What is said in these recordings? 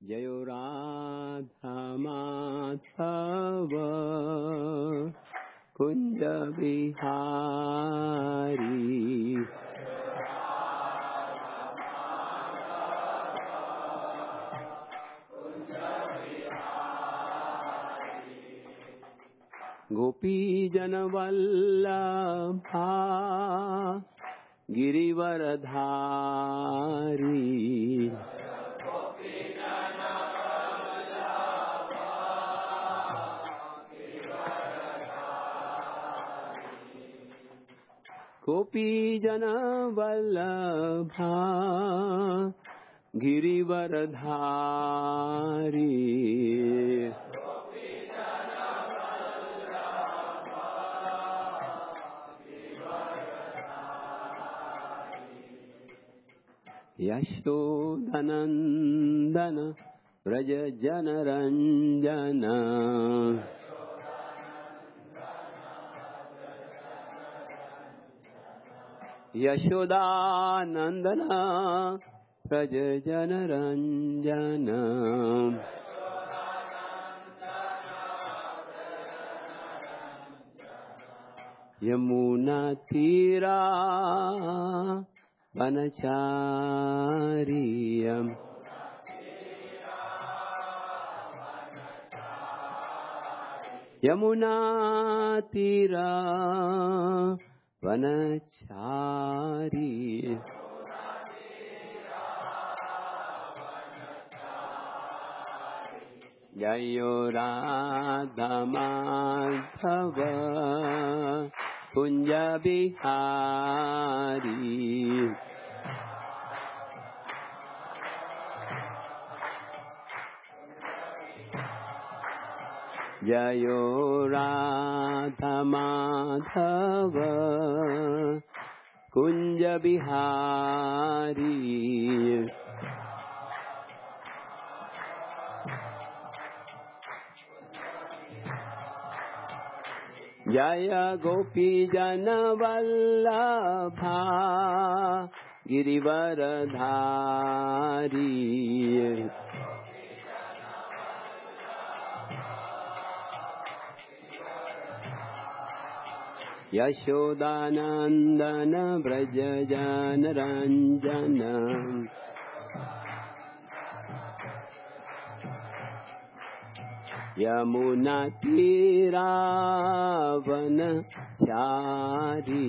जयो राधा माधव कुंज बिहारी। गोपी जन वल्लभा गिरिवरधारी। गोपी जन वल्लभा गिरिवरधारी। यशोदनंदन व्रज जनरंजन। यशोदानंदन व्रज जनरंजन। यमुना तीरा वनचारी। यमुना तीरा वनचारी। जयो राधा माधव कुंज बिहारी। जयो राधा माधव कुंज बिहारी। जय गोपी जन वल्लभा गिरिवरधारी। यशोदानंदन व्रज जनरंजन। यमुना तीरा वनचारी।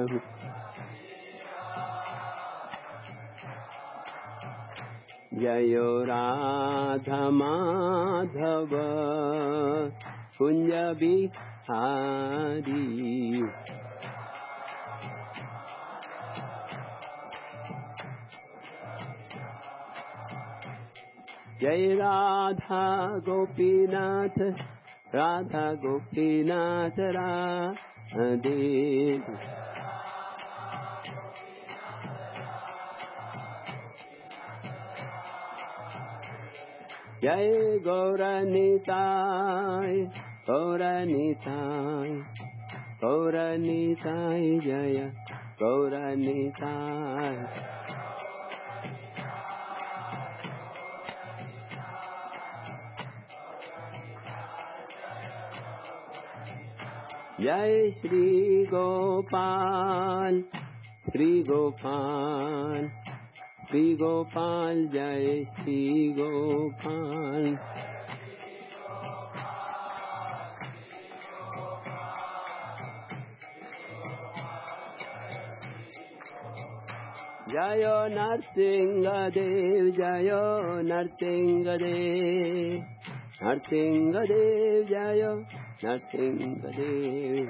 जयो राधा माधव कुंज बिहारी। जय राधा गोपीनाथ राधा गोपीनाथ राधे। जय गौरनिताय गौरनिताय गौरनिताय जय गौरनिताय। जय श्री गोपाल श्री गोपाल श्री गोपाल। जय श्री गोपाल। जय नरसिंह देव जय नरसिंह देव नरसिंह देव जय नरसिंह देव।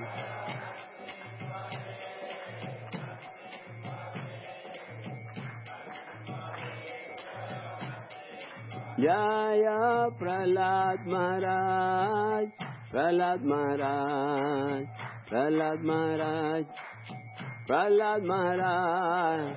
जय प्रहलाद महाराज प्रहलाद महाराज प्रहलाद महाराज प्रहलाद महाराज।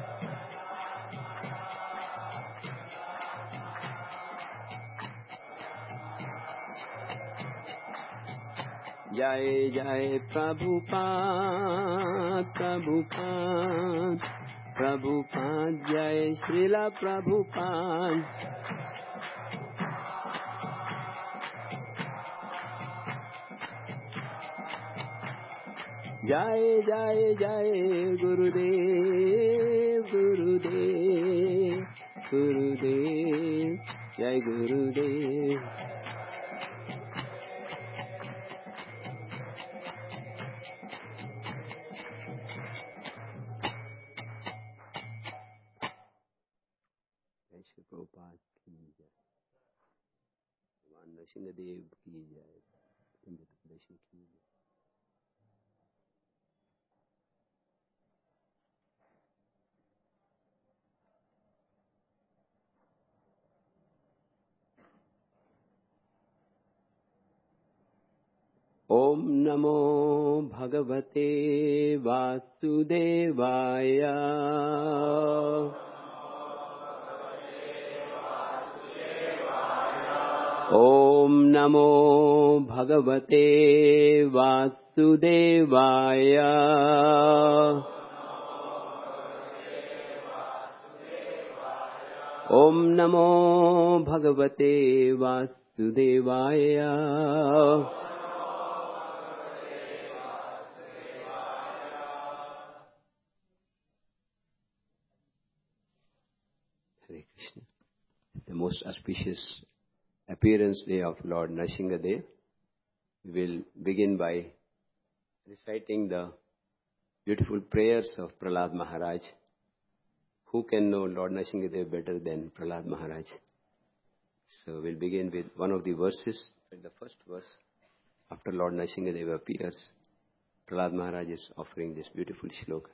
जय जय प्रभुपाद प्रभुपाद प्रभुपाद। जय श्रीला प्रभुपाद। जय जय जय गुरुदेव गुरुदेव गुरुदेव जय गुरुदेव। श्री प्रभुपाद की जय, भगवान नरसिंहदेव की जय, अमृतप्रदर्शन की जय। ओम नमो भगवते वासुदेवाय। ओम नमो भगवते वासुदेवाय। ओम नमो भगवते वासुदेवाय। Hare Krishna. The most auspicious appearance day of Lord Nrsimhadev. We will begin by reciting the beautiful prayers of Prahlad Maharaj. Who can know Lord Nrsimhadev better than Prahlad Maharaj? So we'll begin with one of the verses. The first verse, after Lord Nrsimhadev appears, Prahlad Maharaj is offering this beautiful shloka.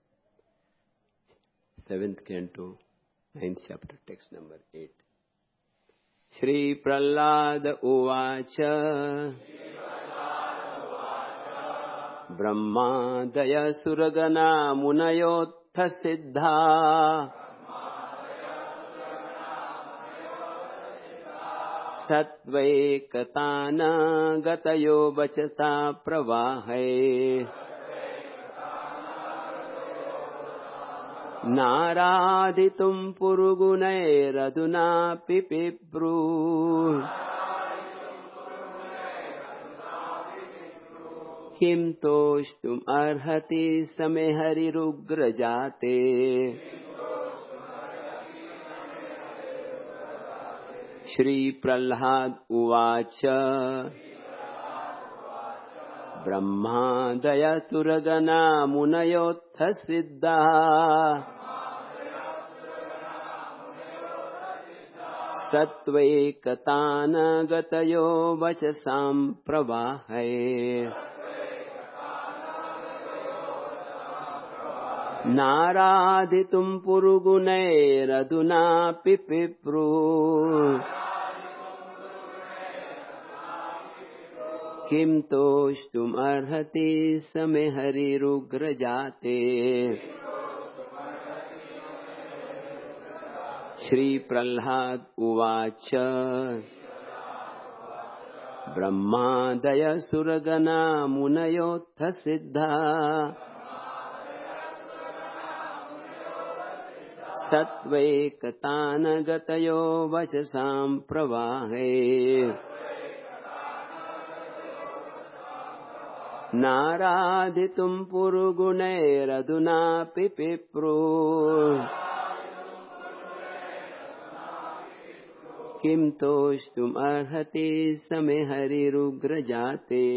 7th canto, 9th chapter, text number 8. Shri Prahlad Uvacha Brahmadaya Suragana Munayotha Siddha Satvekatana Gatayo Vachata Pravahe Naradhitum Purugunair Pipipru Kim Toshtum Arhati Samehari Rugrajate Shri Prahlad Uvacha Brahmadaya Suragana Munayotha Siddha Satvekatana Gatayo Vachasam Pravahe Naradhitum Purugunair Aduna Pipipru Kim Toshtum Arhati Samehari Rugrajate Shri Prahlad Uvacha Brahmadaya Suragana Munayotha Siddha Satvekatana Gatayo Vachasam Pravahe Naradhitum Purugunair Aduna Pipipru Kim Toshtum Arhati Samehari Rugrajate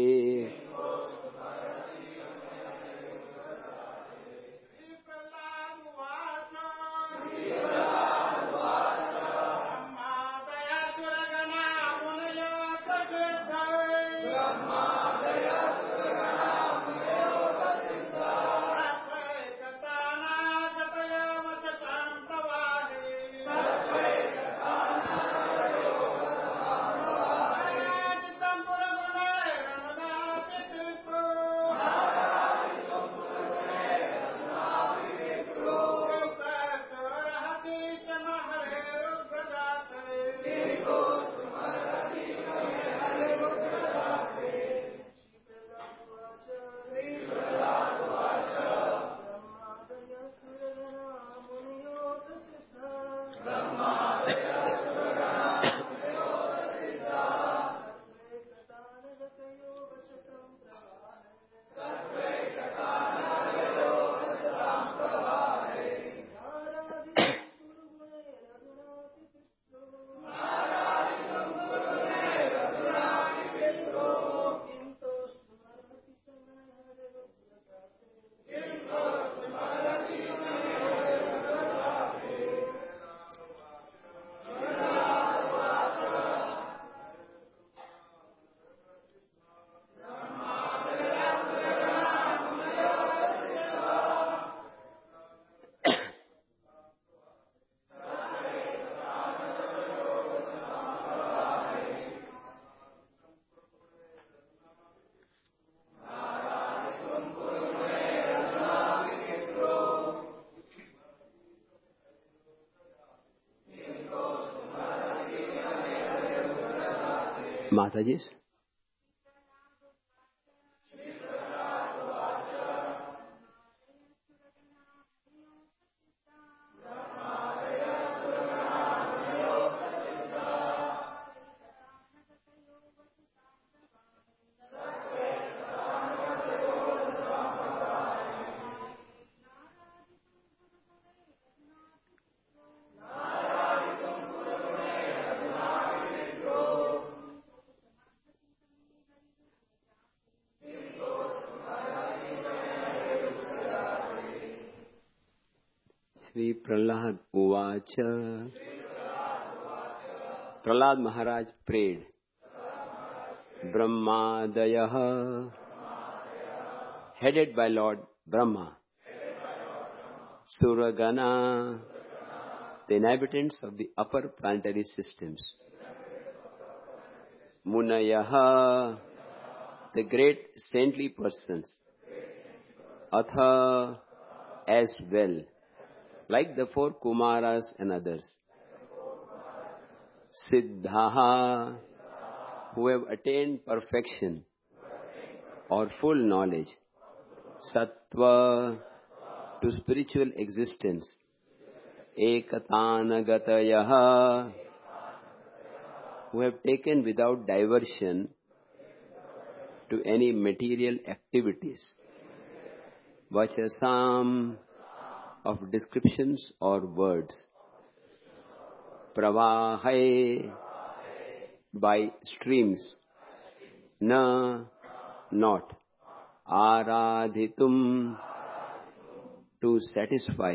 Mataji's. Shri Prahlad Uvacha. Prahlad Maharaj prayed. Brahmadayah, headed by Lord Brahma. Suragana, the inhabitants of the upper planetary systems. Munayah, the great saintly persons. Atha, as well, like the four Kumaras and others. Siddhaha, who have attained perfection or full knowledge. Sattva, to spiritual existence. Ekatanagatayah, who have taken without diversion to any material activities. Vachasam, of descriptions or words. Pravahai, by streams. Na, not. Aradhitum, to satisfy.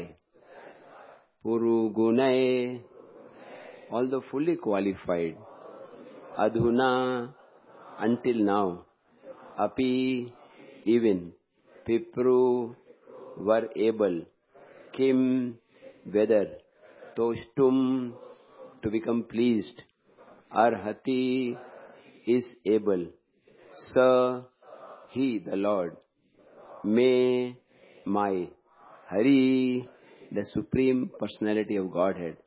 Purugunai, although fully qualified. Adhuna, until now. Api, even. Pipru, were able. Kim, whether. Toshtum, to become pleased. Arhati, is able. Sa, he, the Lord. Me, my. Hari, the Supreme Personality of Godhead.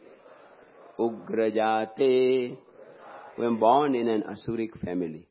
Ugrajate, who am born in an Asuric family.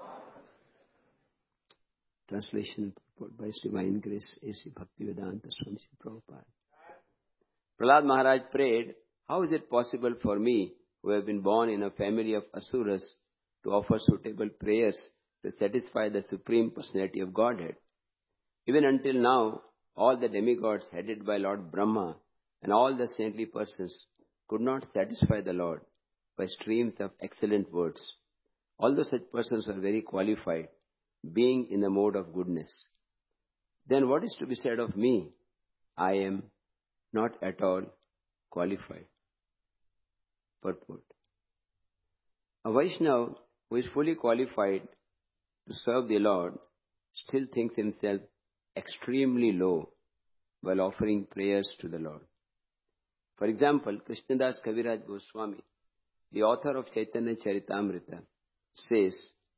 Translation by His Divine Grace, A.C. Bhaktivedanta Swami Prabhupada. Prahlad Maharaj prayed, how is it possible for me, who have been born in a family of Asuras, to offer suitable prayers to satisfy the Supreme Personality of Godhead? Even until now, all the demigods headed by Lord Brahma and all the saintly persons could not satisfy the Lord by streams of excellent words, although such persons were very qualified, being in the mode of goodness. Then what is to be said of me? I am not at all qualified. Purport. A Vaishnava who is fully qualified to serve the Lord still thinks himself extremely low while offering prayers to the Lord. For example, Krishnadas Kaviraj Goswami, the author of Chaitanya Charitamrita, says,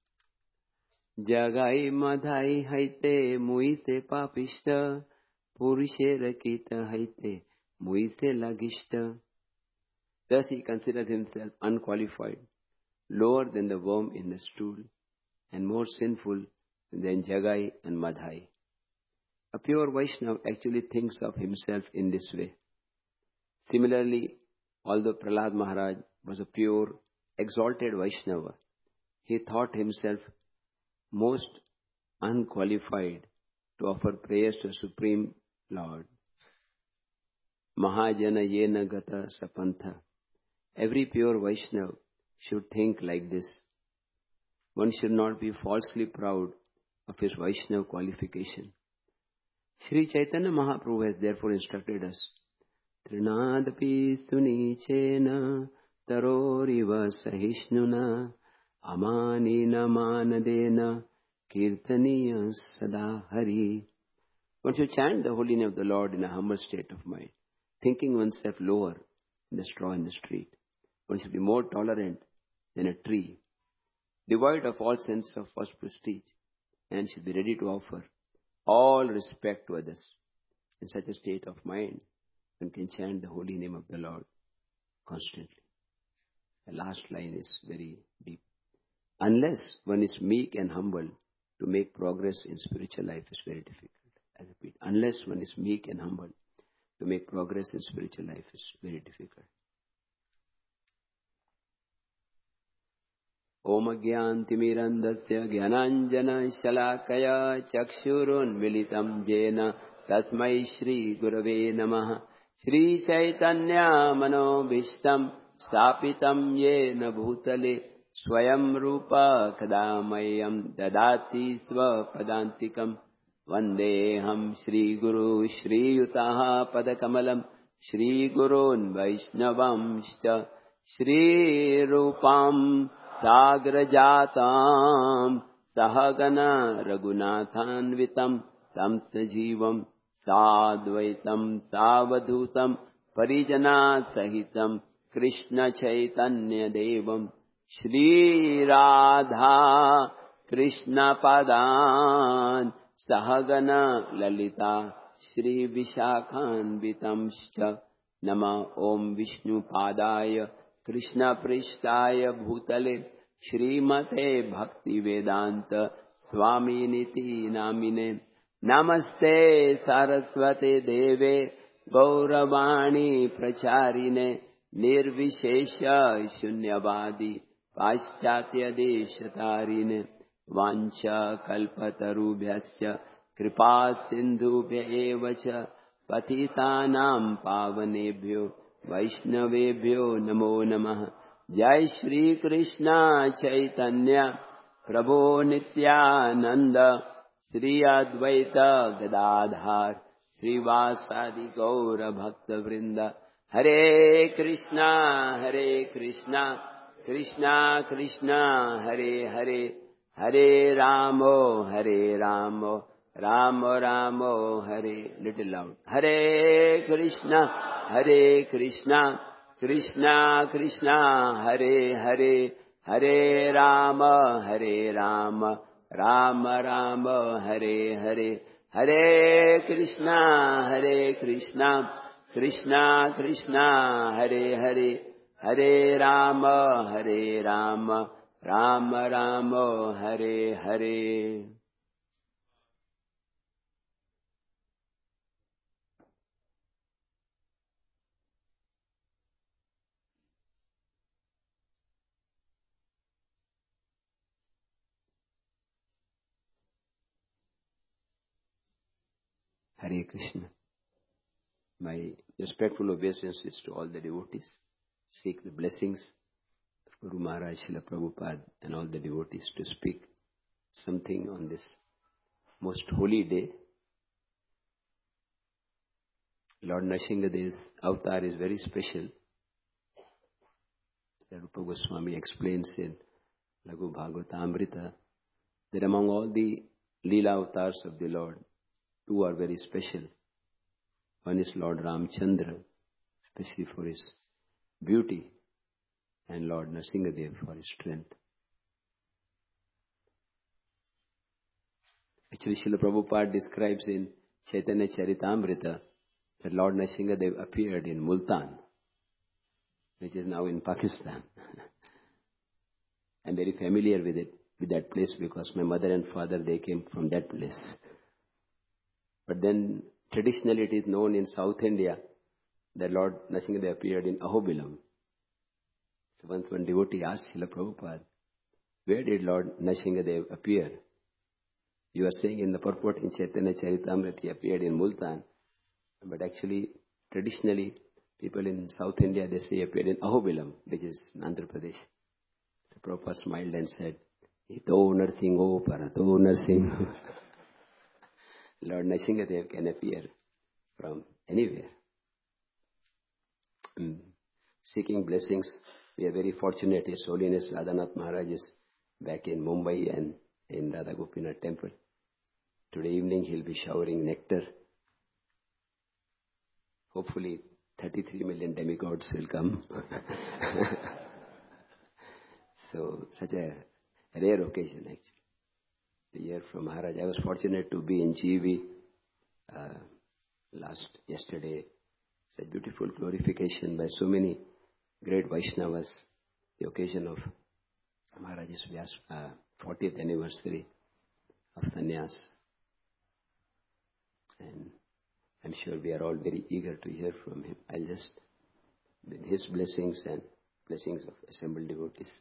Jagai madhai haite muite papishta, purishe rakita haite muite lagishta. Thus he considers himself unqualified, lower than the worm in the stool, and more sinful than Jagai and Madhai. A pure Vaishnava actually thinks of himself in this way. Similarly, although Prahlad Maharaj was a pure, exalted Vaishnava, he thought himself most unqualified to offer prayers to Supreme Lord. Mahajana yena gata sapantha. Every pure Vaishnava should think like this. One should not be falsely proud of his Vaishnava qualification. Sri Chaitanya Mahaprabhu has therefore instructed us, Trinadapi sunichena taroriva sahishnuna amanina manadena kirtaniya sada hari. One should chant the holy name of the Lord in a humble state of mind, thinking oneself lower than the straw in the street. One should be more tolerant than a tree, devoid of all sense of false prestige, and should be ready to offer all respect to others. In such a state of mind, one can chant the holy name of the Lord constantly. The last line is very deep. Unless one is meek and humble, to make progress in spiritual life is very difficult. I repeat, unless one is meek and humble, to make progress in spiritual life is very difficult. Om Gyantimirandasya Gyananjana Shalakaya Chakshurunmilitam Jena Tasmai Shri Gurave Namaha Shri Chaitanya Manobhishtam Stapitam Yena Bhutale Swayam Rupa Kadamayam Dadati Swapadantikam Vandeham Shri Guru Shri Yutaha Padakamalam Shri Gurun Vaishnavamshcha Shri Rupam Sagrajatam Sahagana Raghunathanvitam Tam Sajivam Sadvaitam Savadhutam Parijana Sahitam Krishna Chaitanya Devam Shri Radha Krishna Padan Sahagana Lalita Shri Vishakhanvitamscha Nama Om Vishnu Padaya Krishna Prishtaya Bhutale Shrimate Bhakti Vedanta Swami Niti Namine Namaste Saraswate Deve Gauravani Pracharine Nirvishesha Shunyavadi Paschatya Deshatarine Vancha Kalpatarubhyasya Kripa Sindhubhya Evacha Patitanam Pavanebhyo Vaishnavebhyo Namo Namaha Jai Shri Krishna Chaitanya Prabhu Nityananda Sri Advaita Gadadhar Sri Vasadi Gaura Bhakta Vrinda Hare Krishna Krishna Krishna Hare Hare Hare Ramo Ramo Ramo Hare, little loud. Hare Krishna Krishna Krishna Hare Hare Hare Rama Rama Rama Hare Hare Hare Krishna Krishna Krishna Hare Hare Hare Rama Rama Rama Hare Hare. Hare Krishna. My respectful obeisances to all the devotees. Seek the blessings of Guru Maharaj, Srila Prabhupada and all the devotees to speak something on this most holy day. Lord Nrsingadev's avatar is very special. Rupa Goswami explains in Laghu Bhagavatamrita that among all the Leela avatars of the Lord, two are very special. One is Lord Ramchandra, especially for his beauty, and Lord Nrsingadev for his strength. Actually, Srila Prabhupada describes in Chaitanya Charitamrita that Lord Nrsingadev appeared in Multan, which is now in Pakistan. I'm very familiar with that place because my mother and father, they came from that place. But then traditionally it is known in South India that Lord Nrsingadev appeared in Ahobilam. So once one devotee asked Srila Prabhupada, where did Lord Nrsingadev appear? You are saying in the purport in Chaitanya Charitamrita he appeared in Multan. But actually, traditionally, people in South India, they say he appeared in Ahobilam, which is in Andhra Pradesh. So Prabhupada smiled and said, Ito Narsingo Parato Narsingo. Lord Nrsingadev can appear from anywhere. Seeking blessings, we are very fortunate. His Holiness Radhanath Maharaj is back in Mumbai and in Radha Gopinath temple. Today evening he'll be showering nectar. Hopefully 33 million demigods will come. So such a rare occasion actually to hear from Maharaj. I was fortunate to be in GV yesterday. It's a beautiful glorification by so many great Vaishnavas, the occasion of Maharaj's 40th anniversary of sannyas. And I'm sure we are all very eager to hear from him. I'll just, with his blessings and blessings of assembled devotees,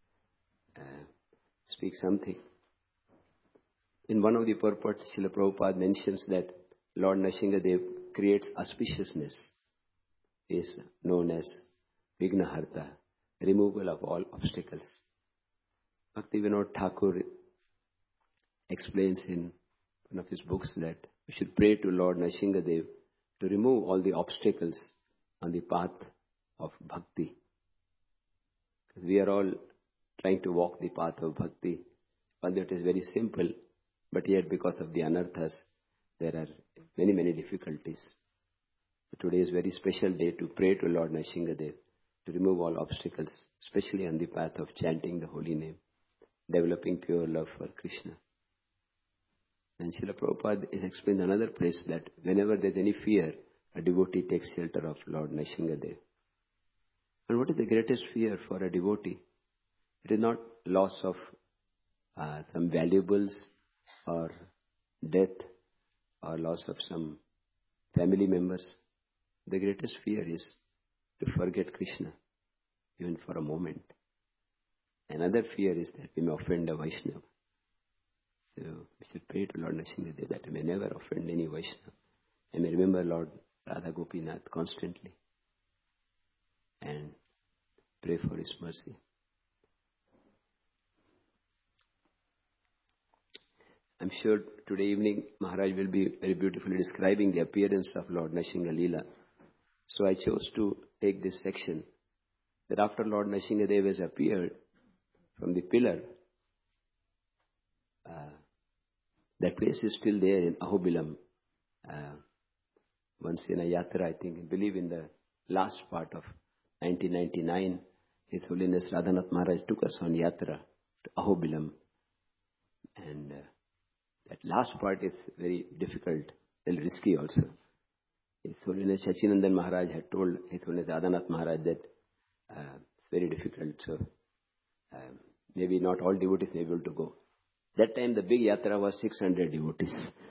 speak something. In one of the purports, Srila Prabhupada mentions that Lord Nrsingadev creates auspiciousness, is known as Vignaharta, removal of all obstacles. Bhaktivinoda Thakur explains in one of his books that we should pray to Lord Nrsingadev to remove all the obstacles on the path of bhakti. We are all trying to walk the path of bhakti, although it is very simple, but yet because of the anarthas, there are many, many difficulties. So today is a very special day to pray to Lord Nrsingadev to remove all obstacles, especially on the path of chanting the holy name, developing pure love for Krishna. And Srila Prabhupada explains another place that whenever there is any fear, a devotee takes shelter of Lord Nrsingadev. And what is the greatest fear for a devotee? It is not loss of some valuables or death or loss of some family members. The greatest fear is to forget Krishna, even for a moment. Another fear is that we may offend a Vaishnava. So we should pray to Lord Nrsingadev that we may never offend any Vaishnava. I may remember Lord Radha Gopinath constantly and pray for his mercy. I'm sure today evening Maharaj will be very beautifully describing the appearance of Lord Nrsinga Leela. So I chose to take this section that after Lord Nrsingadev has appeared from the pillar, that place is still there in Ahobilam. Once in a yatra, I believe in the last part of 1999, His Holiness Radhanath Maharaj took us on yatra to Ahobilam. And that last part is very difficult, and risky also. His Holiness Sachinandan Maharaj had told His Holiness Radhanath Maharaj that it's very difficult, so maybe not all devotees are able to go. That time the big yatra was 600 devotees.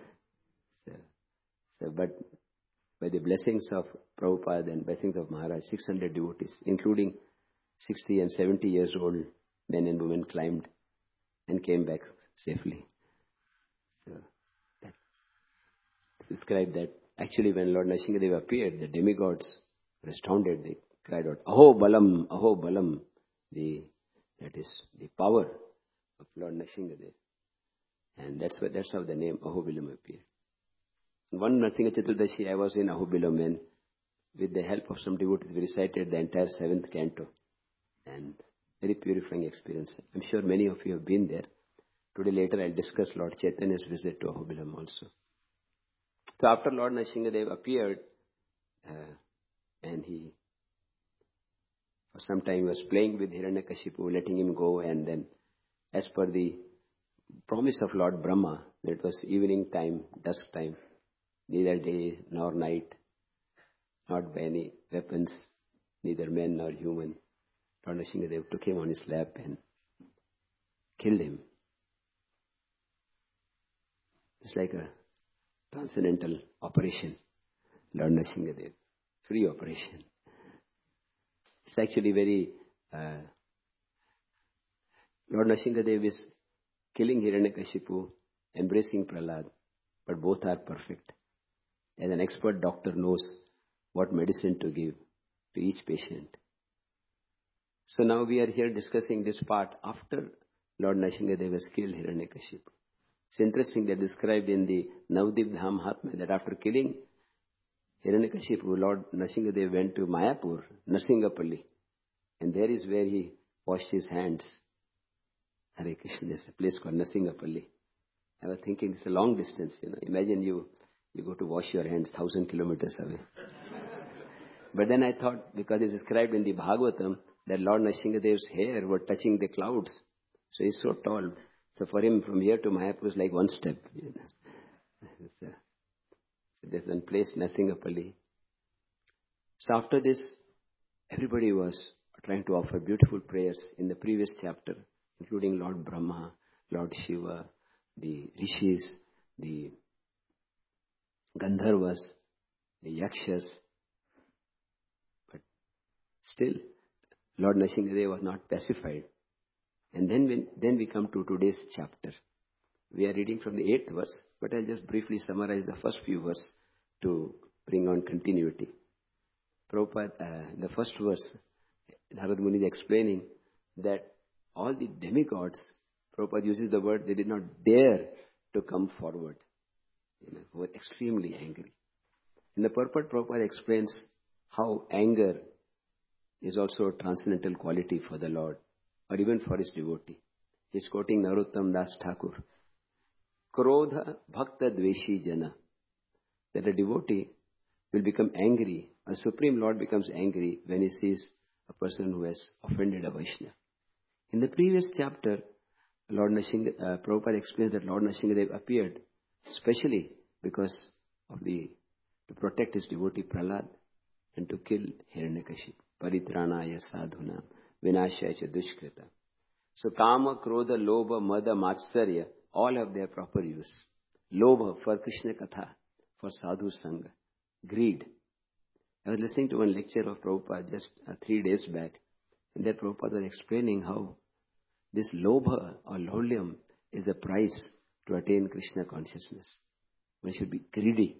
But by the blessings of Prabhupada and blessings of Maharaj, 600 devotees, including 60 and 70 years old men and women, climbed and came back safely. So that described that actually when Lord Nrsingadev appeared, the demigods were astounded. They cried out, Aho Balam, Aho Balam. That is the power of Lord Nrsingadev. And that's how the name Ahobilam appeared. One Nrsinga Chaturdashi, I was in Ahobilam, and with the help of some devotees, we recited the entire 7th canto. And very purifying experience. I'm sure many of you have been there. Today later I'll discuss Lord Chaitanya's visit to Ahobilam also. So after Lord Nrsingadev appeared, and he for some time was playing with Hiranyakashipu, letting him go, and then as per the promise of Lord Brahma, that was evening time, dusk time, neither day nor night, not by any weapons, neither men nor human. Lord Nrsingadev took him on his lap and killed him. It's like a transcendental operation, Lord Nrsingadev, free operation. It's actually very, Lord Nrsingadev is killing Hiranyakashipu, embracing Prahlad, but both are perfect. As an expert doctor knows what medicine to give to each patient. So now we are here discussing this part after Lord Nrsingadev has killed Hiranyakashipu. It's interesting that described in the Navadvip Dham Mahatmya that after killing Hiranyakashipu, Lord Nrsingadev went to Mayapur, Narsingapalli, and there is where he washed his hands. Hare Krishna, there's a place called Narsingapalli. I was thinking it's a long distance, Imagine you go to wash your hands 1,000 kilometers away. But then I thought, because it's described in the Bhagavatam, that Lord Nrsingadev's hair were touching the clouds. So he's so tall. So for him, from here to Mayapur is like one step. There's one place, Narsingapalli. So after this, everybody was trying to offer beautiful prayers. In the previous chapter, including Lord Brahma, Lord Shiva, the Rishis, the Gandharvas, the Yakshas. But still, Lord Nrsimhadev was not pacified. And then we come to today's chapter. We are reading from the 8th verse, but I'll just briefly summarize the first few verses to bring on continuity. Prabhupada, the first verse, Narad Muni is explaining that all the demigods, Prabhupada uses the word, they did not dare to come forward. Who were extremely angry. In the purport, Prabhupada explains how anger is also a transcendental quality for the Lord, or even for his devotee. He's quoting Narottam Das Thakur. Krodha bhakta dveshi jana. That a devotee will become angry, a Supreme Lord becomes angry when he sees a person who has offended a Vaishnava. In the previous chapter, Prabhupada explains that Lord Nrsimhadev appeared specially because of to protect his devotee Prahlad and to kill Hiranyakashipu. Paritranaya sadhuna vinashaya cha dushkrita. So kama, krodha, lobha, mada, matsarya all have their proper use. Lobha for Krishna Katha, for sadhu sangha. Greed. I was listening to one lecture of Prabhupada just 3 days back, and there Prabhupada was explaining how this lobha or laulyam is a price to attain Krishna consciousness. One should be greedy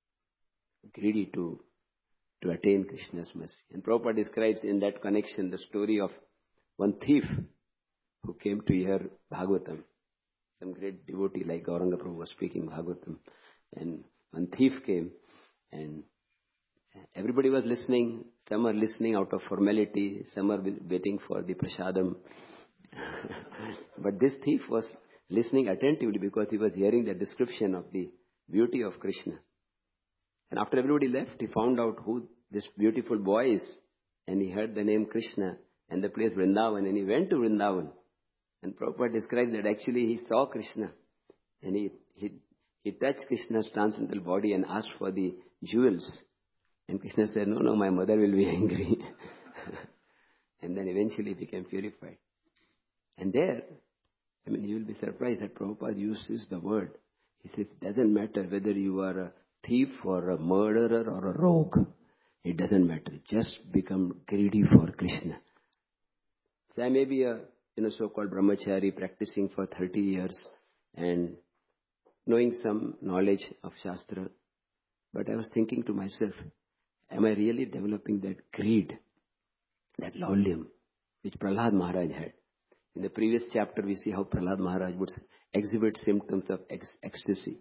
to attain Krishna's mercy. And Prabhupada describes in that connection the story of one thief who came to hear Bhagavatam. Some great devotee like Gauranga Prabhu was speaking Bhagavatam. And one thief came and everybody was listening. Some are listening out of formality. Some are waiting for the prasadam. But this thief was listening attentively because he was hearing the description of the beauty of Krishna. And after everybody left, he found out who this beautiful boy is. And he heard the name Krishna and the place Vrindavan. And he went to Vrindavan. And Prabhupada describes that actually he saw Krishna. And he touched Krishna's transcendental body and asked for the jewels. And Krishna said, no, my mother will be angry. And then eventually he became purified. And there, you will be surprised that Prabhupada uses the word. He says, it doesn't matter whether you are a thief or a murderer or a rogue. It doesn't matter. Just become greedy for Krishna. So I may be a so-called brahmachari practicing for 30 years and knowing some knowledge of Shastra. But I was thinking to myself, am I really developing that greed, that laulyam, which Prahlad Maharaj had? In the previous chapter, we see how Prahlad Maharaj would exhibit symptoms of ecstasy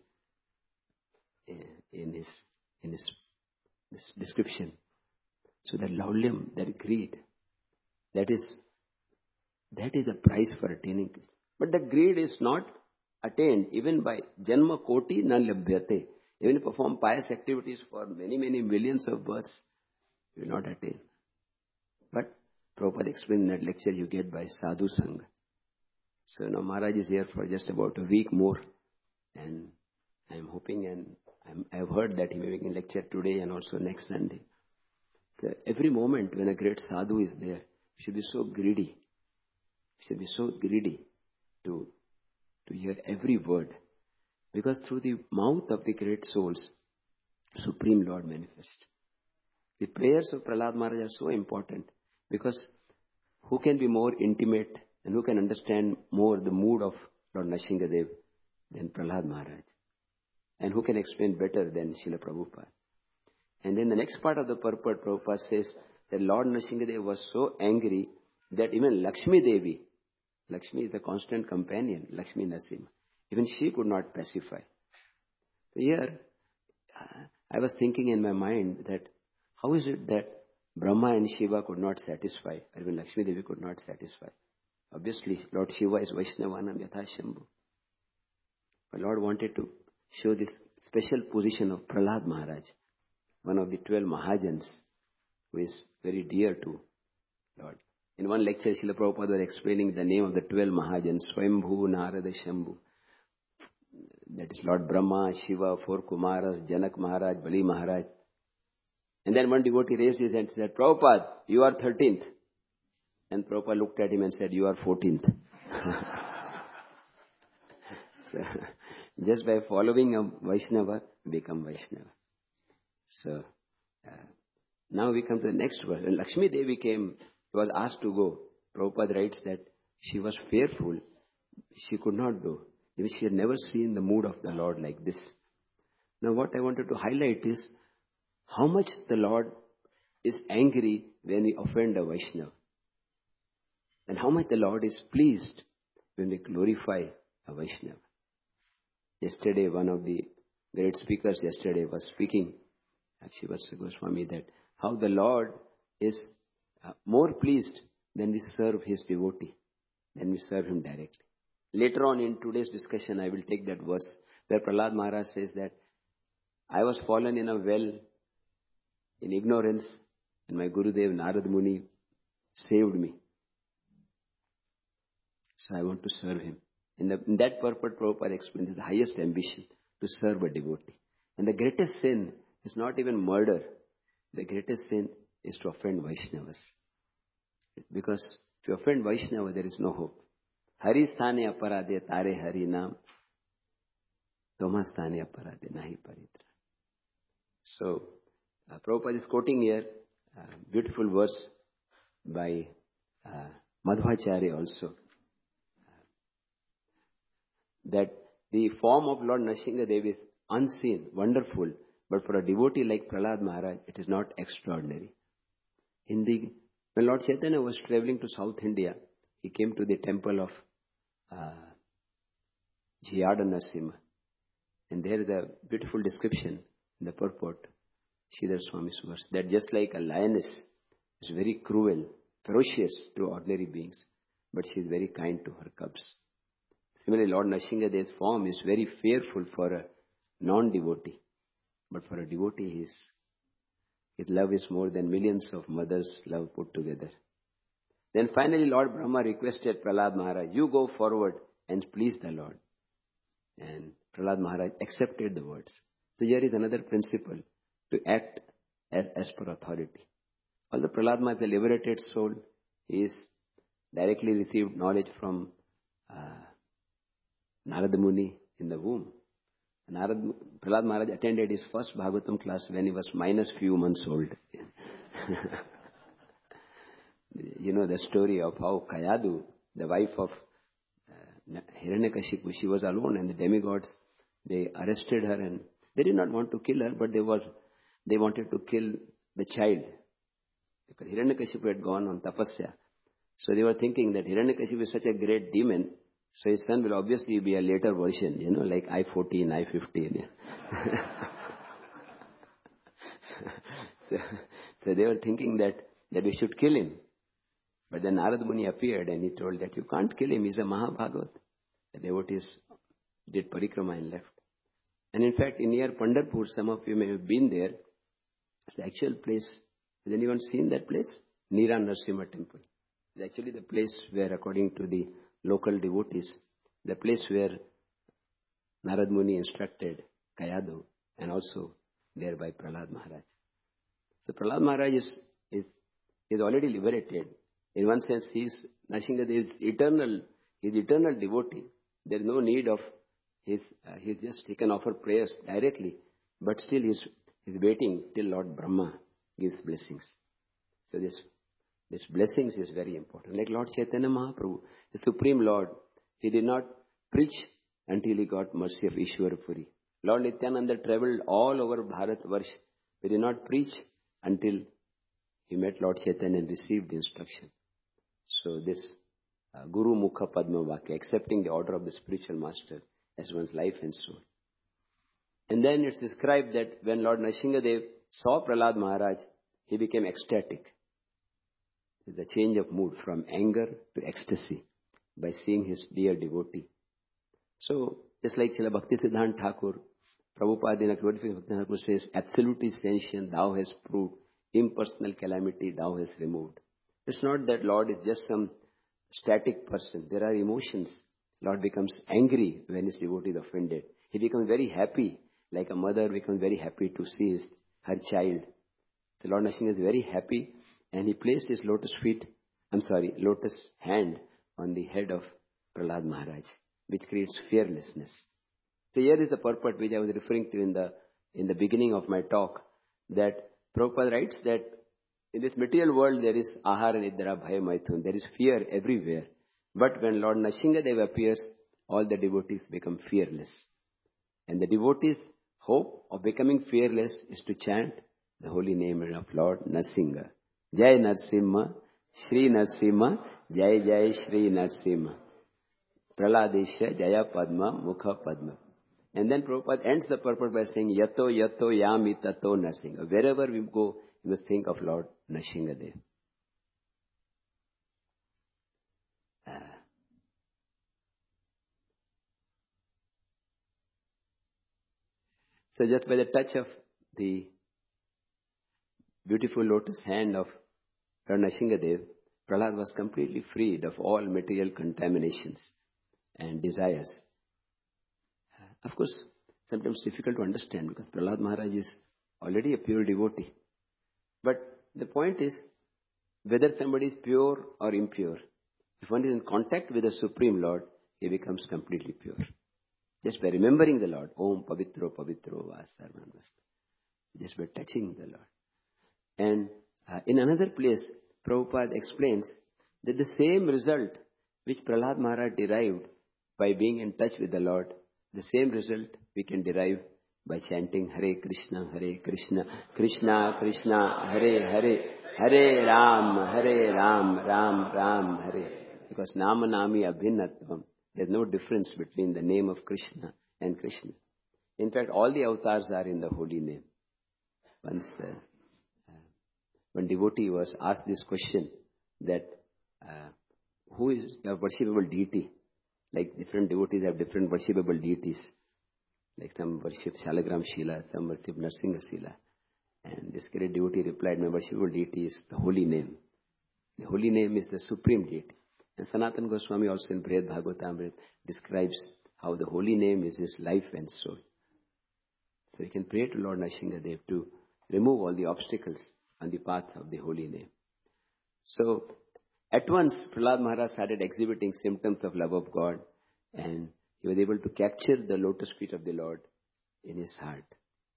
in his description. So that laulyam, that greed, that is a price for attaining. But the greed is not attained even by janma koti na labhyate. Even if you perform pious activities for many, many millions of births, you will not attain. But Prabhupada explained in that lecture you get by sadhu sangha. So now Maharaj is here for just about a week more. And I am hoping and I have heard that he may be making a lecture today and also next Sunday. So every moment when a great sadhu is there, you should be so greedy. You should be so greedy to hear every word. Because through the mouth of the great souls, Supreme Lord manifests. The prayers of Prahlad Maharaj are so important because who can be more intimate and who can understand more the mood of Lord Nrsimhadev than Prahlad Maharaj? And who can explain better than Srila Prabhupada? And then the next part of the purport, Prabhupada says that Lord Nrsimhadev was so angry that even Lakshmi Devi, Lakshmi is the constant companion, Lakshmi Nrsimha, even she could not pacify. So here, I was thinking in my mind that how is it that Brahma and Shiva could not satisfy, or even Lakshmi Devi could not satisfy? Obviously, Lord Shiva is Vaishnavanam Yatha Shambhu. But Lord wanted to show this special position of Prahlad Maharaj, one of the 12 Mahajans, who is very dear to Lord. In one lecture, Srila Prabhupada was explaining the name of the 12 Mahajans, Swayambhu, Narada, Shambhu. That is Lord Brahma, Shiva, 4 Kumaras, Janak Maharaj, Bali Maharaj. And then one devotee raised his hand and said, Prabhupada, you are 13th. And Prabhupada looked at him and said, you are 14th. So, just by following a Vaishnava, become Vaishnava. So, now we come to the next verse. When Lakshmi Devi was asked to go. Prabhupada writes that she was fearful. She could not go. She had never seen the mood of the Lord like this. Now what I wanted to highlight is how much the Lord is angry when we offend a Vaishnava. And how much the Lord is pleased when we glorify a Vaishnava. Yesterday, one of the great speakers was speaking, Shivasa Goswami, that how the Lord is more pleased when we serve His devotee, than we serve Him directly. Later on in today's discussion, I will take that verse where Prahlad Maharaj says that I was fallen in a well in ignorance and my Gurudev Narad Muni saved me. So I want to serve him. In that purport, Prabhupada explains the highest ambition to serve a devotee. And the greatest sin is not even murder. The greatest sin is to offend Vaishnavas. Because if you offend Vaishnava, there is no hope. Hari sthane aparade tare hari naam. Toma sthane aparade nahi paritra. So, Prabhupada is quoting here a beautiful verse by Madhvacharya also. That the form of Lord Nrsimhadev is unseen, wonderful, but for a devotee like Prahlad Maharaj, it is not extraordinary. When Lord Chaitanya was traveling to South India, he came to the temple of Jiyada Narasimha. And there is a beautiful description in the purport, Sridhar Swami's verse, that just like a lioness is very cruel, ferocious to ordinary beings, but she is very kind to her cubs. Similarly, Lord Nrsimhadev's form is very fearful for a non-devotee, but for a devotee, his love is more than millions of mothers' love put together. Then finally, Lord Brahma requested Prahlad Maharaj, you go forward and please the Lord. And Prahlad Maharaj accepted the words. So here is another principle, to act as per authority. Although Prahlad Maharaj is a liberated soul, he is directly received knowledge from Narada Muni in the womb. Prahlad Maharaj attended his first Bhagavatam class when he was minus few months old. You know the story of how Kayadu, the wife of Hiranyakashipu, she was alone and the demigods, they arrested her and they did not want to kill her, but they wanted to kill the child. Because Hiranyakashipu had gone on tapasya. So they were thinking that Hiranyakashipu is such a great demon, so his son will obviously be a later version, like I-14, I-15. So they were thinking that we should kill him. But then Narad Muni appeared and he told that you can't kill him, he's a Mahabhagavat. The devotees did parikrama and left. And in fact, in near Pandharpur, some of you may have been there. It's the actual place. Has anyone seen that place? Neera Narasimha Temple. It's actually the place where, according to the local devotees, the place where Narad Muni instructed Kayadu and also thereby Prahlad Maharaj. So Prahlad Maharaj is already liberated. In one sense, Nrsimhadev is eternal. He is eternal devotee. There is no need of he can offer prayers directly, but still he is waiting till Lord Brahma gives blessings. So this blessings is very important. Like Lord Chaitanya Mahaprabhu, the Supreme Lord, he did not preach until he got mercy of Ishwarapuri. Lord Nityananda traveled all over Bharatvarsh. He did not preach until he met Lord Chaitanya and received the instruction. So this Guru Mukha Padma Vakya, accepting the order of the spiritual master as one's life and soul. And then it's described that when Lord Nrsimhadev saw Prahlad Maharaj, he became ecstatic. The change of mood from anger to ecstasy by seeing his dear devotee. So, just like Srila Bhaktisiddhanta Thakur, Prabhupada in a glorified Bhakti Thakur says, absolute ascension thou hast proved, impersonal calamity thou hast removed. It's not that Lord is just some static person. There are emotions. Lord becomes angry when his devotee is offended. He becomes very happy, like a mother becomes very happy to see her child. So Lord Nrsimha is very happy and he placed his lotus hand on the head of Prahlad Maharaj, which creates fearlessness. So here is the purport which I was referring to in the beginning of my talk, that Prabhupada writes that in this material world there is ahara nidra bhaya maithun, there is fear everywhere. But when Lord Nrsingadev appears, all the devotees become fearless. And the devotees' hope of becoming fearless is to chant the holy name of Lord Nrsimha. Jai Nrsimha, Shri Nrsimha, Jai Jai Shri Nrsimha. Praladesha Jaya Padma Mukha Padma. And then Prabhupada ends the purport by saying, Yato Yato Yami Tato Nrsimha. Wherever we go, we must think of Lord Nrsingadev. So just by the touch of the beautiful lotus hand of Lord Nrsingadev, Prahlad was completely freed of all material contaminations and desires. Of course, sometimes difficult to understand because Prahlad Maharaj is already a pure devotee. But the point is, whether somebody is pure or impure, if one is in contact with the Supreme Lord, he becomes completely pure. Just by remembering the Lord, Om Pavitro Pavitro Vasarman Vasta. Just by touching the Lord. And in another place, Prabhupada explains that the same result which Prahlad Maharaj derived by being in touch with the Lord, the same result we can derive by chanting Hare Krishna, Krishna Krishna, Hare Hare, Hare Ram, Ram Ram, Hare. Because Nama Nami Abhinatvam. There's no difference between the name of Krishna and Krishna. In fact, all the avatars are in the holy name. Once one devotee was asked this question that who is a worshipable deity? Like different devotees have different worshipable deities. Like some worship Shalagram Shila, some worship Nrsimha Shila. And this great devotee replied, my worshipable deity is the holy name. The holy name is the supreme deity. And Sanatana Goswami also in Brihad Bhagavatamrita describes how the holy name is his life and soul. So you can pray to Lord Nrsingadev to remove all the obstacles on the path of the holy name. So at once Prahlad Maharaj started exhibiting symptoms of love of God, and he was able to capture the lotus feet of the Lord in his heart.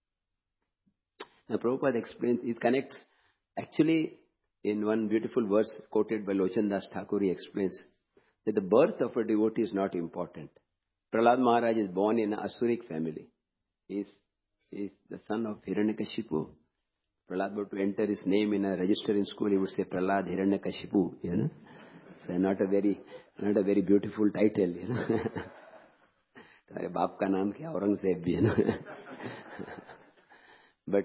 Now Prabhupada explains, it connects actually. In one beautiful verse quoted by Lochan Das Thakur, he explains that the birth of a devotee is not important. Prahlad Maharaj is born in an Asuric family. He is the son of Hiranyakashipu. Prahlad were to enter his name in a register in school, he would say Prahlad Hiranyakashipu, you know. So not a very beautiful title, you know. Tumhare baap ka naam kya? Aurangzeb, you know. But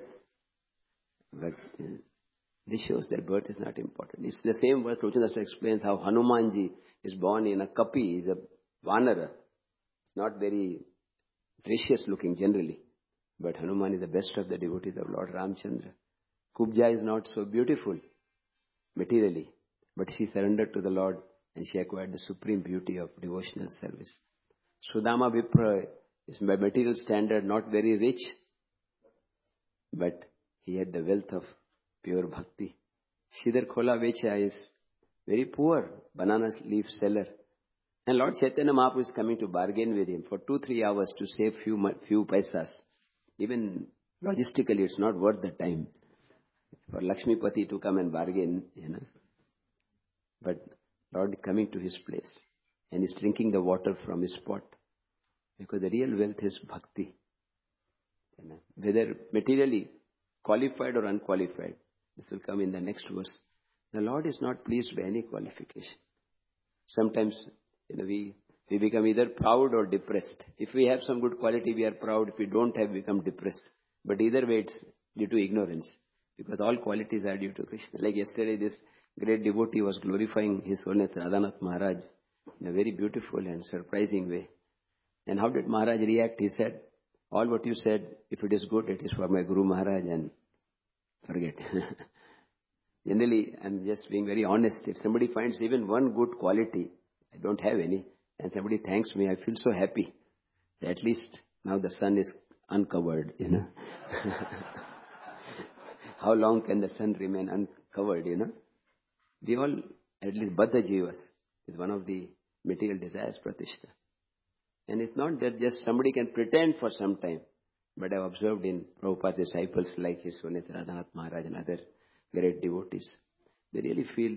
this shows that birth is not important. It's the same verse Lochan Das explains how Hanumanji is born in a kapi, is a vanara, not very gracious looking generally. But Hanuman is the best of the devotees of Lord Ramchandra. Kubja is not so beautiful materially, but she surrendered to the Lord and she acquired the supreme beauty of devotional service. Sudama Vipra is by material standard not very rich, but he had the wealth of pure bhakti. Shridhar Khola Vecha is very poor banana leaf seller. And Lord Chaitanya Mahaprabhu is coming to bargain with him for 2-3 hours to save few paisas. Even logistically, it's not worth the time for Lakshmipati to come and bargain, you know. But Lord coming to his place and is drinking the water from his pot. Because the real wealth is bhakti. You know, whether materially qualified or unqualified. This will come in the next verse. The Lord is not pleased by any qualification. Sometimes, you know, we become either proud or depressed. If we have some good quality, we are proud. If we don't have, we become depressed. But either way, it's due to ignorance. Because all qualities are due to Krishna. Like yesterday, this great devotee was glorifying His Holiness Radhanath Maharaj in a very beautiful and surprising way. And how did Maharaj react? He said, all what you said, if it is good, it is for my Guru Maharaj, and forget. Generally, I'm just being very honest. If somebody finds even one good quality, I don't have any, and somebody thanks me, I feel so happy. At least now the sun is uncovered, you know. How long can the sun remain uncovered, you know? We all, at least Baddha Jivas, is one of the material desires pratishtha. And it's not that just somebody can pretend for some time. But I've observed in Prabhupada's disciples like his Swanit Radhanath Maharaj and other great devotees, they really feel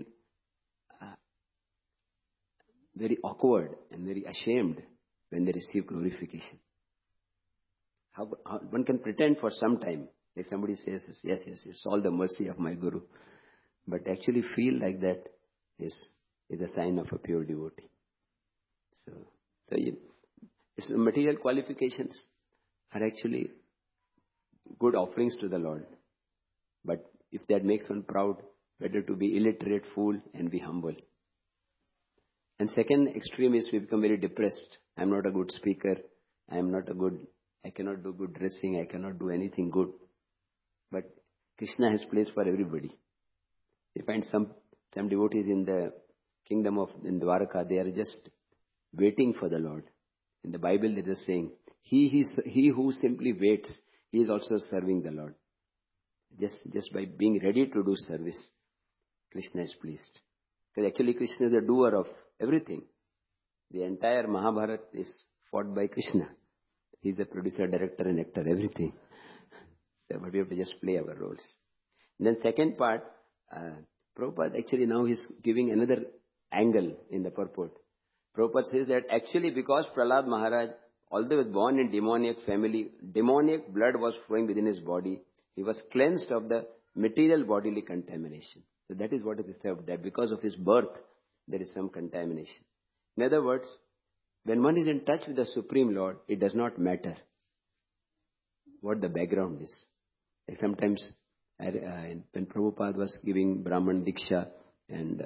very awkward and very ashamed when they receive glorification. How one can pretend for some time. If somebody says, yes, it's all the mercy of my Guru. But actually feel like that is a sign of a pure devotee. So it's the material qualifications are actually good offerings to the Lord. But if that makes one proud, better to be illiterate, fool, and be humble. And second extreme is we become very depressed. I'm not a good speaker. I cannot do good dressing. I cannot do anything good. But Krishna has place for everybody. You find some devotees in the kingdom in Dwarka, they are just waiting for the Lord. In the Bible, it is saying, he who simply waits, he is also serving the Lord. Just by being ready to do service, Krishna is pleased. Because actually Krishna is the doer of everything. The entire Mahabharata is fought by Krishna. He is the producer, director and actor, everything. So, but we have to just play our roles. And then second part, Prabhupada actually now is giving another angle in the purport. Prabhupada says that actually because Prahlad Maharaj, although he was born in demoniac family, demoniac blood was flowing within his body, he was cleansed of the material bodily contamination. So that is what is said, that because of his birth, there is some contamination. In other words, when one is in touch with the Supreme Lord, it does not matter what the background is. Like sometimes when Prabhupada was giving Brahman Diksha and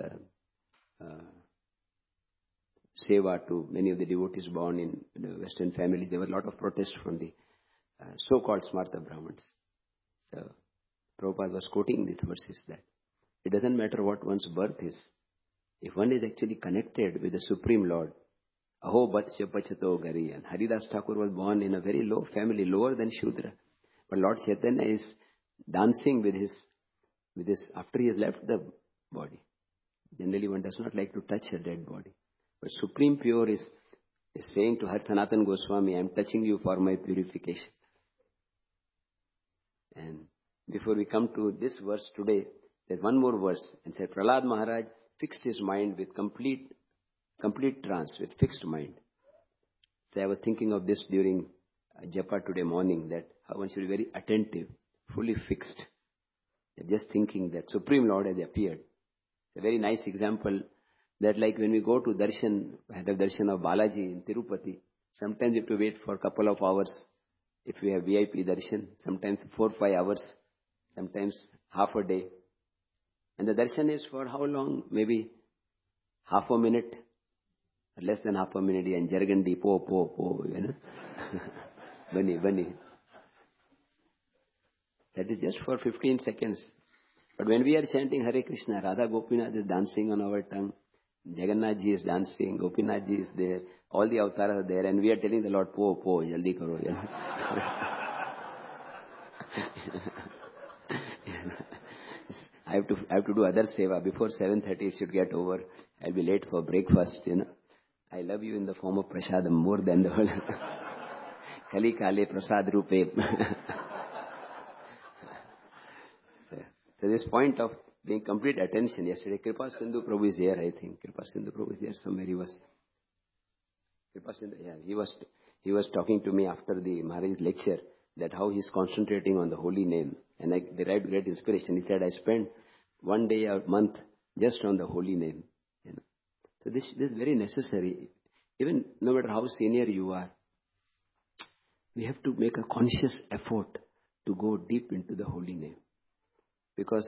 Seva to many of the devotees born in the Western families, there were a lot of protests from the so-called Smarta Brahmins. So Prabhupada was quoting these verses that it doesn't matter what one's birth is. If one is actually connected with the Supreme Lord, Aho Batsya Pachato Gari, and Haridas Thakur was born in a very low family, lower than Shudra. But Lord Chaitanya is dancing with his after he has left the body. Generally one does not like to touch a dead body. But Supreme Pure is saying to Har Sanatan Goswami, I am touching you for my purification. And before we come to this verse today, there's one more verse. And said, Prahlad Maharaj fixed his mind with complete trance, with fixed mind. So I was thinking of this during Japa today morning, that how one should be very attentive, fully fixed. Just thinking that Supreme Lord has appeared. It's a very nice example that like when we go to darshan, had a darshan of Balaji in Tirupati, sometimes you have to wait for a couple of hours if we have VIP darshan, sometimes 4-5 hours, sometimes half a day. And the darshan is for how long? Maybe half a minute, less than half a minute, and Jargandi, po, you know. Bunny. That is just for 15 seconds. But when we are chanting Hare Krishna, Radha Gopinath is dancing on our tongue, Jagannath Ji is dancing, Gopinath Ji is there, all the avatars are there, and we are telling the Lord, po, jaldi karo. You know. I have to do other seva. Before 7:30 it should get over. I'll be late for breakfast, you know. I love you in the form of prasadam more than the whole. Kali kale prasad rupe. So this point of being complete attention. Yesterday, Kripa Sindhu Prabhu is here, I think. Kripa Sindhu Prabhu is here somewhere. He was talking to me after the Maharaj's lecture that how he's concentrating on the holy name. And I derived great inspiration. He said, I spend one day a month just on the holy name. You know. So this is very necessary. Even no matter how senior you are, we have to make a conscious effort to go deep into the holy name. Because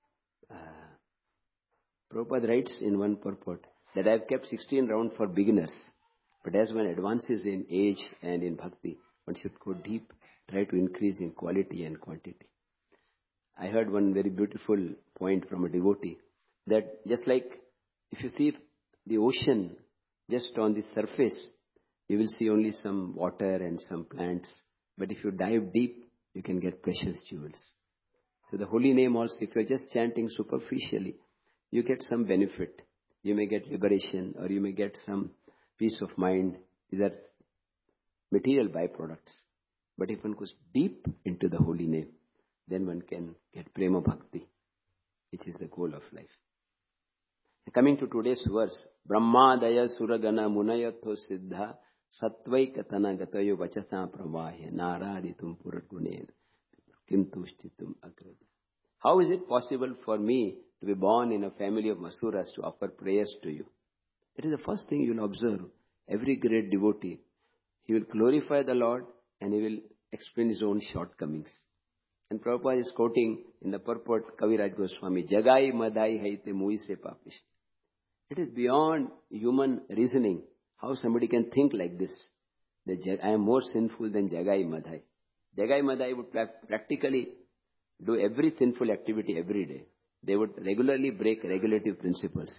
Prabhupada writes in one purport that I have kept 16 rounds for beginners. But as one advances in age and in bhakti, one should go deep, try to increase in quality and quantity. I heard one very beautiful point from a devotee that just like if you see the ocean just on the surface, you will see only some water and some plants. But if you dive deep, you can get precious jewels. So the holy name also, if you're just chanting superficially, you get some benefit. You may get liberation or you may get some peace of mind. These are material byproducts. But if one goes deep into the holy name, then one can get prema bhakti, which is the goal of life. Coming to today's verse, Brahmadaya suragana munayatho siddha satvaikatana gatayo vachasa pravahya naraditum puratgunen kimtushtitum akraja. How is it possible for me to be born in a family of Masuras to offer prayers to you? That is the first thing you will observe. Every great devotee, he will glorify the Lord and he will explain his own shortcomings. And Prabhupada is quoting in the purport Kaviraj Goswami, Jagai madai haite mui se papish. It is beyond human reasoning how somebody can think like this. That I am more sinful than Jagai madai. Jagai madai would practically do every sinful activity every day. They would regularly break regulative principles.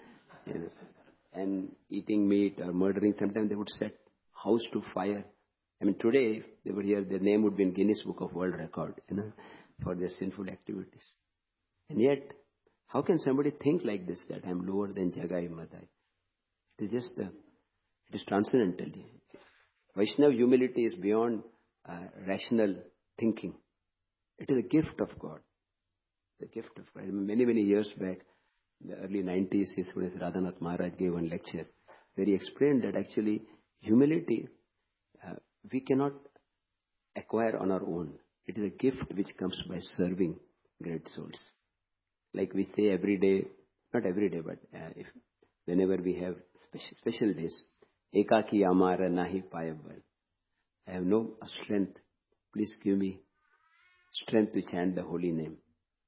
And eating meat or murdering, sometimes they would set house to fire. I mean, today, if they were here, their name would be in Guinness Book of World Record, for their sinful activities. And yet, how can somebody think like this, that I am lower than Jagai Madai? It is just, it is transcendental. Vaishnava humility is beyond rational thinking. It is a gift of God. The gift of God. Many, many years back, in the early 90s, His Holiness Radhanath Maharaj gave one lecture where he explained that actually humility we cannot acquire on our own. It is a gift which comes by serving great souls. Like we say every day, not every day, but whenever we have special days, Ekaki amara nahi payabal. I have no strength. Please give me strength to chant the holy name.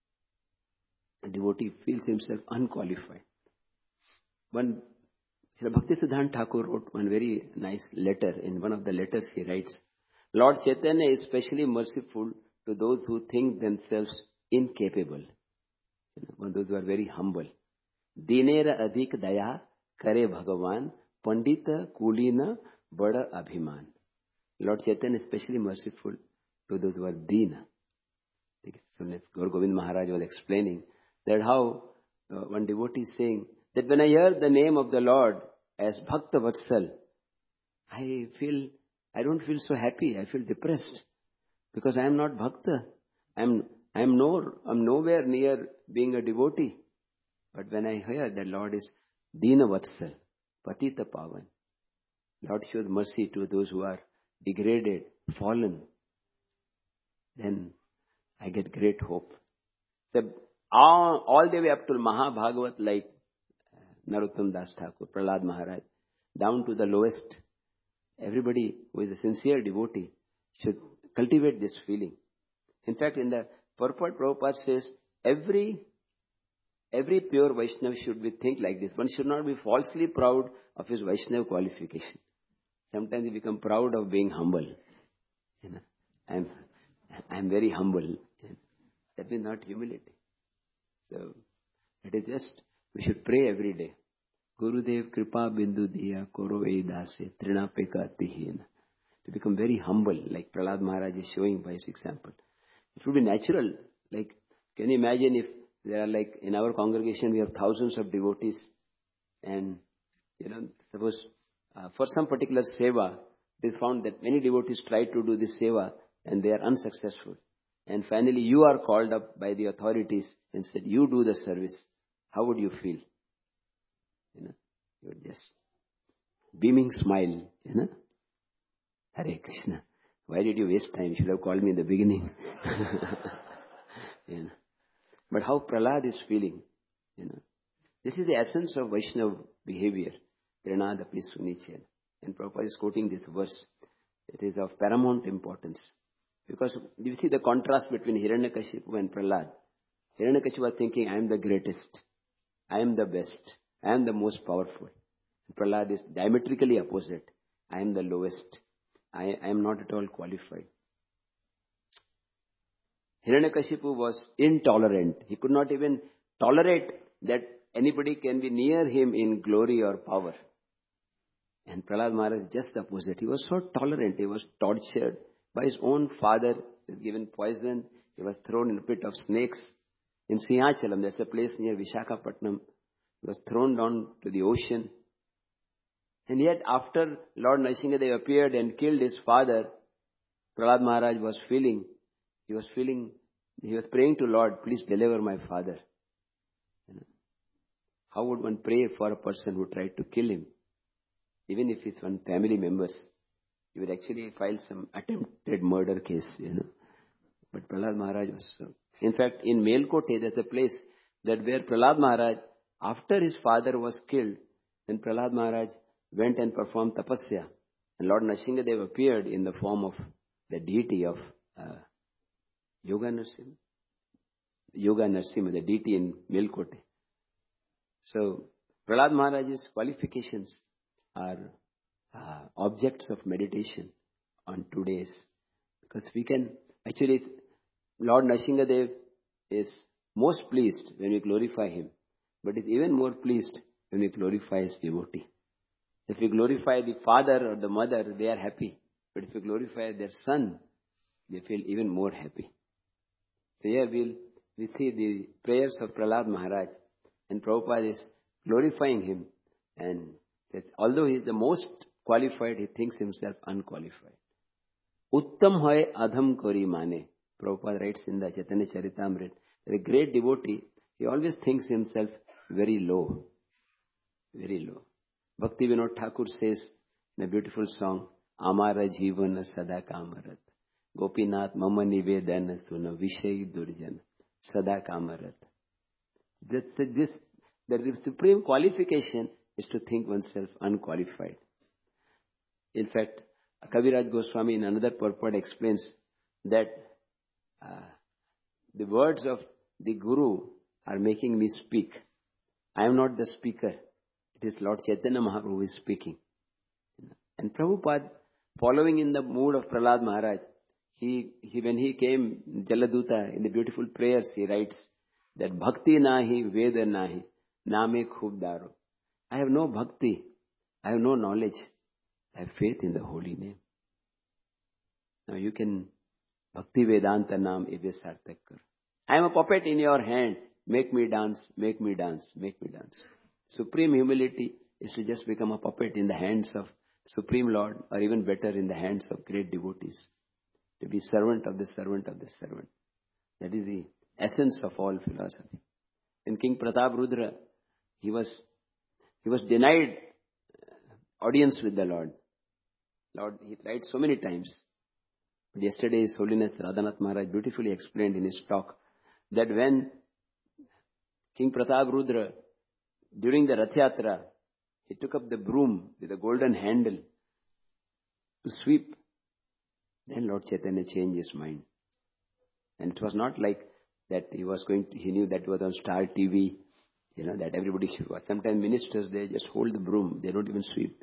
A devotee feels himself unqualified. One Srila Bhaktisiddhanta Thakur wrote one very nice letter. In one of the letters he writes, Lord Chaitanya is especially merciful to those who think themselves incapable. Those who are very humble. Dinera adhik daya kare bhagavan pandita kulina bada abhiman. Lord Chaitanya is especially merciful to those who are dina. Gaur Govind Maharaj was explaining that how one devotee is saying that when I hear the name of the Lord as Bhakta Vatsal, I don't feel so happy. I feel depressed because I am not Bhakta. I'm nowhere near being a devotee. But when I hear that Lord is Dina Vatsal, Patita Pavan, Lord shows mercy to those who are degraded, fallen, then I get great hope. So all the way up to Mahabhagavat, like Narottam Das Thakur, Prahlad Maharaj, down to the lowest, everybody who is a sincere devotee should cultivate this feeling. In fact, in the purport, Prabhupada says, every pure Vaishnava should think like this. One should not be falsely proud of his Vaishnava qualification. Sometimes we become proud of being humble. I'm very humble. That is not humility. So, it is just, we should pray every day. Gurudev Kripa Bindu Diya Koro Edase Trinapeka Tihina. To become very humble, like Prahlad Maharaj is showing by his example. It would be natural. Like, can you imagine if there are like, in our congregation we have thousands of devotees and, suppose for some particular seva, it is found that many devotees try to do this seva and they are unsuccessful. And finally you are called up by the authorities and said, you do the service. How would you feel? You would just beaming smile, Hare Krishna. Why did you waste time? You should have called me in the beginning. But how Prahlad is feeling, This is the essence of Vaishnava behavior. Pranadapi Sunichena. And Prabhupada is quoting this verse. It is of paramount importance. Because you see the contrast between Hiranyakashipu and Prahlad. Hiranyakashipu was thinking, I am the greatest. I am the best. I am the most powerful. Prahlad is diametrically opposite. I am the lowest. I am not at all qualified. Hiranyakashipu was intolerant. He could not even tolerate that anybody can be near him in glory or power. And Prahlad Maharaj is just the opposite. He was so tolerant. He was tortured by his own father. He was given poison. He was thrown in a pit of snakes. In Sihachalam, there's a place near Vishakhapatnam. He was thrown down to the ocean. And yet after Lord Nrsimhadev appeared and killed his father, Prahlad Maharaj was he was praying to Lord, please deliver my father. How would one pray for a person who tried to kill him? Even if it's one family members, he would actually file some attempted murder case, But Prahlad Maharaj was... In fact, in Melkote, there's a place that where Prahlad Maharaj, after his father was killed, then Prahlad Maharaj went and performed tapasya. And Lord Nrsimhadev appeared in the form of the deity of Yoga Nrsimha, the deity in Melkote. So, Prahlad Maharaj's qualifications are objects of meditation on today's. Because we can, actually, Lord Nrsimhadev is most pleased when we glorify him, but is even more pleased when we glorify his devotee. If we glorify the father or the mother, they are happy. But if we glorify their son, they feel even more happy. So here we see the prayers of Prahlad Maharaj, and Prabhupada is glorifying him, and that although he is the most qualified, he thinks himself unqualified. Uttam hoy adham kori mane. Prabhupada writes in the Chaitanya Charitamrita, a great devotee, he always thinks himself very low. Very low. Bhakti Vinod Thakur says in a beautiful song, Amara Jivana Sada Kamarat. Gopinath Mama Nivedana Suna Vishay Durjana Sada Kamarat. The supreme qualification is to think oneself unqualified. In fact, Kaviraj Goswami in another purport explains that the words of the Guru are making me speak. I am not the speaker. It is Lord Chaitanya Mahaprabhu who is speaking. And Prabhupada, following in the mood of Prahlad Maharaj, when he came, Jaladuta, in the beautiful prayers, he writes that Bhakti nahi, Veda nahi, Name khub daro. I have no bhakti, I have no knowledge, I have faith in the holy name. Now you can Bhakti Vedanta Naam Ebe Sartak Kar. I am a puppet in your hand. Make me dance, make me dance, make me dance. Supreme humility is to just become a puppet in the hands of Supreme Lord, or even better, in the hands of great devotees. To be servant of the servant of the servant. That is the essence of all philosophy. In King Pratap Rudra, he was denied audience with the Lord. Lord, he tried so many times. But yesterday His Holiness Radhanath Maharaj beautifully explained in his talk that when King Pratap Rudra, during the Rath Yatra, he took up the broom with a golden handle to sweep, then Lord Chaitanya changed his mind. And it was not like that he knew that it was on Star TV, that everybody should watch. Sometimes ministers, they just hold the broom, they don't even sweep,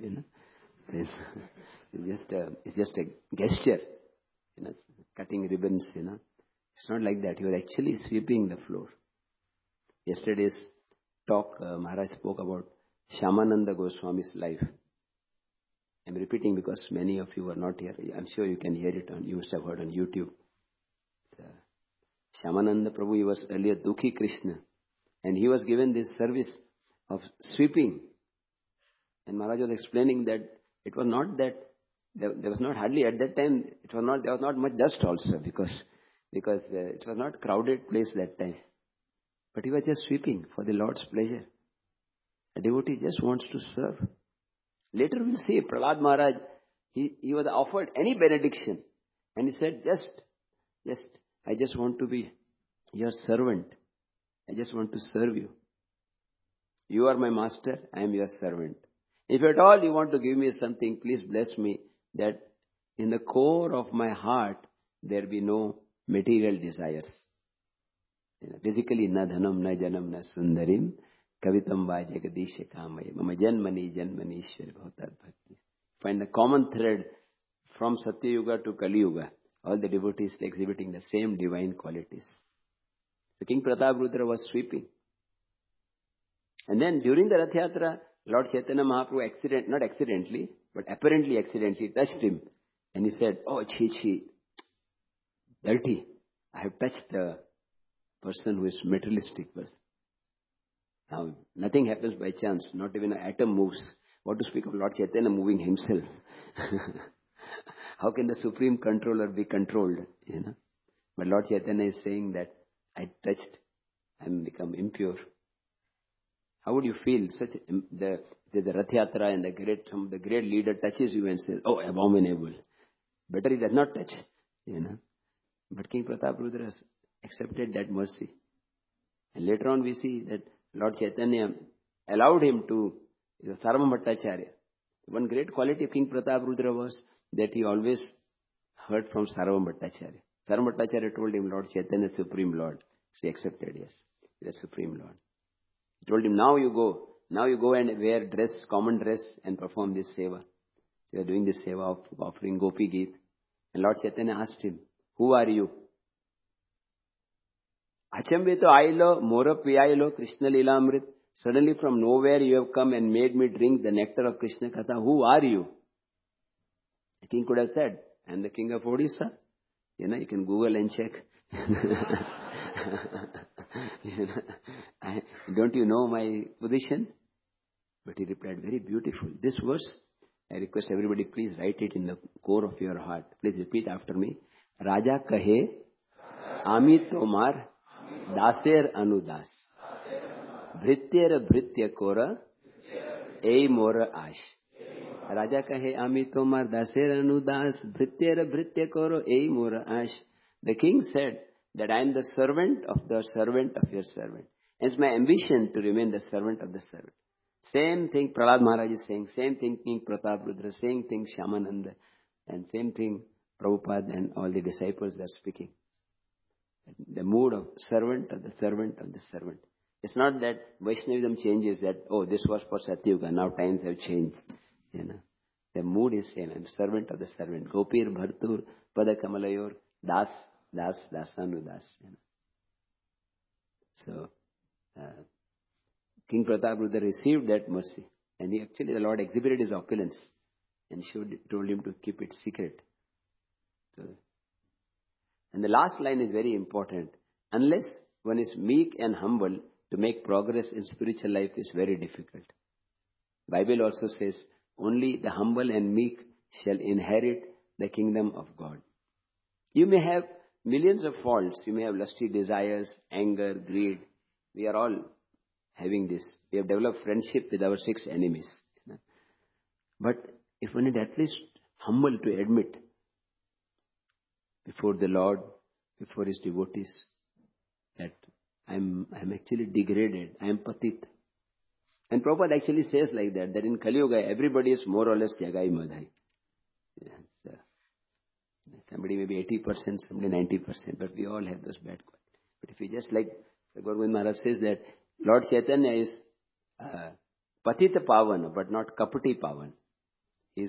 It's just a gesture, cutting ribbons, It's not like that. He was actually sweeping the floor. Yesterday's talk, Maharaj spoke about Shyamananda Goswami's life. I'm repeating because many of you are not here. I'm sure you can hear it you must have heard on YouTube. Shyamananda Prabhu, he was earlier Dukhi Krishna. And he was given this service of sweeping. And Maharaj was explaining that it was not that, there was not hardly at that time, there was not much dust also because it was not a crowded place that time. But he was just sweeping for the Lord's pleasure. A devotee just wants to serve. Later we'll see Prahlad Maharaj, he was offered any benediction. And he said, I just want to be your servant. I just want to serve you. You are my master, I am your servant. If at all you want to give me something, please bless me that in the core of my heart there be no material desires. Basically, na dhanam, na janam, na sundarim, kavitam va jagadisha kamaya, mama janmani ishwar bhautad bhakti. Find the common thread from Satya Yuga to Kali Yuga. All the devotees exhibiting the same divine qualities. So King Pratap Rudra was sweeping. And then during the Rath Yatra, Lord Chaitanya Mahaprabhu not accidentally, but apparently accidentally touched him. And he said, oh, chi, dirty. I have touched a person who is materialistic person. Now, nothing happens by chance. Not even an atom moves What to speak of Lord Chaitanya moving himself? How can the Supreme Controller be controlled? But Lord Chaitanya is saying that I touched and become impure. How would you feel? The Rath Yatra and the great leader touches you and says, "Oh, abominable." Better he does not touch. But King Pratap Rudra has accepted that mercy. And later on we see that Lord Chaitanya allowed him to, Sarvam Bhattacharya. One great quality of King Pratap Rudra was that he always heard from Sarvam Bhattacharya. Sarvam Bhattacharya told him, Lord Chaitanya is Supreme Lord. So he accepted, yes, he is Supreme Lord. He told him, now you go and wear common dress and perform this seva. They are doing this seva of offering Gopi Geet. And Lord Chaitanya asked him, who are you? Achambe to ailo, mora piyailo, Krishna Lilamrit. Suddenly from nowhere you have come and made me drink the nectar of Krishna Katha. Who are you? The king could have said, I am the king of Odisha. You can Google and check. Don't you know my position? But he replied, very beautiful. This verse, I request everybody, please write it in the core of your heart. Please repeat after me. Raja kahe, Ami tomar, daser anudas. Bhrityera bhritya kora, ei mora ash. Raja kahe, Ami tomar, daser anudas. Bhrityera bhritya kora, ei mora ash. The king said that I am the servant of your servant. It's my ambition to remain the servant of the servant. Same thing Prahlad Maharaj is saying, same thing King Pratap Rudra, same thing Shyamananda, and same thing Prabhupada and all the disciples are speaking. The mood of servant of the servant of the servant. It's not that Vaishnavism changes that, oh, this was for Satyuga, now times have changed. The mood is same. I'm servant of the servant. Gopir Bhartur Pada Kamalayor Das Dasanudas. So, King Pratap Rudra received that mercy. And the Lord exhibited his opulence and told him to keep it secret. So, and the last line is very important. Unless one is meek and humble, to make progress in spiritual life is very difficult. Bible also says, only the humble and meek shall inherit the kingdom of God. You may have millions of faults. You may have lusty desires, anger, greed. We are all having this. We have developed friendship with our 6 enemies. But if one is at least humble to admit before the Lord, before His devotees, that I am actually degraded, I am patit. And Prabhupada actually says like that in Kali Yuga, everybody is more or less Jagai Madhai. Somebody may be 80%, somebody 90%, but we all have those bad qualities. But if you just like Gaur Maharaj says that Lord Chaitanya is Patita Pavan, but not Kapati Pavan. He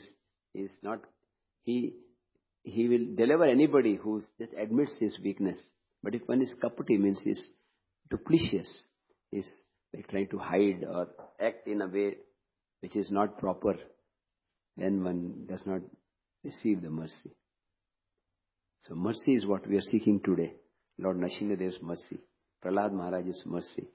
will deliver anybody who just admits his weakness. But if one is Kapati, means he is duplicitous, he is like trying to hide or act in a way which is not proper, then one does not receive the mercy. So mercy is what we are seeking today. Lord Nrsingadev's mercy, Prahlad Maharaj's mercy.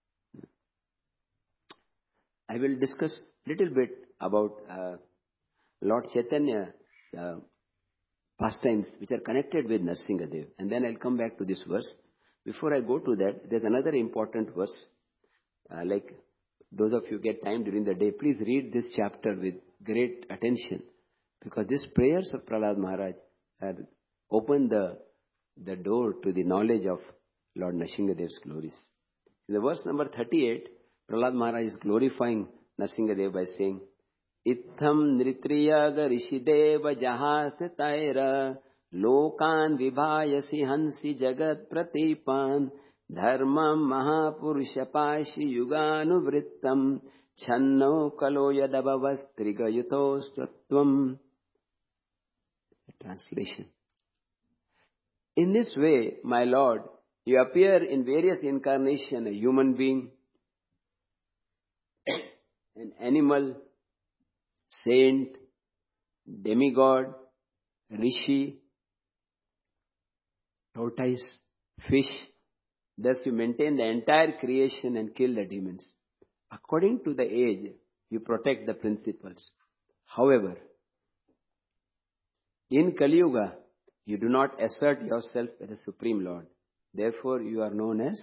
I will discuss little bit about Lord Chaitanya pastimes which are connected with Nrsingadev, and then I'll come back to this verse. Before I go to that, there's another important verse. Like those of you get time during the day, please read this chapter with great attention, because these prayers of Prahlad Maharaj have opened the door to the knowledge of Lord Nrsingadev's glories. In the verse number 38, Prahlad Maharaj is glorifying Nrsingadev by saying, Itham nritriyaga rishideva jahasitaira lokan vibhayasi hansi jagat pratipan dharmam mahapurusha pashi yuganuvrittam channo kalo yadabhavastriga yutostatvam. Translation. In this way, my Lord, you appear in various incarnations, a human being, an animal, saint, demigod, rishi, tortoise, fish. Thus you maintain the entire creation and kill the demons. According to the age, you protect the principles. However, in Kali Yuga, you do not assert yourself as the Supreme Lord. Therefore, you are known as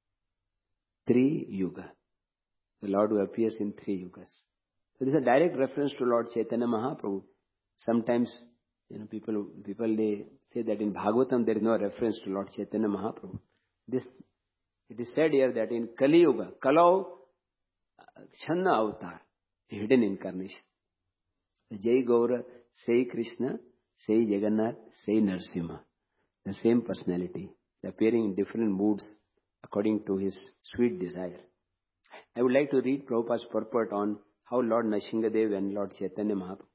Tri Yuga, the Lord who appears in 3 yugas. So this is a direct reference to Lord Chaitanya Mahaprabhu. Sometimes, people they say that in Bhagavatam there is no reference to Lord Chaitanya Mahaprabhu. It is said here that in Kali Yuga, Kalau Channa Avatar, a hidden incarnation. Jai Gaura, Sai Krishna, Sai Jagannath, Sai Narsimha. The same personality, appearing in different moods according to his sweet desire. I would like to read Prabhupada's purport on how Lord Nrsimhadev and Lord Chaitanya Mahaprabhu.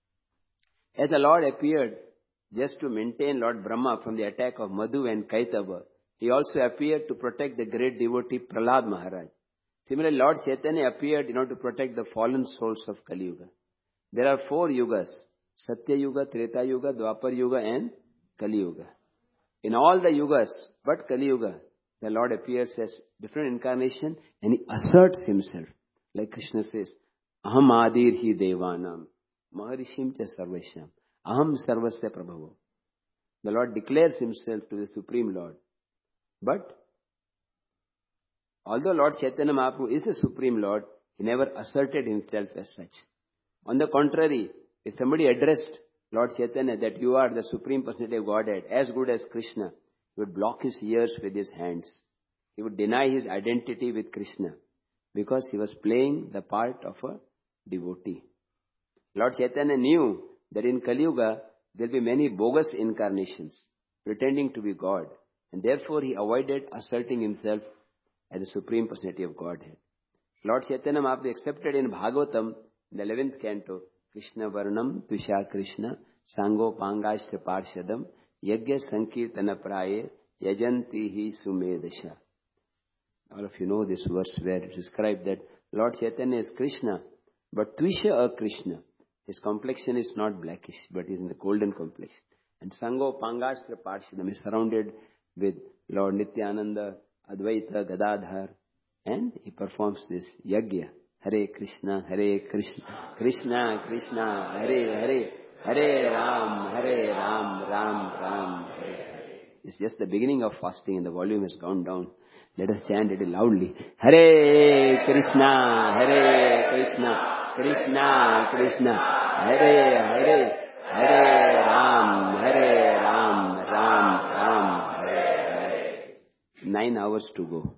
As the Lord appeared just to maintain Lord Brahma from the attack of Madhu and Kaitava, he also appeared to protect the great devotee Prahlad Maharaj. Similarly, Lord Chaitanya appeared in order to protect the fallen souls of Kali Yuga. There are 4 yugas: Satya Yuga, Treta Yuga, Dwapar Yuga and Kali Yuga. In all the yugas but Kali Yuga, the Lord appears as different incarnation and he asserts himself. Like Krishna says, Aham Adir Hi Devanam, Maharishim Cha Sarvesham, Aham Sarvasya Prabhavo. The Lord declares himself to the Supreme Lord. But although Lord Chaitanya Mahaprabhu is the Supreme Lord, he never asserted himself as such. On the contrary, if somebody addressed Lord Chaitanya that you are the Supreme Personality of Godhead, as good as Krishna, he would block his ears with his hands. He would deny his identity with Krishna because he was playing the part of a devotee. Lord Chaitanya knew that in Kali Yuga there will be many bogus incarnations pretending to be God, and therefore he avoided asserting himself as the Supreme Personality of Godhead. Lord Chaitanya Mahaprabhu accepted in Bhagavatam, in the 11th canto, Krishna Varnam Tusha Krishna Sango Pangashtra Parshadam Yagya Sankirtana Praye Yajanti Hi Sumedasha. All of you know this verse where it is described that Lord Chaitanya is Krishna, but Tvisha a Krishna. His complexion is not blackish, but is in the golden complexion. And Sango Pangashtra Parshadam is surrounded with Lord Nityananda, Advaita, Gadadhar, and he performs this Yagya. Hare Krishna, Krishna Krishna, Hare Hare, Hare Ram, Ram Ram, Hare Hare. It's just the beginning of fasting and the volume has gone down. Let us chant it loudly. Hare Krishna, Krishna Krishna, Hare Hare, Hare Ram, Ram, Hare Hare. 9 hours to go.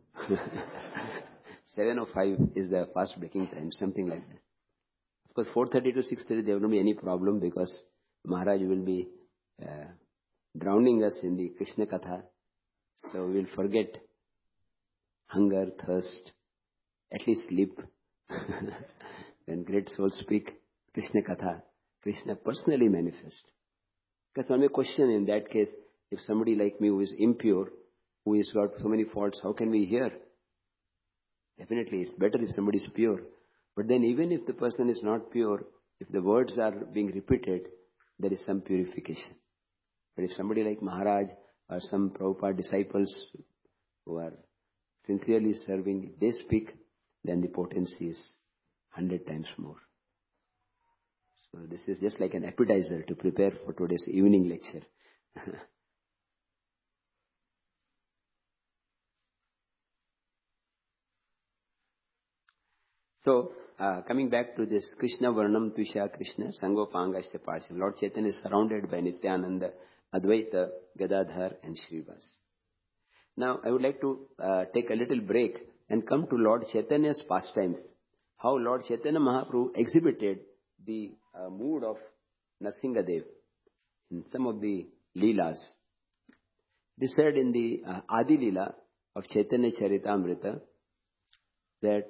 7:05 is the fast breaking time, something like that. Of course, 4:30 to 6:30 there won't be any problem because Maharaj will be drowning us in the Krishna Katha. So we will forget hunger, thirst, at least sleep. When great souls speak Krishna Katha, Krishna personally manifests. Because one may question in that case, if somebody like me who is impure, who has got so many faults, how can we hear? Definitely, it's better if somebody is pure. But then even if the person is not pure, if the words are being repeated, there is some purification. But if somebody like Maharaj or some Prabhupada disciples who are sincerely serving, if they speak, then the potency is 100 times more. So this is just like an appetizer to prepare for today's evening lecture. So, coming back to this Krishna Varnam Tvisha Krishna Sango Pangashya Parsham, Lord Chaitanya is surrounded by Nityananda, Advaita, Gadadhar and Srivas. Now, I would like to take a little break and come to Lord Chaitanya's pastimes. How Lord Chaitanya Mahaprabhu exhibited the mood of Nrsimhadev in some of the Leelas. It is said in the Adi Leela of Chaitanya Charitamrita that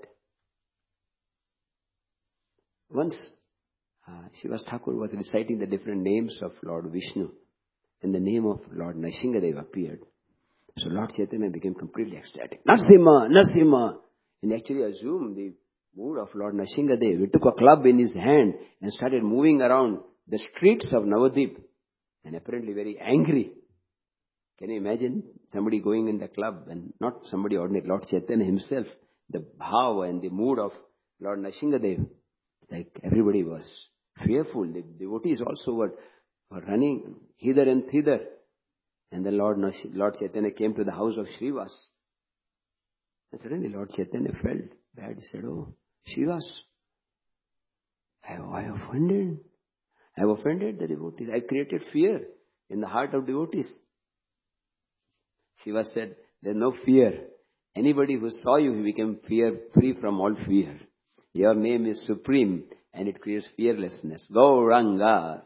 once Srivas Thakur was reciting the different names of Lord Vishnu, and the name of Lord Nrsimhadev appeared. So Lord Chaitanya became completely ecstatic. Nrsimha! And actually assumed the mood of Lord Nrsimhadev. He took a club in his hand and started moving around the streets of Navadvip, and apparently very angry. Can you imagine somebody going in the club and not somebody ordinary, Lord Chaitanya himself, the bhava and the mood of Lord Nrsimhadev. Like everybody was fearful. The devotees also were running hither and thither. And then Lord Chaitanya came to the house of Srivas. And suddenly Lord Chaitanya felt bad. He said, "Oh, Srivas, have I offended? I have offended the devotees. I created fear in the heart of devotees." Shiva said, "There's no fear. Anybody who saw you, he became free from all fear. Your name is supreme and it creates fearlessness. Gauranga.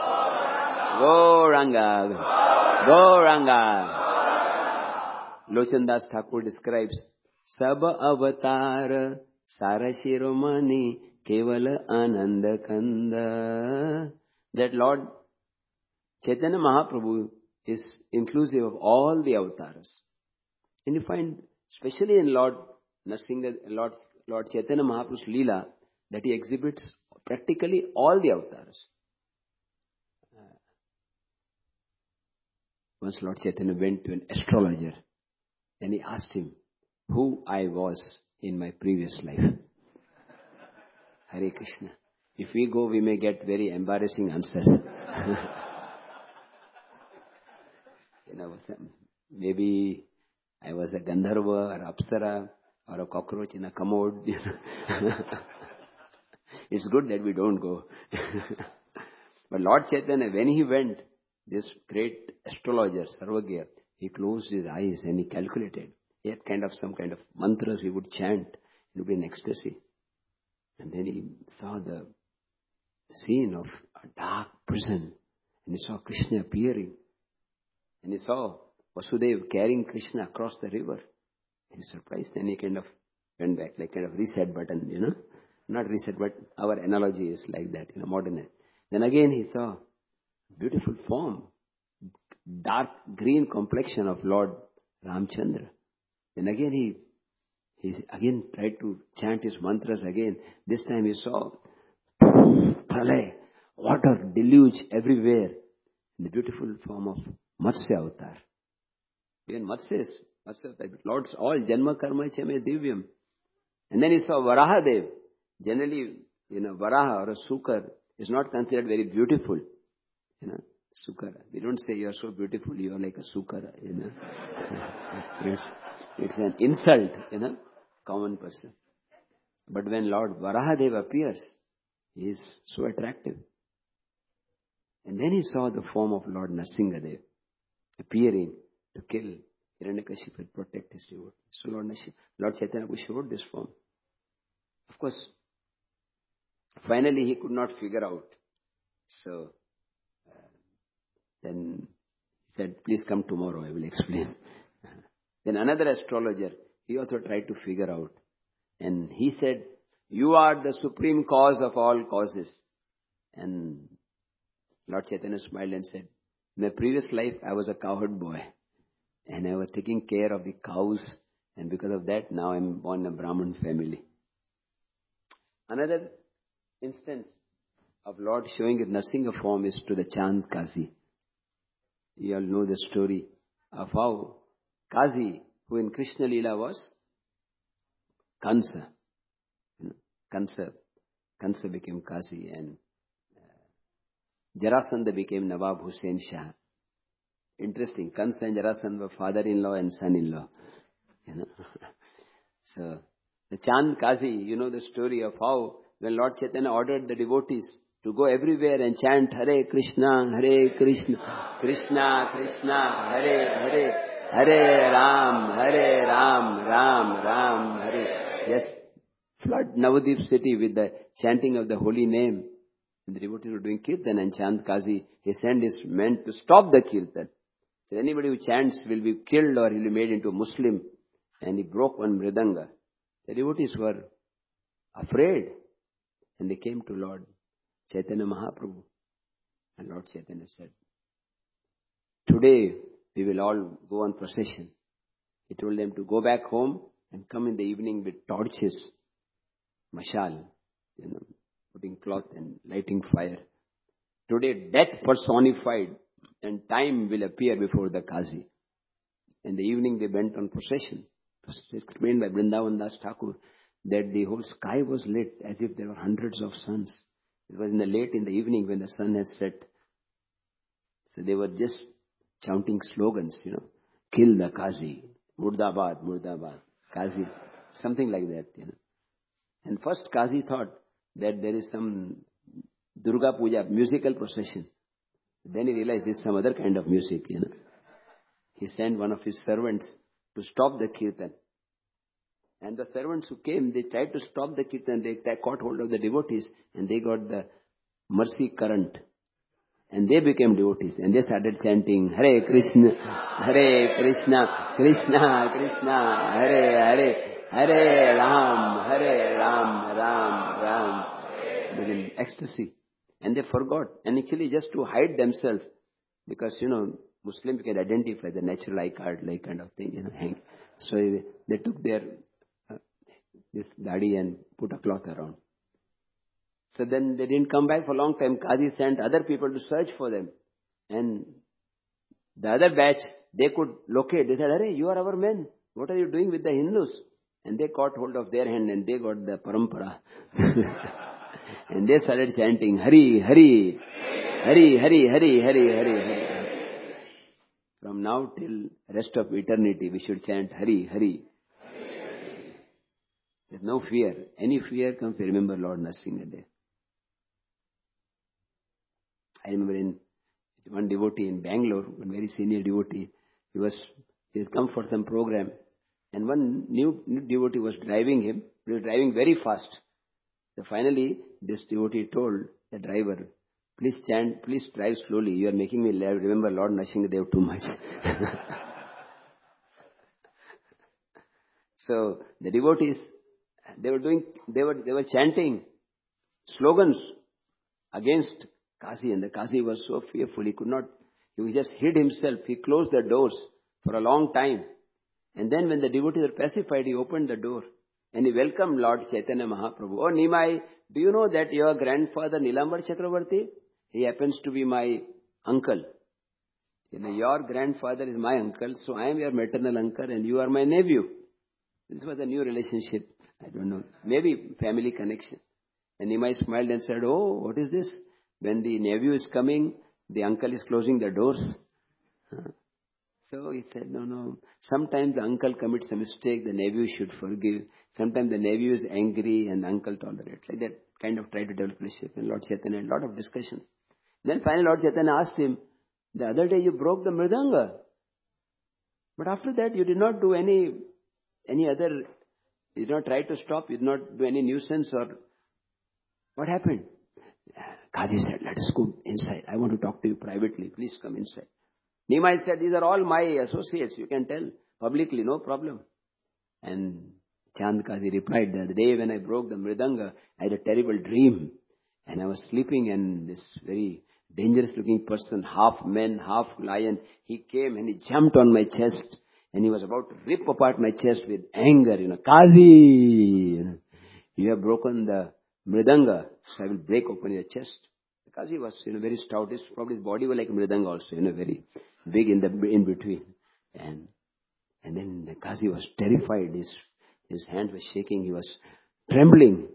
Gauranga. Gauranga." Lochandas Thakur describes, "Sab avatar sarashiromani kevala ananda kanda." That Lord Chaitanya Mahaprabhu is inclusive of all the avatars. And you find, especially in Lord Chaitanya Mahaprabhu's Leela, that he exhibits practically all the avatars. Once Lord Chaitanya went to an astrologer and he asked him who I was in my previous life. Hare Krishna. If we go, we may get very embarrassing answers. Maybe I was a Gandharva or Apsara or a cockroach in a commode. It's good that we don't go. But Lord Chaitanya, when he went, this great astrologer, Sarvagya, he closed his eyes and he calculated. He had some kind of mantras he would chant. He would be in ecstasy. And then he saw the scene of a dark prison. And he saw Krishna appearing. And he saw Vasudeva carrying Krishna across the river. And he was surprised. And he went back, like reset button, Not reset, but our analogy is like that, modern. Then again he saw beautiful form, dark green complexion of Lord Ramchandra. Then again he again tried to chant his mantras again. This time he saw pralay, water deluge everywhere in the beautiful form of Matsya avatar. Even Matsya avatar, Lord's all janma karma chame divyam. And then he saw Varahadev. Generally, Varaha or a Sukar is not considered very beautiful. Sukara. We don't say you are so beautiful, you are like a Sukara, It's an insult, common person. But when Lord Varahadev appears, he is so attractive. And then he saw the form of Lord Nrsimhadev appearing to kill Hiranyakashipu and protect his devotee. So Lord Chaitanya showed this form. Of course, finally he could not figure out. So then he said, "Please come tomorrow, I will explain." Then another astrologer, he also tried to figure out. And he said, "You are the supreme cause of all causes." And Lord Chaitanya smiled and said, "In my previous life, I was a cowherd boy. And I was taking care of the cows. And because of that, now I am born in a Brahmin family." Another instance of Lord showing his Nrsimha form is to the Chand Kazi. You all know the story of how Kazi, who in Krishna Leela was Kansa. Kansa became Kazi and Jarasandha became Nawab Hussain Shah. Interesting. Kansa and Jarasandha were father-in-law and son-in-law. So, the Chand Kazi, you know the story of how when Lord Chaitanya ordered the devotees to go everywhere and chant Hare Krishna, Krishna Krishna, Hare Hare, Hare Ram, Ram Ram, Hare. Yes, flood Navadip city with the chanting of the holy name. And the devotees were doing kirtan, and Chand Kazi, he sent his men to stop the kirtan. So anybody who chants will be killed or he will be made into a Muslim. And he broke one mridanga. The devotees were afraid. And they came to Lord Chaitanya Mahaprabhu. And Lord Chaitanya said, "Today we will all go on procession." He told them to go back home and come in the evening with torches, mashal, putting cloth and lighting fire. Today death personified and time will appear before the Kazi. In the evening they went on procession. It was explained by Vrindavan Das Thakur that the whole sky was lit as if there were hundreds of suns. It was late in the evening when the sun has set. So they were just chanting slogans, kill the Qazi, Murdabad, Murdabad, Qazi, something like that, And first Qazi thought that there is some Durga Puja musical procession. Then he realized this is some other kind of music, He sent one of his servants to stop the kirtan. And the servants who came, they tried to stop the kirtan. They caught hold of the devotees and they got the mercy current. And they became devotees. And they started chanting, Hare Krishna, Krishna Krishna, Hare, Hare Ram, Ram. But in ecstasy. And they forgot. And actually just to hide themselves, because, Muslim can identify the natural eye card, like kind of thing, hang. So they took their this dadi and put a cloth around. So then they didn't come back for a long time. Qazi sent other people to search for them. And the other batch, they could locate. They said, Arey, you are our men. What are you doing with the Hindus? And they caught hold of their hand and they got the parampara. And they started chanting, Hari, Hari, Hari, Hari, Hari, Hari, Hari, Hari. From now till rest of eternity, we should chant Hari, Hari. There's no fear. Any fear comes, remember Lord Nrsimha. I remember in one devotee in Bangalore, one very senior devotee, he had come for some program, and one new devotee was driving him. He was driving very fast. So finally, this devotee told the driver, please drive slowly. You are making me remember Lord Nrsimha too much. So the devotees, they were chanting slogans against Qazi, and the Qazi was so fearful, he just hid himself. He closed the doors for a long time. And then when the devotees were pacified, he opened the door and he welcomed Lord Chaitanya Mahaprabhu. Oh Nimai, do you know that your grandfather Nilambar Chakravarti, he happens to be my uncle. Your grandfather is my uncle, so I am your maternal uncle and you are my nephew. This was a new relationship. I don't know, maybe family connection. And Nimai smiled and said, oh, what is this? When the nephew is coming, the uncle is closing the doors. So he said, no. Sometimes the uncle commits a mistake, the nephew should forgive. Sometimes the nephew is angry and the uncle tolerates. Like that, kind of try to develop relationship. And Lord Chaitanya had a lot of discussion. Then finally Lord Chaitanya asked him, the other day you broke the mridanga. But after that you did not do any other, you did not try to stop, you did not do any nuisance or what happened? Qazi said, let us go inside. I want to talk to you privately. Please come inside. Nimai said, these are all my associates. You can tell publicly, no problem. And Chand Qazi replied, the day when I broke the mridanga, I had a terrible dream. And I was sleeping and this very dangerous looking person, half man, half lion, he came and he jumped on my chest. And he was about to rip apart my chest with anger. Qazi, you have broken the mridanga, so I will break open your chest. The Qazi was, very stout. Probably his body was like a mridanga also, very big in between. And then the Qazi was terrified. His hand was shaking. He was trembling.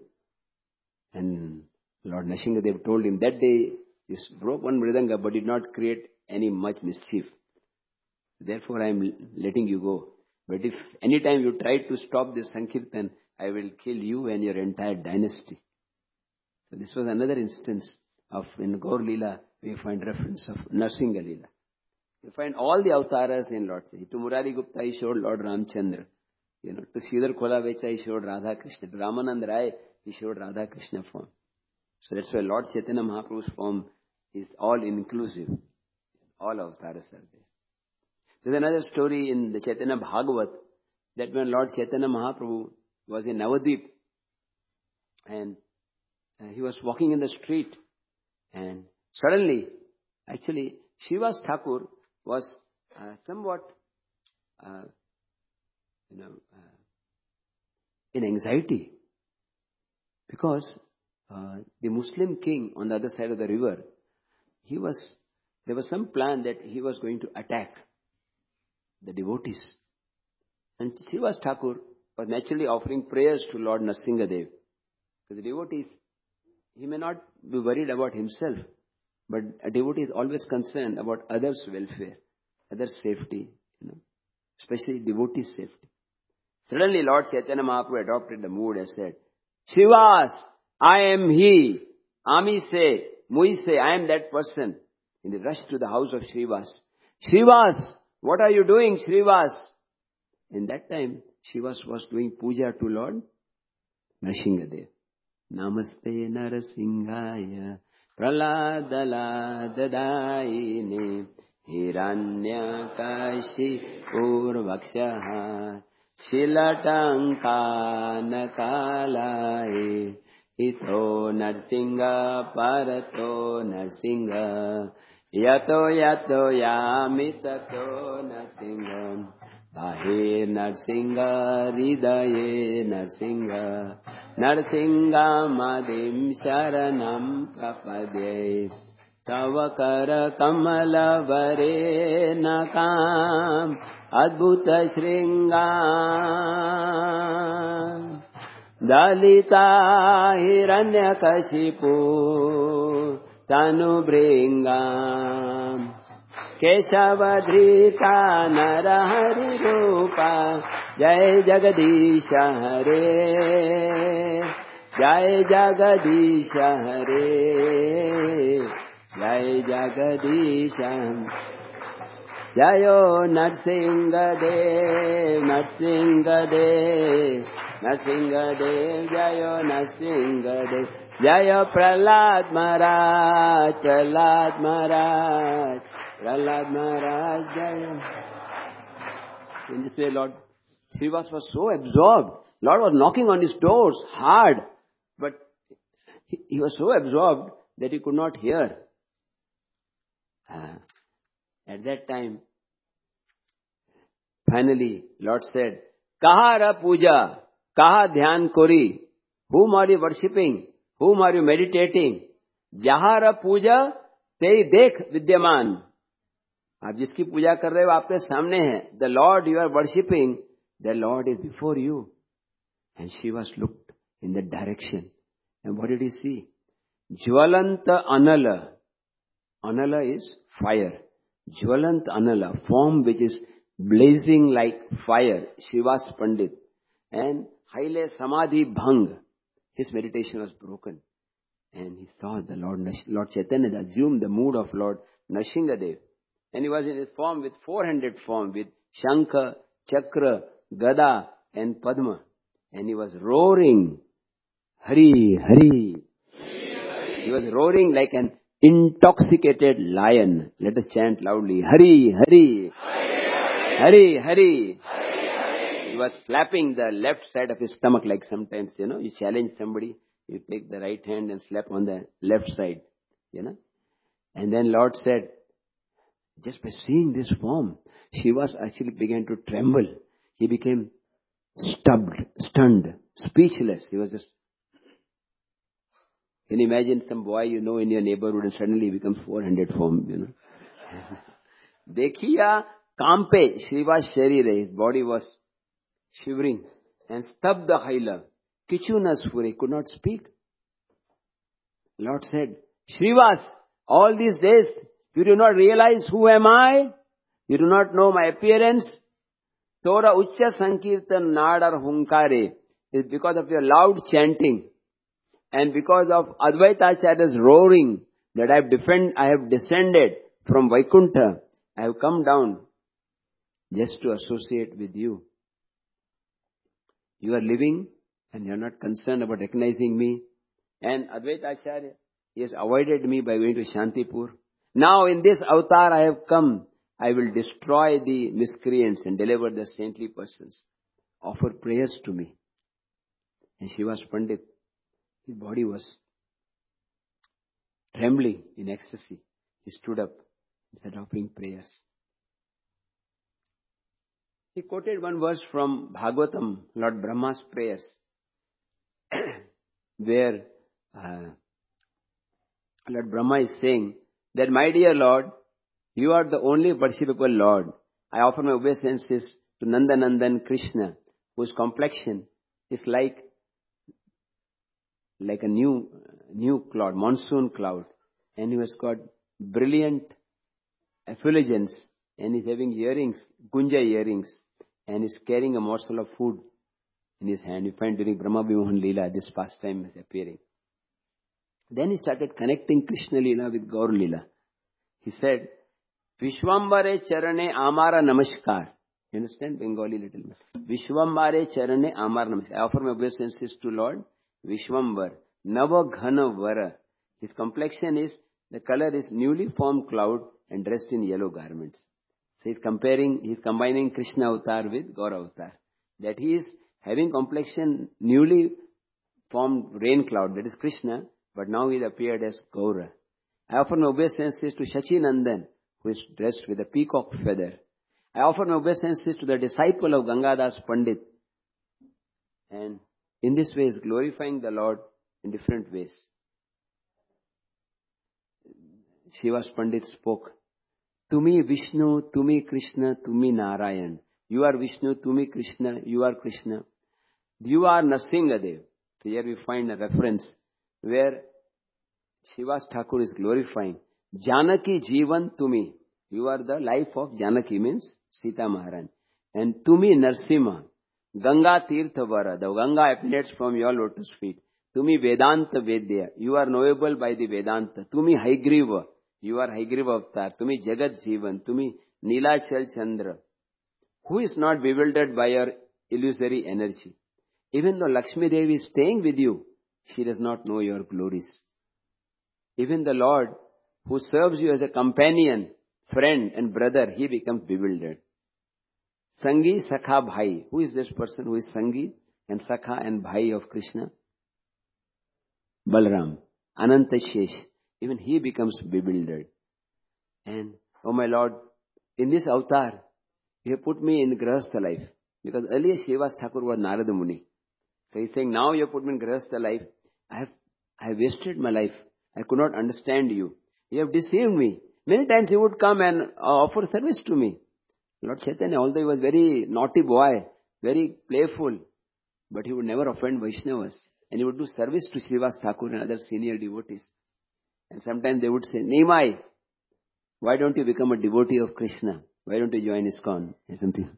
And Lord Nrsimha told him that day, you broke one mridanga but did not create any much mischief. Therefore, I am letting you go. But if any time you try to stop this Sankirtan, I will kill you and your entire dynasty. So this was another instance of, in Gaur Leela, we find reference of Nrsimha Leela. You find all the avatars in Lord. To Murari Gupta, he showed Lord Ramchandra. To Sridhar Kholavecha, he showed Radha Krishna. To Ramanand Rai, he showed Radha Krishna form. So that's why Lord Chaitanya Mahaprabhu's form is all inclusive. All avatars are there. There's another story in the Chaitanya Bhagavat that when Lord Chaitanya Mahaprabhu was in Navadvip and he was walking in the street and suddenly, actually, Srivas Thakur was somewhat, in anxiety because the Muslim king on the other side of the river, there was some plan that he was going to attack the devotees. And Srivas Thakur was naturally offering prayers to Lord Nrsingadev. Because the devotee, he may not be worried about himself, but a devotee is always concerned about others' welfare, others' safety, especially devotee safety. Suddenly Lord Chaitanya Mahaprabhu adopted the mood and said, Shrivas, I am he. Ami se, Mui se, I am that person. And he rushed to the house of Shrivas. Shrivas, what are you doing, Shrivas? In that time, Shrivas was doing puja to Lord Nrsingadev. Namaste Narasimhaya Praladala Dadaine Hiranyakashi Purvakshaha Shilatankanakalaye Ito Narsinga Parato Narsinga Yato Yato Yamitato Narsinga Bahe Narsinga Ridaye Narsinga Narsinga Madim Sharanam Prapade Tavakara Kamala Vare Nakam Adbhuta Shringam Dalita Hiranyakashipu Tanu Bringam Keshavadrita Narahari Rupa Jai Jagadisha Hare Jai Jagadisha Hare Jai Jagadisha Jayo Nrsingadev Nrsingadev Nrsingadev Jayo Nrsingadev Jayo Prahlad Maharaj Prahlad Maharaj Prahlad Maharaj Jayo. In this way, Lord Srivas was so absorbed. Lord was knocking on his doors hard, but he was so absorbed that he could not hear. At that time, finally, Lord said, Kahara puja, kaha dhyan kori. Whom are you worshipping? Whom are you meditating? Jahara puja, tei dekh vidyaman. आप जिसकी पूजा कर रहे हो आपके सामने है. The Lord you are worshipping, the Lord is before you. And Shrivas looked in that direction. And what did he see? Jvalanta Anala. Anala is fire. Jvalant Anala, form which is blazing like fire. Shrivas Pandit. And Haile Samadhi Bhang. His meditation was broken. And he saw the Lord Chaitanya assumed the mood of Lord Nrsingadev. And he was in his form with 400 form, with Shankha, Chakra, Gada and Padma. And he was roaring, Hari, Hari. He was roaring like an intoxicated lion. Let us chant loudly, Hari, Hari. Hari, Hari. He was slapping the left side of his stomach like sometimes, you challenge somebody, you take the right hand and slap on the left side, And then Lord said, just by seeing this form, Shrivas actually began to tremble. He became stunned, speechless. He was just... Can you imagine some boy in your neighborhood and suddenly he becomes 400 form, Dekhiya kampe Shrivas sharire. His body was shivering. And stabda haila. Kichu spure. Could not speak. Lord said, Shrivas, all these days, you do not realize who am I? You do not know my appearance? Tora Uchcha Sankirtan Nadar Hunkare is because of your loud chanting and because of Advaita Acharya's roaring that I have descended from Vaikuntha. I have come down just to associate with you. You are living and you are not concerned about recognizing me. And Advaita Acharya, he has avoided me by going to Shantipur. Now in this avatar I have come, I will destroy the miscreants and deliver the saintly persons. Offer prayers to me. And Shrivas Pandit, his body was trembling in ecstasy. He stood up and started offering prayers. He quoted one verse from Bhagavatam, Lord Brahma's prayers, where Lord Brahma is saying that, my dear Lord, you are the only worshipable Lord. I offer my obeisances to Nandanandan Krishna, whose complexion is like a new cloud, monsoon cloud, and who has got brilliant effulgence, and is having earrings, gunja earrings, and is carrying a morsel of food in his hand. You find during Brahma Vimohan Leela, this pastime is appearing. Then he started connecting Krishna Leela with Gaur Leela. He said, Vishwambare Charane Amara Namaskar. You understand Bengali little bit? Vishwambare Charane Amara Namaskar. I offer my obeisances to Lord Vishwambar. Nava Ghana Vara. His complexion is, the color is newly formed cloud and dressed in yellow garments. So he's combining Krishna avatar with Gaur avatar. That he is having complexion newly formed rain cloud, that is Krishna, but now he appeared as Gaura. I offer my obeisances to Shachi Nandan, who is dressed with a peacock feather. I offer my obeisances to the disciple of Gangadas Pandit. And in this way is glorifying the Lord in different ways. Shivas Pandit spoke, Tumi Vishnu, Tumi Krishna, Tumi Narayan. You are Vishnu, Tumi Krishna, you are Krishna. You are Narsingadev. So here we find a reference where Shivas Thakur is glorifying Janaki Jivan Tumi. You are the life of Janaki, means Sita Maharani. And Tumi Narsimha, Ganga Tirtha Vara. The Ganga emanates from your lotus feet. Tumi Vedanta Vedya. You are knowable by the Vedanta. Tumi Haigriva. You are Haigriva Avatar. Tumi Jagat Jivan. Tumi Nilachal Chandra. Who is not bewildered by your illusory energy? Even though Lakshmi Devi is staying with you, she does not know your glories. Even the Lord, who serves you as a companion, friend and brother, he becomes bewildered. Sangi Sakha Bhai. Who is this person who is Sangi and Sakha and Bhai of Krishna? Balram. Ananta Shesh. Even he becomes bewildered. And, oh my Lord, in this avatar, you have put me in Grahastha life. Because earlier Shivas Thakur was Narada Muni. So he's saying, now you have put me in Grahastha life. I have wasted my life. I could not understand you. You have deceived me. Many times he would come and offer service to me. Lord Chaitanya, although he was very naughty boy, very playful, but he would never offend Vaishnavas. And he would do service to Shivas Thakur and other senior devotees. And sometimes they would say, Nimai, why don't you become a devotee of Krishna? Why don't you join ISKCON? Or something.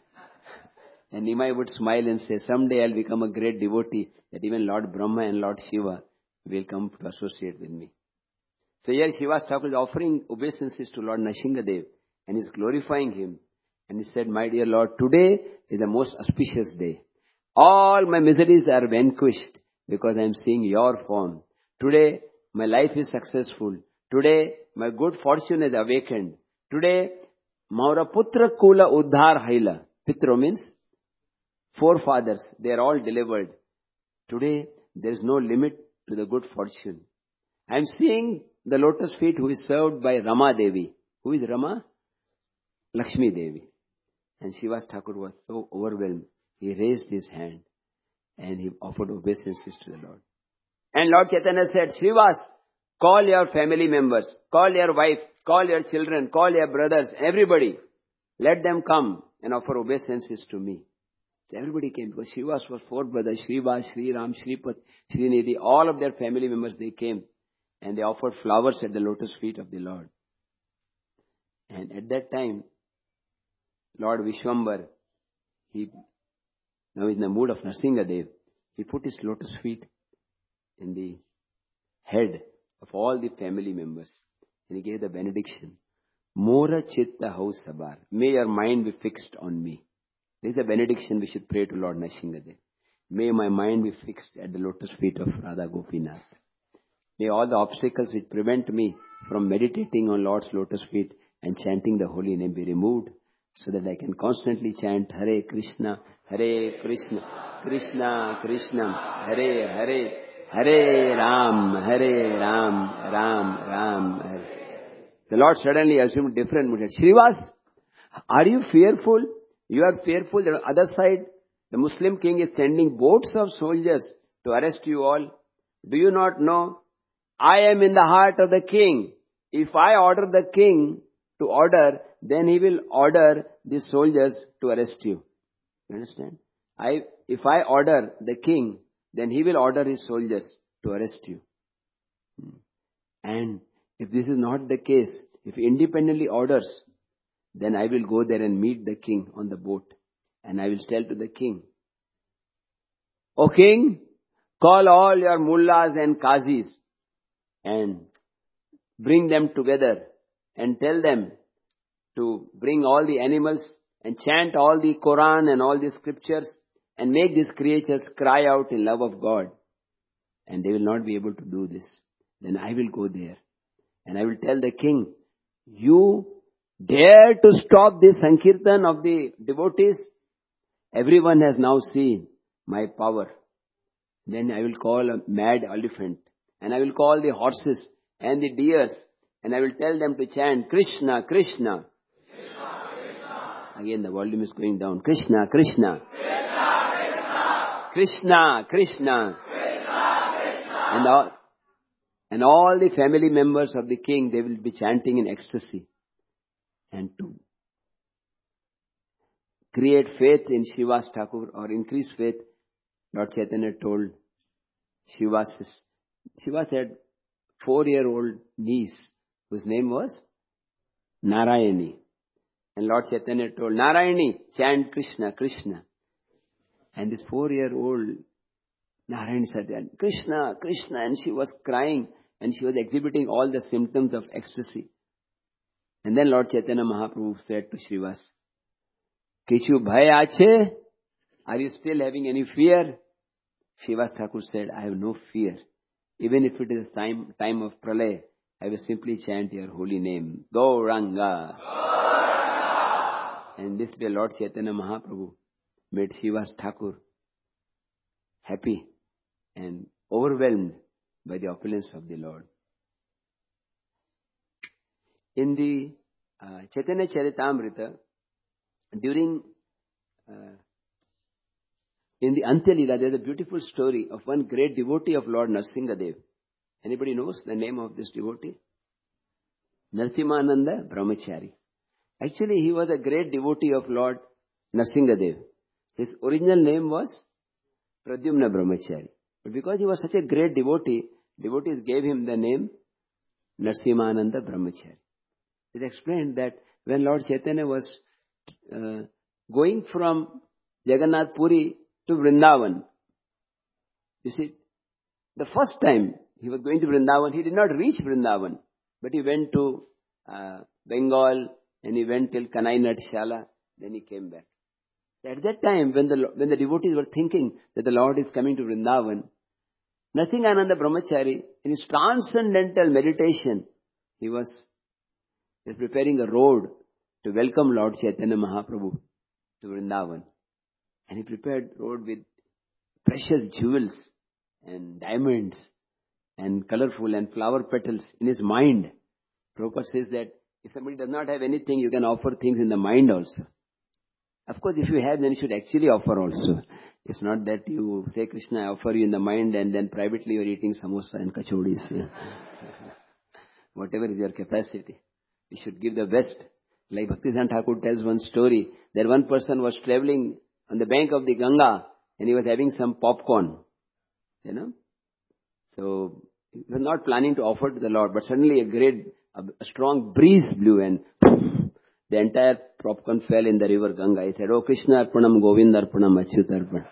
And Nimai would smile and say, someday I'll become a great devotee that even Lord Brahma and Lord Shiva will come to associate with me. So here Shivas Thakur is offering obeisances to Lord Nrsingadev and is glorifying him. And he said, my dear Lord, today is the most auspicious day. All my miseries are vanquished because I am seeing your form. Today my life is successful. Today my good fortune is awakened. Today Maura Putra Kula Uddhar Haila. Pitro means forefathers. They are all delivered. Today there is no limit to the good fortune. I am seeing the lotus feet who is served by Rama Devi. Who is Rama? Lakshmi Devi. And Shivas Thakur was so overwhelmed. He raised his hand and he offered obeisances to the Lord. And Lord Chaitanya said, Shivas, call your family members, call your wife, call your children, call your brothers, everybody. Let them come and offer obeisances to me. So everybody came because Shivas was four brothers, Shrivas, Shriram, Shripat, Srinidhi, all of their family members, they came and they offered flowers at the lotus feet of the Lord. And at that time, Lord Vishwambar, he now in the mood of Nrsingadev, he put his lotus feet in the head of all the family members and he gave the benediction. Mora chitta hau sabar. May your mind be fixed on me. This is a benediction we should pray to Lord Nrsingadev. May my mind be fixed at the lotus feet of Radha Gopinath. May all the obstacles which prevent me from meditating on Lord's lotus feet and chanting the holy name be removed, so that I can constantly chant Hare Krishna, Krishna Krishna, Hare Hare, Hare Ram, Ram Ram, Hare. The Lord suddenly assumed different mood. Shrivas, are you fearful? You are fearful that on the other side, the Muslim king is sending boats of soldiers to arrest you all. Do you not know? I am in the heart of the king. If I order the king to order, then he will order the soldiers to arrest you. You understand? If I order the king, then he will order his soldiers to arrest you. And if this is not the case, if he independently orders, then I will go there and meet the king on the boat. And I will tell to the king, O king, call all your mullahs and qazis and bring them together and tell them to bring all the animals and chant all the Quran and all the scriptures and make these creatures cry out in love of God. And they will not be able to do this. Then I will go there and I will tell the king, you dare to stop this Sankirtan of the devotees? Everyone has now seen my power. Then I will call a mad elephant and I will call the horses and the deers and I will tell them to chant Krishna, Krishna. Krishna, Krishna. Again the volume is going down. Krishna, Krishna. Krishna, Krishna. Krishna, Krishna. Krishna, Krishna. And all the family members of the king, they will be chanting in ecstasy. And to create faith in Srivas Thakur or increase faith, Lord Chaitanya told Srivas had 4-year-old niece whose name was Narayani. And Lord Chaitanya told Narayani, chant Krishna, Krishna. And this 4-year-old Narayani said, Krishna, Krishna. And she was crying and she was exhibiting all the symptoms of ecstasy. And then Lord Chaitanya Mahaprabhu said to Srivas, Kichu bhai ache? Are you still having any fear? Srivas Thakur said, I have no fear. Even if it is time of pralay, I will simply chant your holy name. Gauranga. And this day Lord Chaitanya Mahaprabhu made Srivas Thakur happy and overwhelmed by the opulence of the Lord. In the Chaitanya Charitamrita, during in the Antya Leela, there is a beautiful story of one great devotee of Lord Nrsimhadev. Anybody knows the name of this devotee? Narasimhananda Brahmachari. Actually, he was a great devotee of Lord Nrsimhadev. His original name was Pradyumna Brahmachari. But because he was such a great devotee, devotees gave him the name Narasimhananda Brahmachari. It explained that when Lord Chaitanya was going from Jagannath Puri to Vrindavan, you see, the first time he was going to Vrindavan, he did not reach Vrindavan, but he went to Bengal and he went till Kanai Natshala, then he came back. At that time, when the devotees were thinking that the Lord is coming to Vrindavan, Narasimhananda Brahmachari, in his transcendental meditation, he was preparing a road to welcome Lord Chaitanya Mahaprabhu to Vrindavan. And he prepared road with precious jewels and diamonds and colorful and flower petals in his mind. Prabhupada says that if somebody does not have anything, you can offer things in the mind also. Of course, if you have, then you should actually offer also. It's not that you say, Krishna, I offer you in the mind and then privately you are eating samosa and kachodis. Whatever is your capacity, you should give the best. Like Bhaktisiddhanta Thakur tells one story, that one person was traveling on the bank of the Ganga and he was having some popcorn, So he was not planning to offer to the Lord, but suddenly a strong breeze blew and the entire popcorn fell in the river Ganga. He said, Oh Krishna Arpanam, Govinda Arpanam, Achyut Arpanam.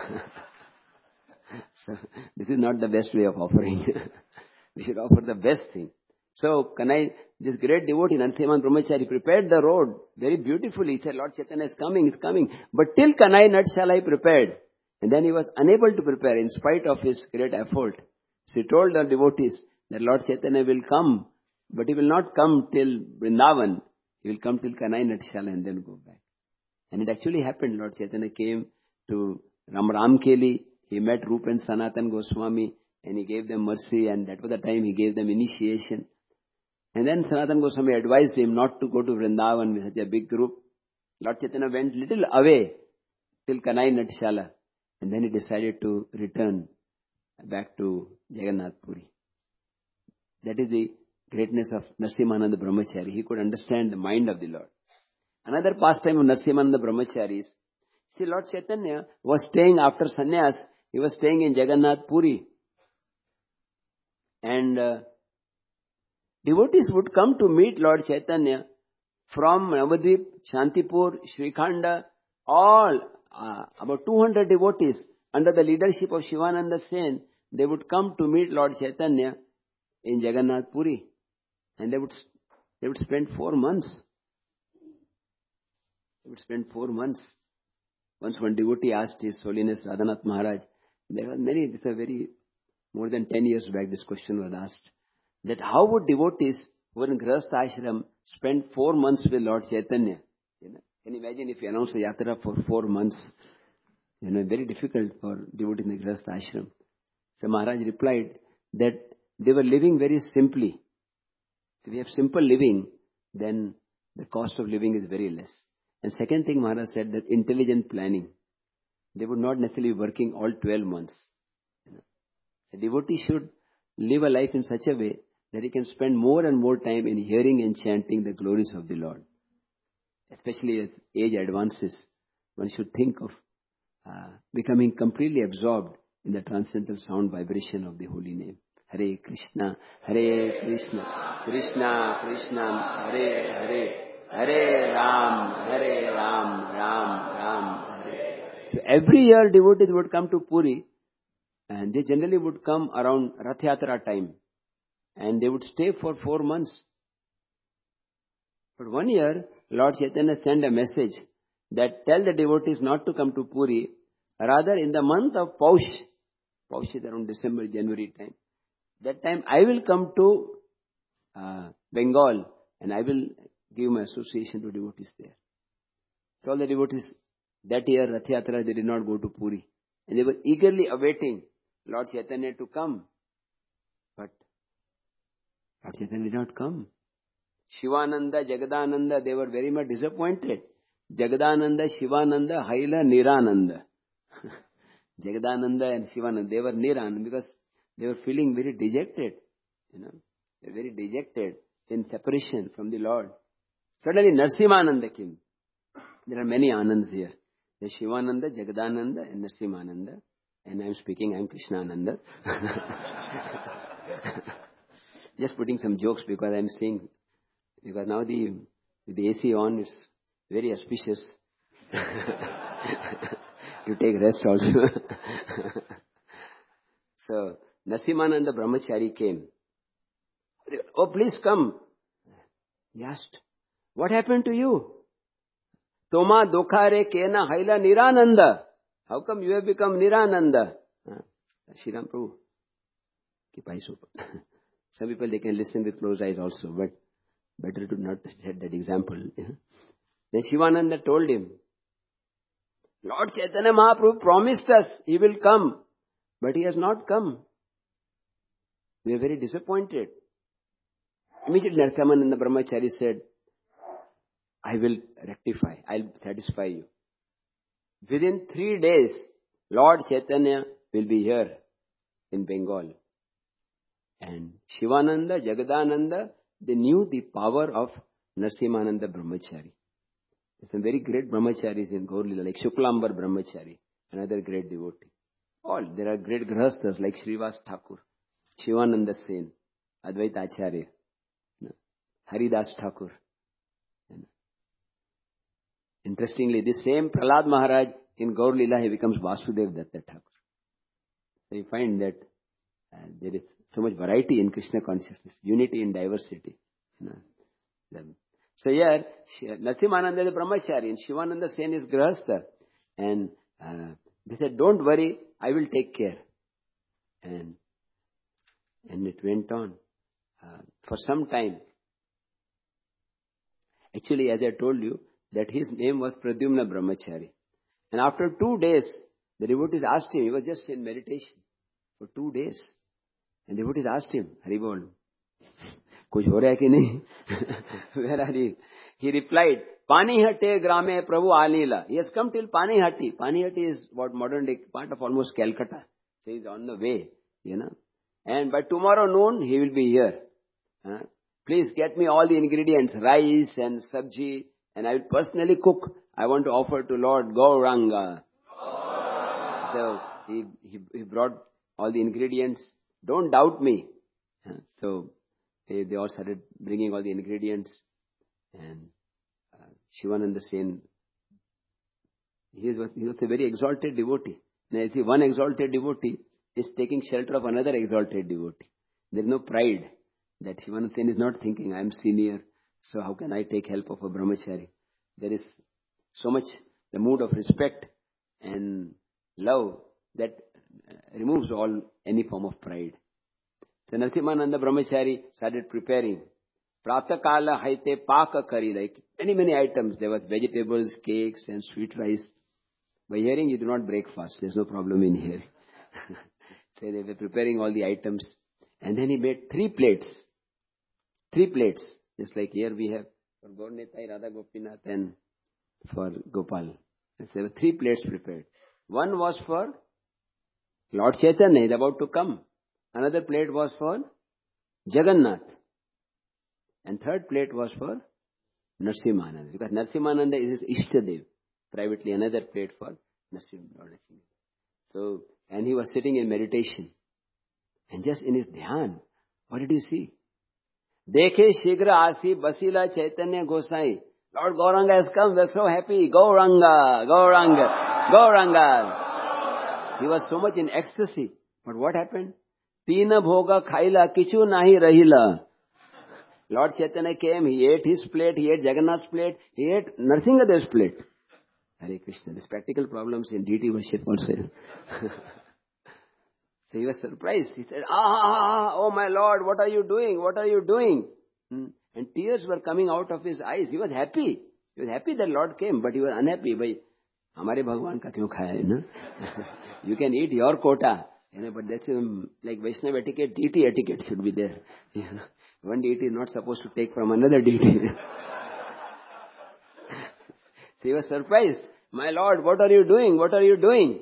So this is not the best way of offering. We should offer the best thing. So this great devotee, Narasimhananda Brahmachari, prepared the road very beautifully. He said, Lord Chaitanya is coming. But till Kanai Natshala he prepared. And then he was unable to prepare in spite of his great effort. So he told the devotees that Lord Chaitanya will come, but he will not come till Vrindavan. He will come till Kanai Natshala and then go back. And it actually happened. Lord Chaitanya came to Ramkeli. He met Rupa and Sanatan Goswami and he gave them mercy, and that was the time he gave them initiation. And then Sanatan Goswami advised him not to go to Vrindavan with such a big group. Lord Chaitanya went little away till Kanai Natshala. And then he decided to return back to Jagannath Puri. That is the greatness of Narasimhananda Brahmachari. He could understand the mind of the Lord. Another pastime of Narasimhananda Brahmachari is, See, Lord Chaitanya was staying after sannyas. He was staying in Jagannath Puri. And devotees would come to meet Lord Chaitanya from Navadvip, Shantipur, Srikhanda, all about 200 devotees under the leadership of Shivananda Sen. They would come to meet Lord Chaitanya in Jagannath Puri. And they would spend 4 months. They would spend 4 months. Once one devotee asked His Holiness Radhanath Maharaj, there were many, this is more than 10 years back this question was asked, that how would devotees who were in Grihastha Ashram spend 4 months with Lord Chaitanya? Can you imagine if you announce a yatra for 4 months? Very difficult for devotees in the Grihastha Ashram. So Maharaj replied that they were living very simply. If we have simple living, then the cost of living is very less. And second thing Maharaj said, that intelligent planning. They would not necessarily be working all 12 months. A devotee should live a life in such a way that he can spend more and more time in hearing and chanting the glories of the Lord. Especially as age advances, one should think of becoming completely absorbed in the transcendental sound vibration of the holy name. Hare Krishna, Krishna Krishna, Hare Hare, Hare Ram, Ram Ram, Hare. So every year devotees would come to Puri, and they generally would come around Rath Yatra time, and they would stay for 4 months. But one year, Lord Chaitanya sent a message that tell the devotees not to come to Puri, rather in the month of Paush is around December, January time. That time I will come to Bengal and I will give my association to devotees there. So all the devotees that year, Rath Yatra, they did not go to Puri. And they were eagerly awaiting Lord Chaitanya to come. But Lord Chaitanya did not come. Shivananda, Jagadananda, they were very much disappointed. Jagadananda, Shivananda, Haila, Nirananda. Jagadananda and Shivananda, they were Niran because they were feeling very dejected. They were very dejected in separation from the Lord. Suddenly Narsimananda came. There are many Anands here. There's Shivananda, Jagadananda and Narsimananda. And I'm speaking, I'm Krishnananda. Just putting some jokes because I'm saying, because now with the AC on, it's very auspicious. You take rest also. So, Narsimananda Brahmachari came. Oh, please come. He asked, what happened to you? Toma dokhare kena haila Nirananda. How come you have become Nirananda? Shriram Prabhu, keep eyes open. Some people, they can listen with closed eyes also, but better to not set that example. Then Shivananda told him, Lord Chaitanya Mahaprabhu promised us he will come, but he has not come. We are very disappointed. Immediately Narsimananda Brahmachari said, I will rectify, I'll satisfy you. Within 3 days, Lord Chaitanya will be here in Bengal. And Shivananda, Jagadananda, they knew the power of Narsimananda Brahmachari. There's some very great brahmacharis in Gaur Lila, like Shuklambar Brahmachari, another great devotee. There are great grahasthas like Srivas Thakur, Shivananda Sen, Advaita Acharya, Haridas Thakur. Interestingly, the same Prahlad Maharaj in Gaur Lila, he becomes Vasudev Datta Thakur. So you find that there is so much variety in Krishna consciousness, unity in diversity. So here, Narsimananda is a Brahmachari and Shivananda Sen is Grihastha. And they said, don't worry, I will take care. And it went on for some time. Actually, as I told you, that his name was Pradyumna Brahmachari. And after 2 days, the devotees asked him, he was just in meditation for 2 days. And the devotees asked him, Haribol, kuch ho raha hai ki nahi? Where are you? He replied, Panihate grame Prabhu alila. He has come till Panihati. Panihati is what modern day part of almost Calcutta. So he is on the way, And by tomorrow noon, he will be here. Please get me all the ingredients, rice and sabji, and I will personally cook I want to offer to Lord Gauranga. So he brought all the ingredients. Don't doubt me. So they all started bringing all the ingredients. And Shivananda Sen, he was a very exalted devotee. Now, you see, one exalted devotee is taking shelter of another exalted devotee. There is no pride that Shivananda Sen is not thinking, I am senior, so how can I take help of a brahmachari? There is so much the mood of respect and love that removes any form of pride. So Narasimhananda brahmachari started preparing. Pratakala haite paka kari, like many items. There was vegetables, cakes and sweet rice. By hearing, you do not break fast. There's no problem in hearing. So they were preparing all the items. And then he made 3 plates. 3 plates. Just like here we have for Gaurnitai, Radha Gopinath and for Gopal. So there were 3 plates prepared. One was for Lord Chaitanya, is about to come. Another plate was for Jagannath. And third plate was for Narasimhananda. Because Narasimhananda is his Ishtadev. Privately another plate for Narasimhananda. So, and he was sitting in meditation. And just in his dhyan, what did you see? Dekhe shigra asi basila Chaitanya Gosai. Lord Gauranga has come, we're so happy. Gauranga, Gauranga, Gauranga. He was so much in ecstasy. But what happened? Tina bhoga khaila kichu nahi rahila. Lord Chaitanya came, he ate his plate, he ate Jagannath's plate, he ate Narasimhananda's plate. Hare Krishna, there's practical problems in deity worship also. So he was surprised. He said, oh my Lord, what are you doing? What are you doing? And tears were coming out of his eyes. He was happy. He was happy that Lord came, but he was unhappy. Bhai, hamare Bhagwan ka kyun khaya hai, na? You can eat your quota, but that's like Vaishnava etiquette, deity etiquette should be there. One deity is not supposed to take from another deity. So he was surprised. My Lord, what are you doing? What are you doing?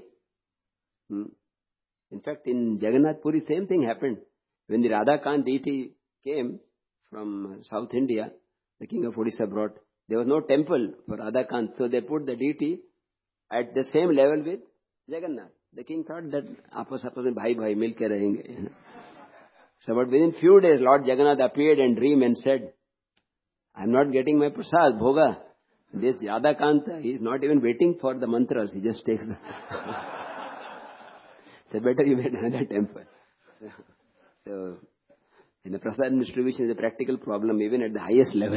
In fact, in Jagannath Puri, same thing happened. When the Radhakant deity came from South India, the king of Odisha brought, there was no temple for Radhakant, so they put the deity at the same level with Jagannath. The king thought that आपस में भाई मिल के रहेंगे. So, but within few days, Lord Jagannath appeared in dream and said, I am not getting my prasad, bhoga. This Radhakant, he is not even waiting for the mantras, he just takes the... So better you made another temple. So in the prasad distribution is a practical problem even at the highest level.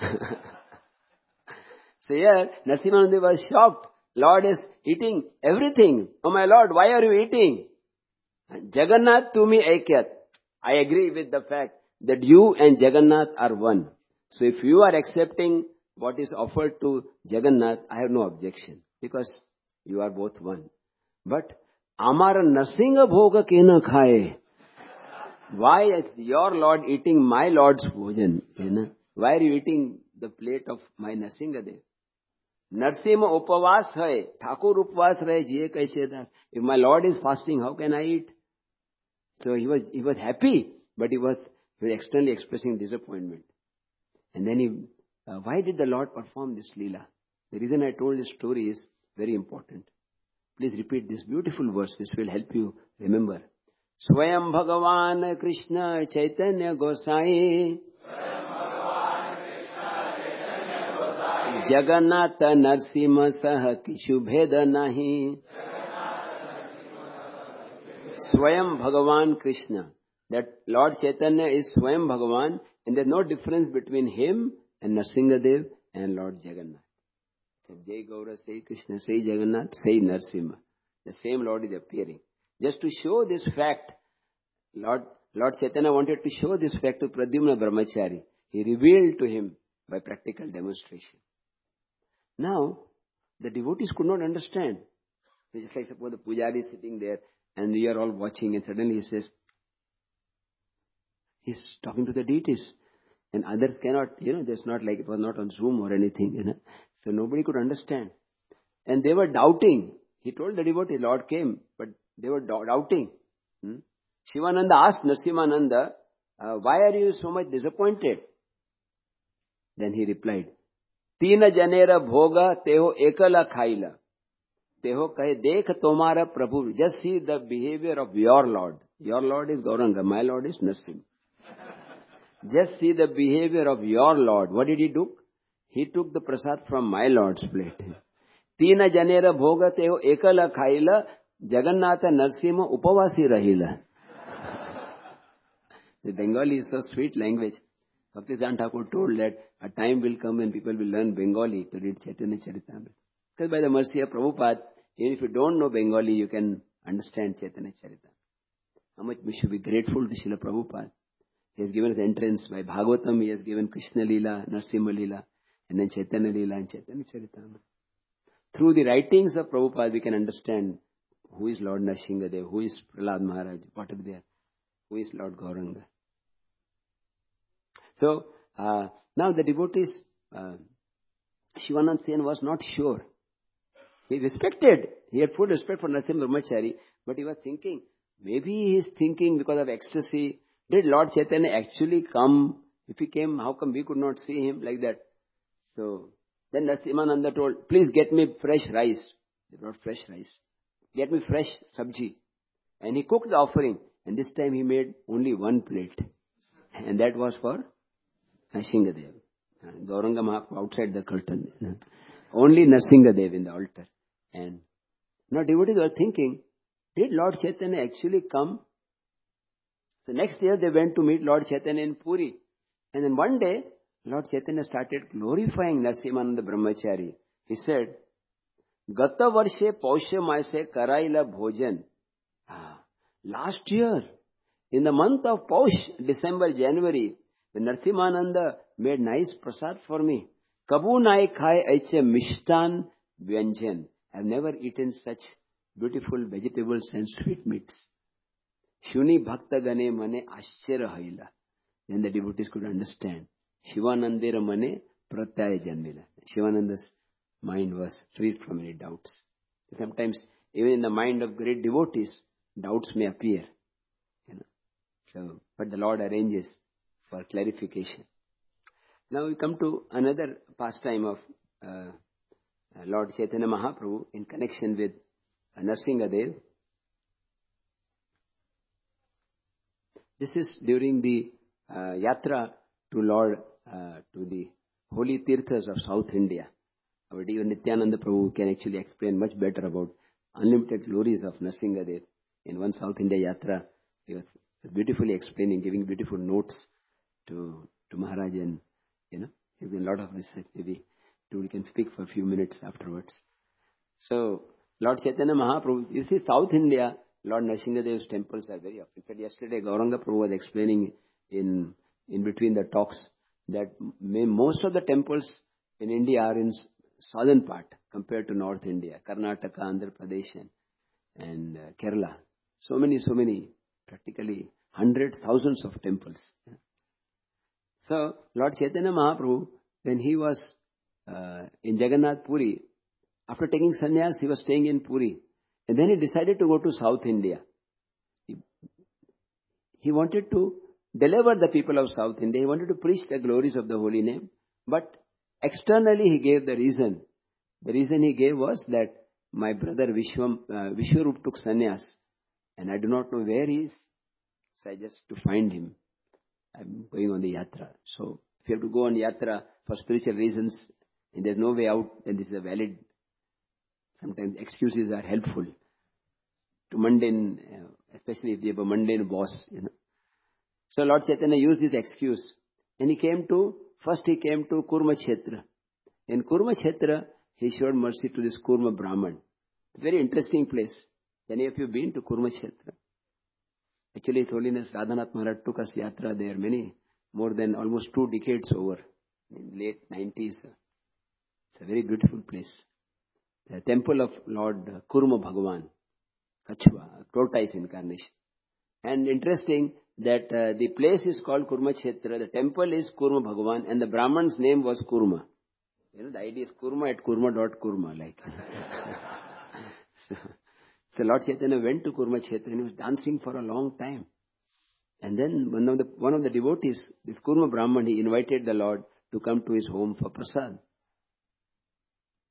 So here, Narasimhananda was shocked. Lord is eating everything. Oh my Lord, why are you eating? Jagannath tumi aikyat. I agree with the fact that you and Jagannath are one. So if you are accepting what is offered to Jagannath, I have no objection. Because you are both one. But Amara Narsingha Bhoga Kena Khaye. Why is your Lord eating my Lord's bhojan? Why are you eating the plate of my Narsingha Dev? Narsimha upavas hai. Thakur upavas rahe jiye kaise das. If my Lord is fasting, how can I eat? So he was happy, but he was externally expressing disappointment. And then why did the Lord perform this Leela? The reason I told this story is very important. Please repeat this beautiful verse. This will help you remember. Swayam Bhagavan Krishna Chaitanya Gosai Jagannath Narsimha Saha Kishu Bheda Nahi. Swayam Bhagavan Krishna. That Lord Chaitanya is Swayam Bhagavan, and there is no difference between him and Narasimha Dev and Lord Jagannath. Jai Gaura, say Krishna, say Jagannath, say Narasimha. The same Lord is appearing. Just to show this fact, Lord Chaitanya wanted to show this fact to Pradyumna Brahmachari. He revealed to him by practical demonstration. Now, the devotees could not understand. Just like suppose the pujari is sitting there and we are all watching and suddenly he says, he's talking to the deities. And others cannot, there's not like, it was not on Zoom or anything, So nobody could understand. And they were doubting. He told the devotee, Lord came, but they were doubting. Shivananda asked Narasimhananda, why are you so much disappointed? Then he replied, तीन जनेर भोग तेहो एकला खाइला. Teho kahe, dekh tomara Prabhu. Just see the behavior of your Lord. Your Lord is Gauranga. My Lord is Narsim. Just see the behavior of your Lord. What did he do? He took the prasad from my Lord's plate. Tina janera bhoga teho ekala khaila. Jagannatha Narsima upavasi rahila. The Bengali is a sweet language. Bhaktivedanta Thakur told that a time will come when people will learn Bengali to read Chaitanya Charitamrita. Because by the mercy of Prabhupada, even if you don't know Bengali, you can understand Chaitanya Charitamrita. How much we should be grateful to Srila Prabhupada. He has given us entrance by Bhagavatam, he has given Krishna Leela, Narsimha Leela, and then Chaitanya Leela and Chaitanya Charitamrita. Through the writings of Prabhupada, we can understand who is Lord Nrsimhadev, who is Prahlad Maharaj, what are they, who is Lord Gauranga. So, now the devotees, Shivanand Sen was not sure. He had full respect for Narasimha Brahmachari, but he was thinking, maybe he is thinking because of ecstasy, did Lord Chaitanya actually come? If he came, how come we could not see him like that? So, then Narasimhananda told, please get me fresh rice. They brought fresh rice. Get me fresh sabji. And he cooked the offering, and this time he made only one plate. And that was for Nrsimhadev. Gauranga Mahaprabhu outside the curtain. Only Nrsimhadev in the altar. And now devotees were thinking, did Lord Chaitanya actually come? So next year they went to meet Lord Chaitanya in Puri. And then one day, Lord Chaitanya started glorifying Nrsimhananda Brahmachari. He said, Gata varshe pausha maase karaila bhojan. Last year, in the month of Paush, December, January, when Nrsimhananda made nice prasad for me, Kabu nai khai aiche mishtan vyanjan. I have never eaten such beautiful vegetables and sweet meats. Shuni bhakta gane mane ascharya haila. Then the devotees could understand. Shivanandera mane pratyaya janmila. Shivananda's mind was freed from any doubts. Sometimes, even in the mind of great devotees, doubts may appear. So, but the Lord arranges for clarification. Now we come to another pastime of Lord Chaitanya Mahaprabhu in connection with Nrsimhadev. This is during the yatra to Lord, to the holy tirthas of South India. Our dear Nityananda Prabhu can actually explain much better about unlimited glories of Nrsimhadev. In one South India yatra, he was beautifully explaining, giving beautiful notes to Maharaj, and there's been a lot of research. Maybe we can speak for a few minutes afterwards. So, Lord Chaitanya Mahaprabhu, you see, South India, Lord Nrsimhadev's temples are very often. Yesterday, Gauranga Prabhu was explaining in between the talks that most of the temples in India are in southern part compared to North India, Karnataka, Andhra Pradesh, and Kerala. So many, practically hundreds, thousands of temples. So, Lord Chaitanya Mahaprabhu, when he was in Jagannath Puri, after taking sannyas, he was staying in Puri. And then he decided to go to South India. He wanted to deliver the people of South India. He wanted to preach the glories of the holy name. But externally he gave the reason. The reason he gave was that my brother Vishwarup took sannyas. And I do not know where he is. So I just to find him. I'm going on the yatra. So if you have to go on yatra for spiritual reasons and there's no way out, then this is a valid. Sometimes excuses are helpful to mundane, especially if you have a mundane boss. So Lord Chaitanya used this excuse, and first he came to Kurma Kshetra. In Kurma Kshetra, he showed mercy to this Kurma Brahman. Very interesting place. Any of you been to Kurma Kshetra? Actually, His Holiness Radhanath Maharaj took us yatra there more than almost 2 decades over, in late 90s. It's a very beautiful place. The temple of Lord Kurma Bhagavan, Kachwa, tortoise incarnation. And interesting that the place is called Kurma Kshetra, the temple is Kurma Bhagavan, and the Brahman's name was Kurma. The idea is Kurma at Kurma, like. So Lord Chaitanya went to Kurma Kshetra and he was dancing for a long time. And then one of the devotees, this Kurma Brahman, he invited the Lord to come to his home for prasad.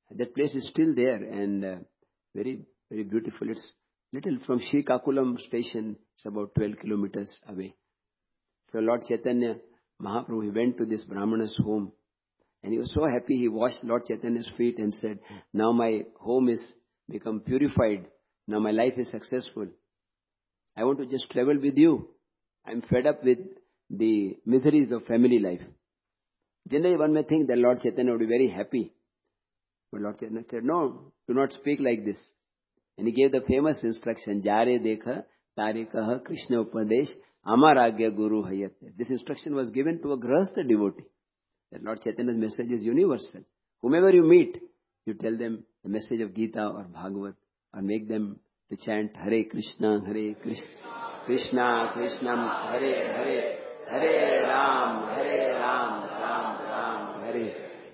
That place is still there and very, very beautiful. It's little from Srikakulam station. It's about 12 kilometers away. So Lord Chaitanya Mahaprabhu, he went to this Brahmana's home and he was so happy. He washed Lord Chaitanya's feet and said, now my home is become purified. Now my life is successful. I want to just travel with you. I'm fed up with the miseries of family life. Generally, one may think that Lord Chaitanya would be very happy. But Lord Chaitanya said, no, do not speak like this. And he gave the famous instruction, Jare Dekha, Tare Kaha, Krishna Upadesh, Amaragya Guru Hayat. This instruction was given to a Grahastha devotee. That Lord Chaitanya's message is universal. Whomever you meet, you tell them the message of Gita or Bhagavad, or make them to chant Hare Krishna, Krishna Krishna, Hare Hare, Hare Ram, Ram Ram, Hare.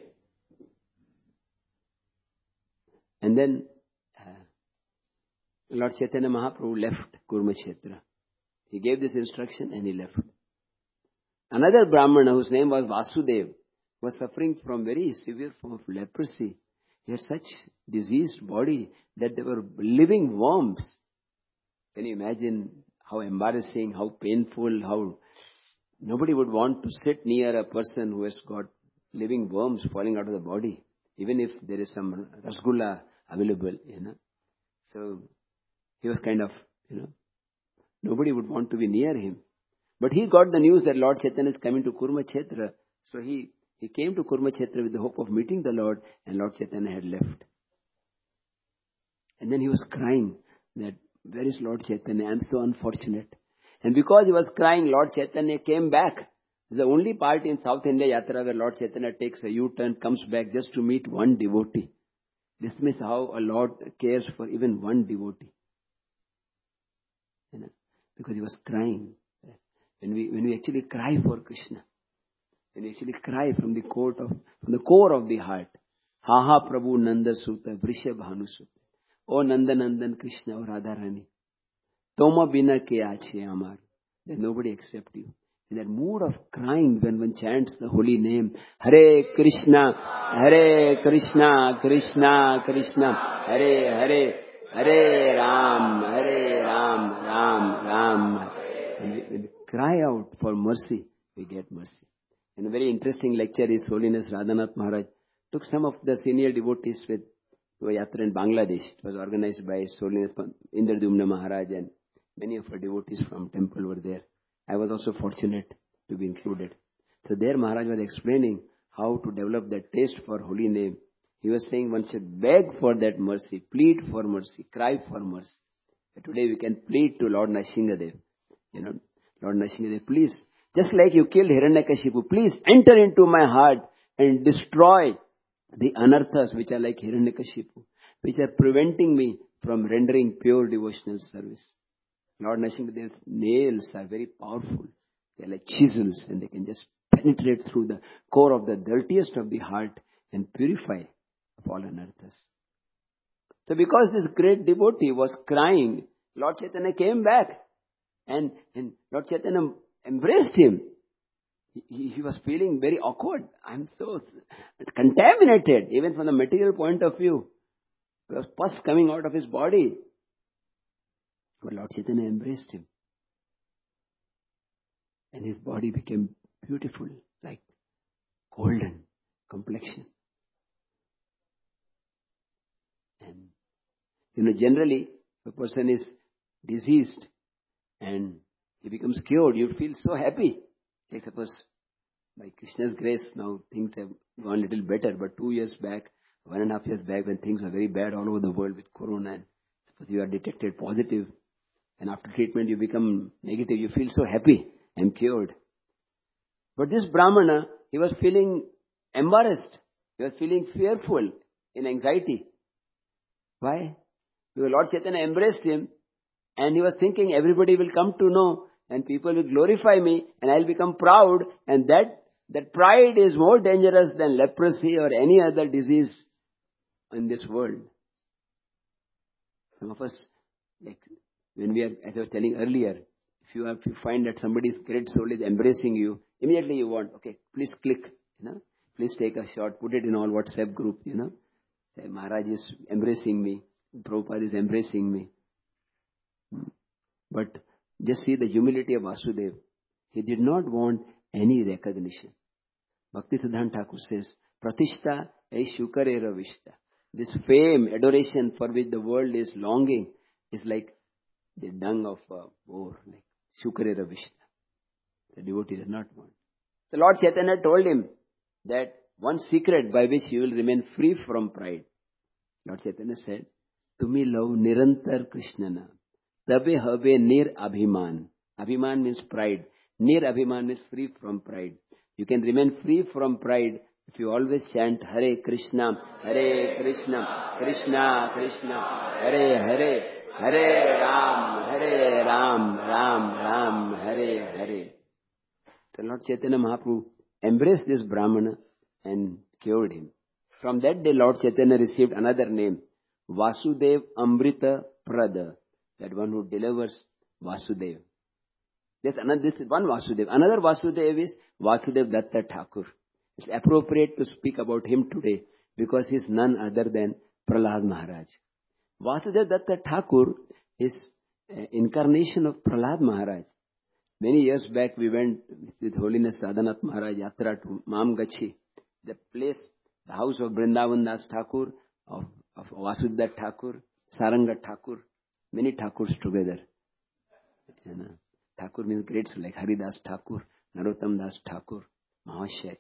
And then Lord Chaitanya Mahaprabhu left Kurmakshetra. He gave this instruction and he left. Another Brahmana whose name was Vasudev was suffering from very severe form of leprosy. He had such diseased body that they were living worms. Can you imagine how embarrassing, how painful, how nobody would want to sit near a person who has got living worms falling out of the body, even if there is some rasgulla available, So he was kind of, nobody would want to be near him. But he got the news that Lord Chaitanya is coming to Kurmakshetra. So he came to Kurmakshetra with the hope of meeting the Lord, and Lord Chaitanya had left. And then he was crying that, where is Lord Chaitanya? I am so unfortunate. And because he was crying, Lord Chaitanya came back. It's the only part in South India Yatra where Lord Chaitanya takes a U-turn, comes back just to meet one devotee. This means how a Lord cares for even one devotee. Because he was crying. When we actually cry for Krishna, when we actually cry from the core of the heart, Ha ha Prabhu Nanda Sutta Vrishabhanu Sutta, O Nanda Nandan Krishna or Radharani, Toma Bina Ke Ache Amar, then nobody accepts you. In that mood of crying, when one chants the holy name, Hare Krishna, Krishna Krishna, Hare Hare, Hare Ram, Ram Ram. When we cry out for mercy, we get mercy. And a very interesting lecture His Holiness Radhanath Maharaj took some of the senior devotees to a yatra in Bangladesh. It was organized by His Holiness Indradumna Maharaj, and many of our devotees from temple were there. I was also fortunate to be included. So there Maharaj was explaining how to develop that taste for holy name. He was saying one should beg for that mercy, plead for mercy, cry for mercy. But today we can plead to Lord Nrsimhadev. Lord Nrsimhadev, please, just like you killed Hiranyakashipu, please enter into my heart and destroy the anarthas which are like Hiranyakashipu, which are preventing me from rendering pure devotional service. Lord Nrsimhadev's nails are very powerful. They are like chisels and they can just penetrate through the core of the dirtiest of the heart and purify of all anarthas. So because this great devotee was crying, Lord Chaitanya came back and Lord Chaitanya embraced him. He was feeling very awkward. I'm so contaminated, even from the material point of view. There was pus coming out of his body. But Lord Chaitanya embraced him. And his body became beautiful, like golden complexion. And, generally, if a person is diseased and he becomes cured, you feel so happy. Like suppose, by Krishna's grace, now things have gone a little better. But 2 years back, 1.5 years back, when things were very bad all over the world with corona, and suppose you are detected positive, and after treatment you become negative, you feel so happy, I'm cured. But this Brahmana, he was feeling embarrassed. He was feeling fearful, in anxiety. Why? Because Lord Chaitanya embraced him, and he was thinking everybody will come to know, and people will glorify me, and I'll become proud, and that pride is more dangerous than leprosy or any other disease in this world. Some of us, like when we are, as I was telling earlier, if you find that somebody's great soul is embracing you, immediately you want, okay, please click, please take a shot, put it in all WhatsApp group, Maharaj is embracing me, Prabhupada is embracing me. But just see the humility of Vasudeva. He did not want any recognition. Bhaktisiddhanta Thakur says, Pratishta ei shukarera vishta. This fame, adoration for which the world is longing is like the dung of a boar, like shukarera vishta. The devotee does not want. The Lord Chaitanya told him that one secret by which you will remain free from pride. Lord Chaitanya said, Tumi love nirantar Krishnana. Tabe habe nir abhiman. Abhiman means pride. Nir abhiman means free from pride. You can remain free from pride if you always chant Hare Krishna, Krishna Krishna, Hare Hare, Hare Ram, Ram Ram, Hare Hare. So Lord Chaitanya Mahaprabhu embraced this Brahmana and cured him. From that day, Lord Chaitanya received another name, Vasudev Amrita Prada, that one who delivers Vasudev. This is one Vasudev. Another Vasudev is Vasudev Datta Thakur. It's appropriate to speak about him today because he is none other than Prahlad Maharaj. Vasudev Datta Thakur is an incarnation of Prahlad Maharaj. Many years back, we went with Holiness Sadhanath Maharaj Yatra to Mamgachi, the place, the house of Vrindavan Das Thakur, of Vasudev Thakur, Saranga Thakur, many Thakurs together. Thakur means great, so like Haridas Thakur, Narottam Das Thakur, Mahashay.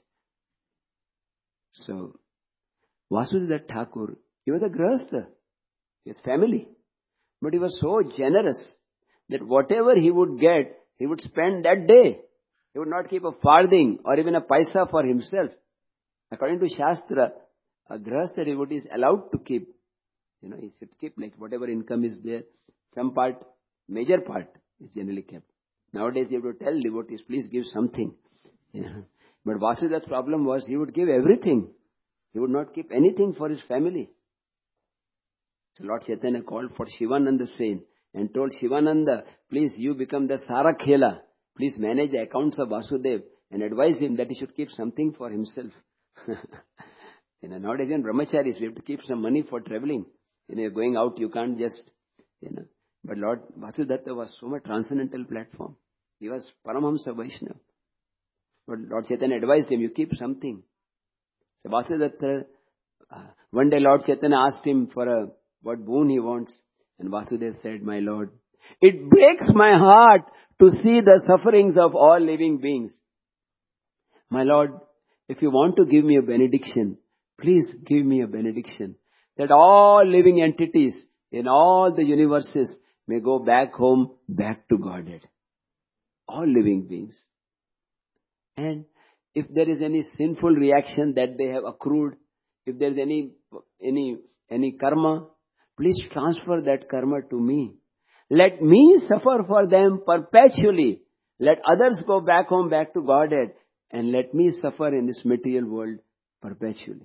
So, Vasudev Thakur, he was a grahastha, his family. But he was so generous that whatever he would get, he would spend that day. He would not keep a farthing or even a paisa for himself. According to Shastra, a grahastha devotee is allowed to keep. He should keep like whatever income is there. Some part, major part is generally kept. Nowadays you have to tell devotees, please give something. But Vasudeva's problem was he would give everything. He would not keep anything for his family. So Lord Chaitanya called for Shivananda Sen and told Shivananda, please you become the Sarakhela. Please manage the accounts of Vasudeva and advise him that he should keep something for himself. Nowadays in brahmacharis, we have to keep some money for traveling. Going out, you can't just, But Lord Vasudeva was so much transcendental platform. He was Paramahamsa Vaishnava. But Lord Chaitanya advised him, you keep something. So Vasudeva, one day Lord Chaitanya asked him for what boon he wants. And Vasudeva said, my Lord, it breaks my heart to see the sufferings of all living beings. My Lord, if you want to give me a benediction, please give me a benediction that all living entities in all the universes may go back home, back to Godhead. All living beings. And if there is any sinful reaction that they have accrued, if there is any karma, please transfer that karma to me. Let me suffer for them perpetually. Let others go back home, back to Godhead. And let me suffer in this material world perpetually.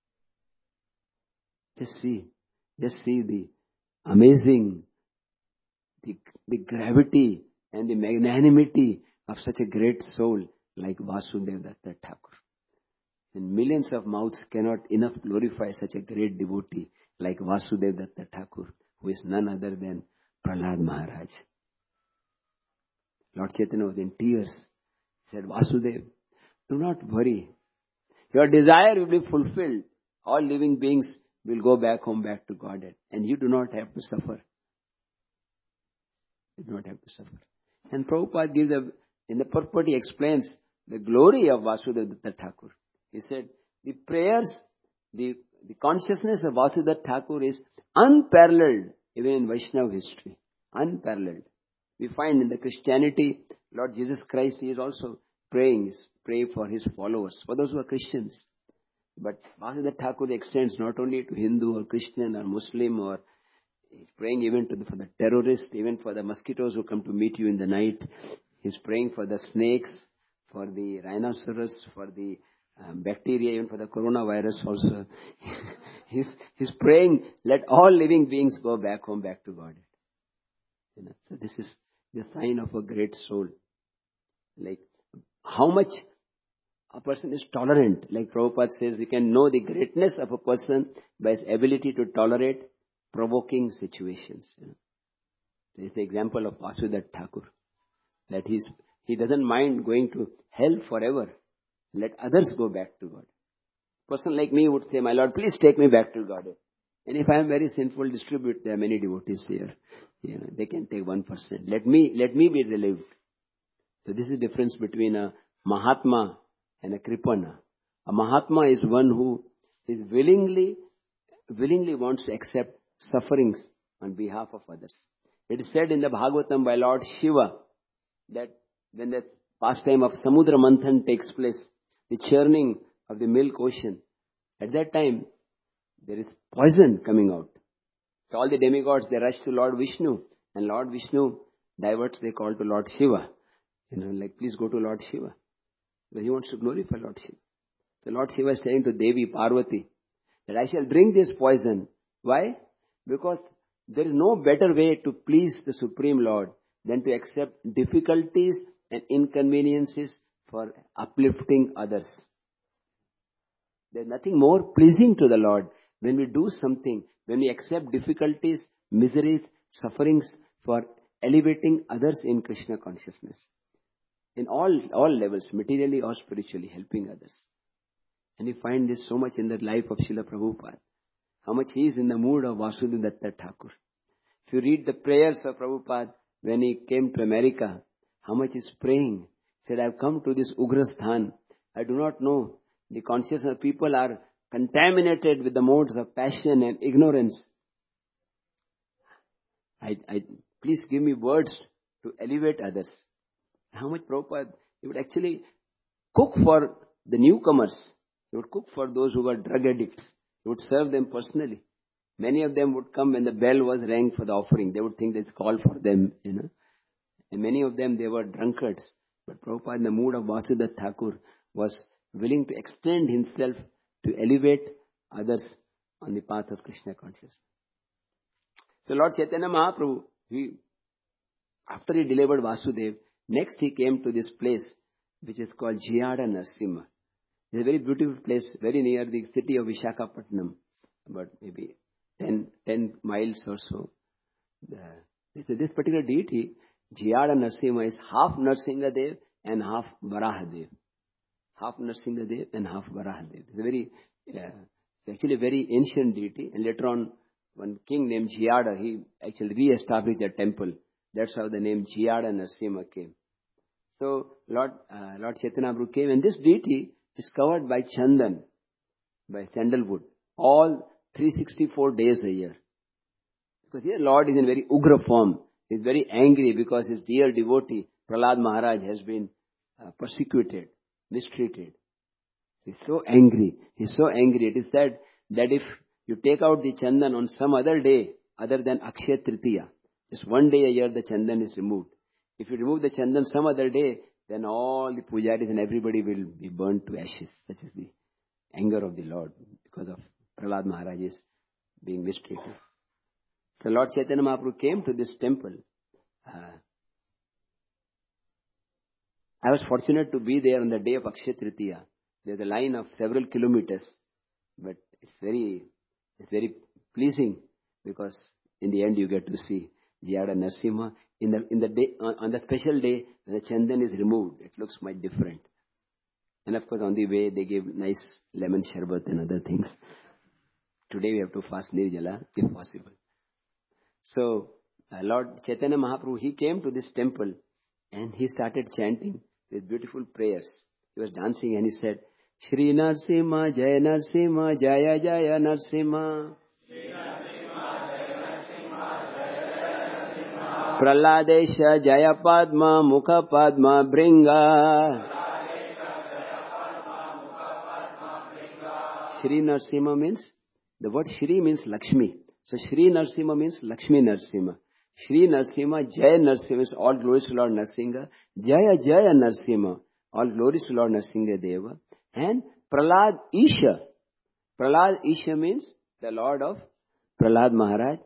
Just see the amazing, the gravity and the magnanimity of such a great soul like Vasudeva Datta Thakur. And millions of mouths cannot enough glorify such a great devotee like Vasudeva Datta Thakur, who is none other than Prahlad Maharaj. Lord Chaitanya was in tears. He said, Vasudeva, do not worry. Your desire will be fulfilled. All living beings will go back home, back to Godhead. And you do not have to suffer. You do not have to suffer. And Prabhupada gives in the purport, he explains the glory of Vasudeva Datta Thakur. He said, the prayers, the consciousness of Vasudeva Thakur is unparalleled even in Vaishnava history. Unparalleled. We find in the Christianity, Lord Jesus Christ, he is also praying for his followers, for those who are Christians. But Vasudeva Thakur extends not only to Hindu or Christian or Muslim, or he's praying even for the terrorists, even for the mosquitoes who come to meet you in the night. He's praying for the snakes, for the rhinoceros, for the bacteria, even for the coronavirus also. He's praying, let all living beings go back home, back to God. So this is the sign of a great soul. Like how much a person is tolerant. Like Prabhupada says, we can know the greatness of a person by his ability to tolerate provoking situations. There is the example of Vasudev Thakur, that he doesn't mind going to hell forever. Let others go back to God. A person like me would say, my Lord, please take me back to God. And if I am very sinful, distribute. There are many devotees here. They can take 1%. Let me be relieved. So this is the difference between a Mahatma and a Kripana. A Mahatma is one who is willingly wants to accept sufferings on behalf of others. It is said in the Bhagavatam by Lord Shiva that when the pastime of Samudra Manthan takes place, the churning of the milk ocean, at that time there is poison coming out. So all the demigods, they rush to Lord Vishnu, and Lord Vishnu diverts their call to Lord Shiva. Like, please go to Lord Shiva. But he wants to glorify Lord Shiva. So Lord Shiva is saying to Devi Parvati that I shall drink this poison. Why? Because there is no better way to please the Supreme Lord than to accept difficulties and inconveniences for uplifting others. There is nothing more pleasing to the Lord when we do something, when we accept difficulties, miseries, sufferings for elevating others in Krishna consciousness. In all levels, materially or spiritually, helping others. And you find this so much in the life of Srila Prabhupada. How much he is in the mood of Vasudev Datta Thakur. If you read the prayers of Prabhupada when he came to America, how much he's praying. He said, I have come to this Ugrasthan. I do not know. The consciousness of people are contaminated with the modes of passion and ignorance. Please give me words to elevate others. How much Prabhupada, he would actually cook for the newcomers. He would cook for those who were drug addicts. He would serve them personally. Many of them would come when the bell was rang for the offering. They would think it's called for them, And many of them, they were drunkards. But Prabhupada, in the mood of Vasudev Thakur, was willing to extend himself to elevate others on the path of Krishna consciousness. So Lord Chaitanya Mahaprabhu, after he delivered Vasudev, next he came to this place which is called Jiyada Narasimha. It's a very beautiful place, very near the city of Visakhapatnam, about maybe 10 miles or so. This particular deity, Jiyada Narasimha, is half Narasimhadev and half Varahadev. Half Narasimhadev and half Varahadev. It's actually a very ancient deity. And later on, one king named Jiyada, he actually re-established a temple. That's how the name Jiyada Narasimha came. So Lord Chaitanya Mahaprabhu came, and this deity is covered by chandan, by sandalwood, all 364 days a year. Because here Lord is in very ugra form. He is very angry because his dear devotee, Prahlad Maharaj, has been persecuted, mistreated. He's so angry. He's so angry. It is said that if you take out the chandan on some other day other than Akshaya Tritiya, just one day a year the chandan is removed. If you remove the chandan some other day, then all the pujaris and everybody will be burnt to ashes. Such is the anger of the Lord because of Prahlad Maharaj is being mistreated. So Lord Chaitanya Mahaprabhu came to this temple. I was fortunate to be there on the day of Akshaya Tritiya. There's a line of several kilometers, but it's very pleasing because in the end you get to see Jiyada Narasimha. In the day, on the special day, the chandan is removed. It looks much different. And of course, on the way, they give nice lemon sharbat and other things. Today we have to fast Nirjala, if possible. So, Lord Chaitanya Mahaprabhu, he came to this temple and he started chanting these beautiful prayers. He was dancing and he said, Shri Narasimha, Jaya Narasimha, Jaya Jaya Narasimha. Praladesha Jaya Padma Mukha Padma Bringa. Shri Narasimha means, the word Shri means Lakshmi. So Shri Narasimha means Lakshmi Narasimha. Shri Narasimha, Jaya Narasimha means all glories to Lord Narasimha. Jaya Jaya Narasimha, all glories to Lord Narasimha Deva. And Prahlad Isha. Prahlad Isha means the Lord of Prahlad Maharaj.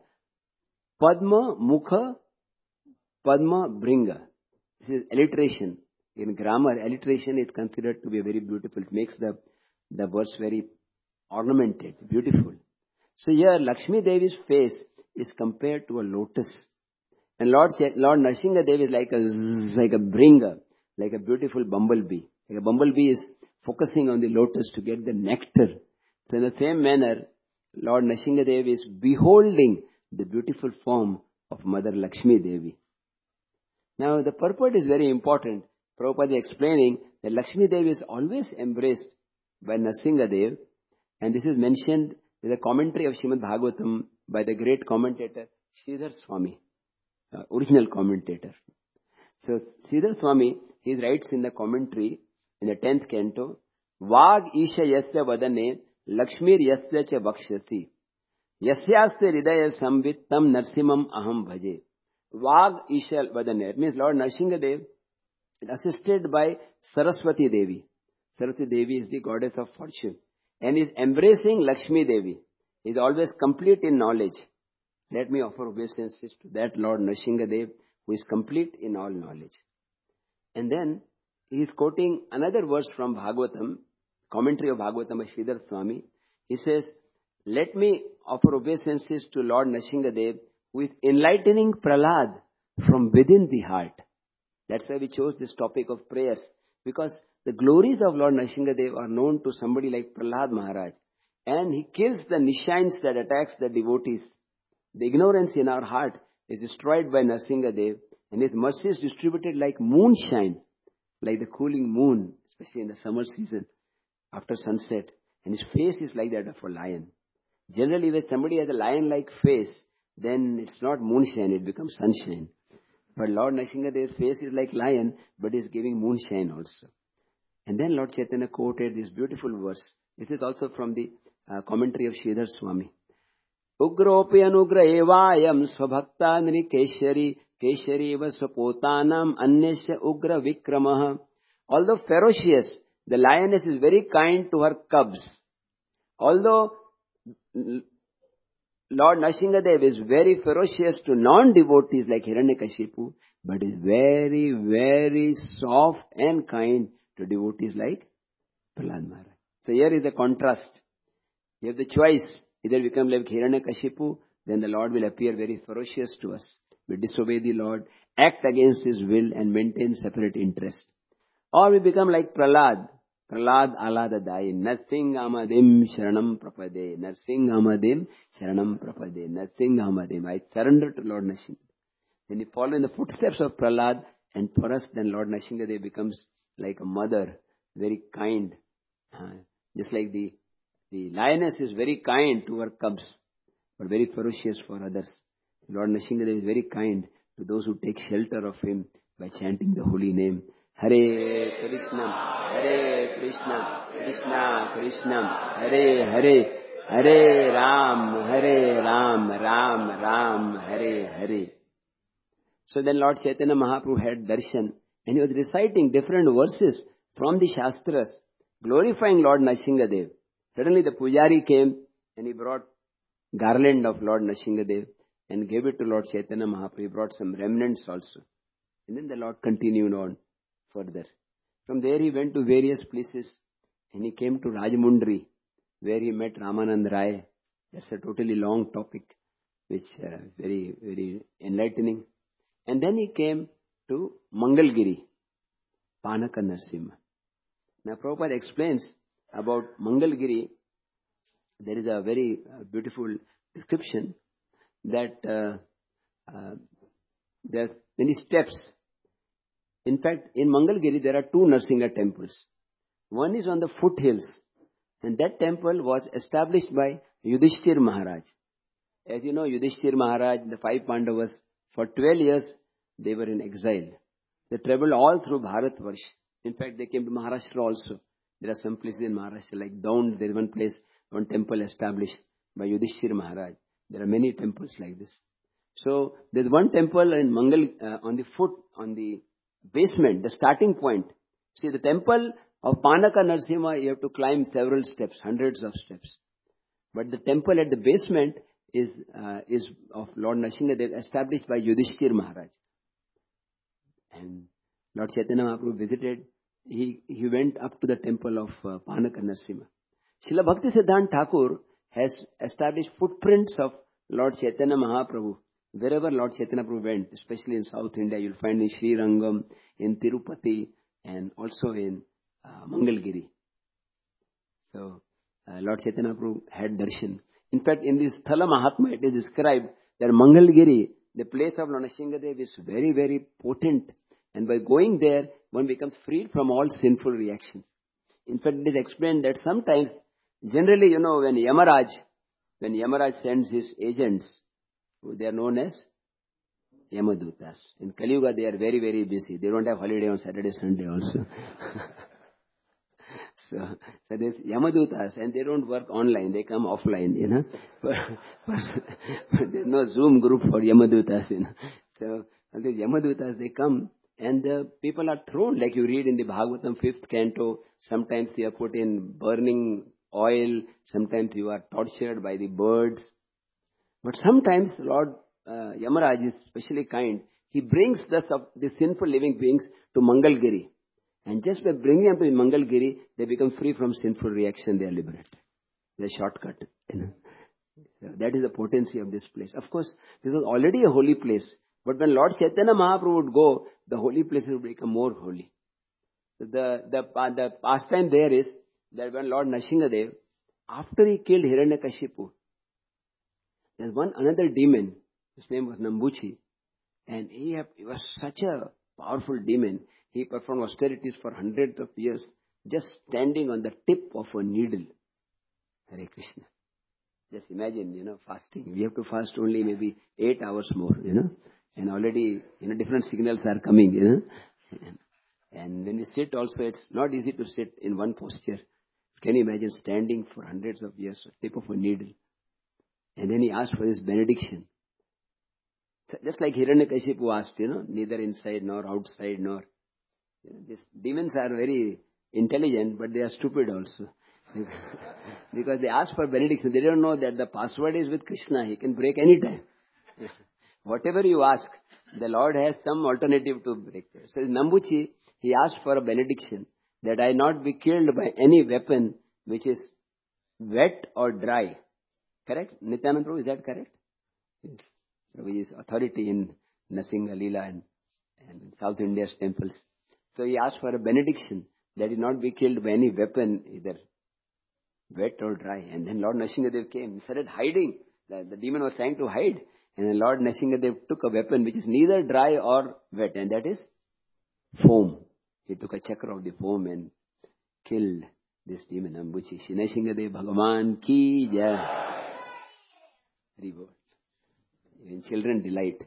Padma Mukha Padma Bringa. This is alliteration. In grammar, alliteration is considered to be very beautiful. It makes the verse very ornamented, beautiful. So here, Lakshmi Devi's face is compared to a lotus. And Lord Nrsimha Dev is like a bringer, like a beautiful bumblebee. Like a bumblebee is focusing on the lotus to get the nectar. So in the same manner, Lord Nrsimha Dev is beholding the beautiful form of Mother Lakshmi Devi. Now the purport is very important. Prabhupada is explaining that Lakshmi Devi is always embraced by Nrsimha Dev, and this is mentioned in the commentary of Srimad Bhagavatam by the great commentator Sridhar Swami, original commentator. So Sridhar Swami, he writes in the commentary in the 10th canto, Vag Isha Yasya Vadane Lakshmir Yasya Cha Vakshasi Yasyaste Hridaya Samvit Tam Narsimam Aham Bhaje. Vag Isha Vadane. It means Lord Nrsimha Dev is assisted by Saraswati Devi. Saraswati Devi is the goddess of fortune. And is embracing Lakshmi Devi. He is always complete in knowledge. Let me offer obeisances to that Lord Nrsimha Dev, who is complete in all knowledge. And then he is quoting another verse from Bhagavatam, commentary of Bhagavatam by Sridhar Swami. He says, let me offer obeisances to Lord Nrsimha Dev, who is enlightening Prahlad from within the heart. That's why we chose this topic of prayers, because the glories of Lord Nrsimha Dev are known to somebody like Prahlad Maharaj. And he kills the Nishayans that attacks the devotees. The ignorance in our heart is destroyed by Nrsimha Dev, and his mercy is distributed like moonshine, like the cooling moon, especially in the summer season, after sunset. And his face is like that of a lion. Generally, when somebody has a lion-like face, then it's not moonshine, it becomes sunshine. But Lord Nrsimha Dev's face is like lion, but is giving moonshine also. And then Lord Chaitanya quoted this beautiful verse. This is also from the commentary of Sridhar Swami. Ugropi anugra evayam svabhakta nrikeshari keshari eva swapotanam anyasya ugra vikramaha. Although ferocious, the lioness is very kind to her cubs. Although Lord Nrsimha Dev is very ferocious to non-devotees like Hiranyakashipu, but is very, very soft and kind to devotees like Prahlad Maharaj. So here is the contrast. You have the choice. Either become like Hiranyakashipu, then the Lord will appear very ferocious to us. We disobey the Lord, act against His will and maintain separate interest. Or we become like Prahlad. Prahlad aladadai. Narsingh amadim sharanam prapade. Narsingh amadim sharanam prapade. Narsingh amadim. I surrender to Lord Nrsimha. Then you follow in the footsteps of Prahlad, and for us then Lord Nrsimha Dev becomes like a mother, very kind. Just like the lioness is very kind to her cubs, but very ferocious for others. Lord Nrsimha Dev is very kind to those who take shelter of Him by chanting the holy name. Hare Krishna, Krishna Krishna, Hare Hare, Hare Ram, Ram Ram, Hare Hare. So then Lord Chaitanya Mahaprabhu had darshan, and he was reciting different verses from the Shastras, glorifying Lord Nrsimha Dev. Suddenly the Pujari came and he brought garland of Lord Nrsimha Dev and gave it to Lord Chaitanya Mahaprabhu. He brought some remnants also. And then the Lord continued on further. From there he went to various places and he came to Rajmundri, where he met Ramanand Rai. That's a totally long topic, which very, very enlightening. And then he came to Mangalgiri, Panaka Narsimha. Now Prabhupada explains about Mangalgiri. There is a very beautiful description that there are many steps. In fact, in Mangalgiri there are two Narsimha temples. One is on the foothills, and that temple was established by Yudhishthir Maharaj. As you know, Yudhishthir Maharaj, the 5 Pandavas, for 12 years they were in exile. They traveled all through Bharatvarsh. In fact, they came to Maharashtra also. There are some places in Maharashtra like Daund. There is one place, one temple established by Yudhishthir Maharaj. There are many temples like this. So there is one temple in on the basement, the starting point. See, the temple of Panaka Narsimha, you have to climb several steps, hundreds of steps. But the temple at the basement is of Lord Nrsimha Dev, established by Yudhishthir Maharaj. And Lord Chaitanya Mahaprabhu visited, he went up to the temple of Panaka Narasimha. Srila Bhakti Siddhanta Thakur has established footprints of Lord Chaitanya Mahaprabhu. Wherever Lord Chaitanya Mahaprabhu went, especially in South India, you'll find in Sri Rangam, in Tirupati, and also in Mangalgiri. So, Lord Chaitanya Mahaprabhu had darshan. In fact, in this Thala Mahatma, it is described that Mangalgiri, the place of Lord Nrsimhadev, is very, very potent. And by going there, one becomes freed from all sinful reactions. In fact, it is explained that sometimes, generally, when Yamaraj sends his agents, they are known as Yamadutas. In Kali Yuga, they are very, very busy. They don't have holiday on Saturday, Sunday also. So there's Yamadutas, and they don't work online. They come offline, But there's no Zoom group for Yamadutas, So these Yamadutas, they come, and the people are thrown, like you read in the Bhagavatam 5th canto. Sometimes you are put in burning oil. Sometimes you are tortured by the birds. But sometimes Lord Yamaraj is especially kind. He brings the sinful living beings to Mangalgiri. And just by bringing them to Mangalgiri, they become free from sinful reaction. They are liberated. The shortcut. So that is the potency of this place. Of course, this was already a holy place. But when Lord Chaitanya Mahaprabhu would go, the holy places would become more holy. So the pastime there is that when Lord Nrsimhadev, after he killed Hiranyakashipu, there's another demon. His name was Nambuchi. And he was such a powerful demon. He performed austerities for hundreds of years, just standing on the tip of a needle. Hare Krishna. Just imagine, fasting. We have to fast only maybe 8 hours more, And already, different signals are coming, And when you sit also, it's not easy to sit in one posture. Can you imagine standing for hundreds of years on the tip of a needle? And then he asked for his benediction. Just like Hiranyakashipu asked, neither inside nor outside nor... these demons are very intelligent, but they are stupid also. Because they ask for benediction. They don't know that the password is with Krishna. He can break any time. Whatever you ask, the Lord has some alternative to break. So Nambuchi, he asked for a benediction that I not be killed by any weapon which is wet or dry. Correct? Nityananda Prabhu, is that correct? Yes. He is authority in Nrsimha Leela and South India's temples. So he asked for a benediction that he not be killed by any weapon, either wet or dry. And then Lord Nrsimhadev came. He started hiding. The demon was trying to hide. And then Lord Nrsimhadev took a weapon which is neither dry or wet, and that is foam. He took a chakra of the foam and killed this demon, Nambuchi. Shri Nrsimhadev Bhagavan ki jai. Reward. Even children delight.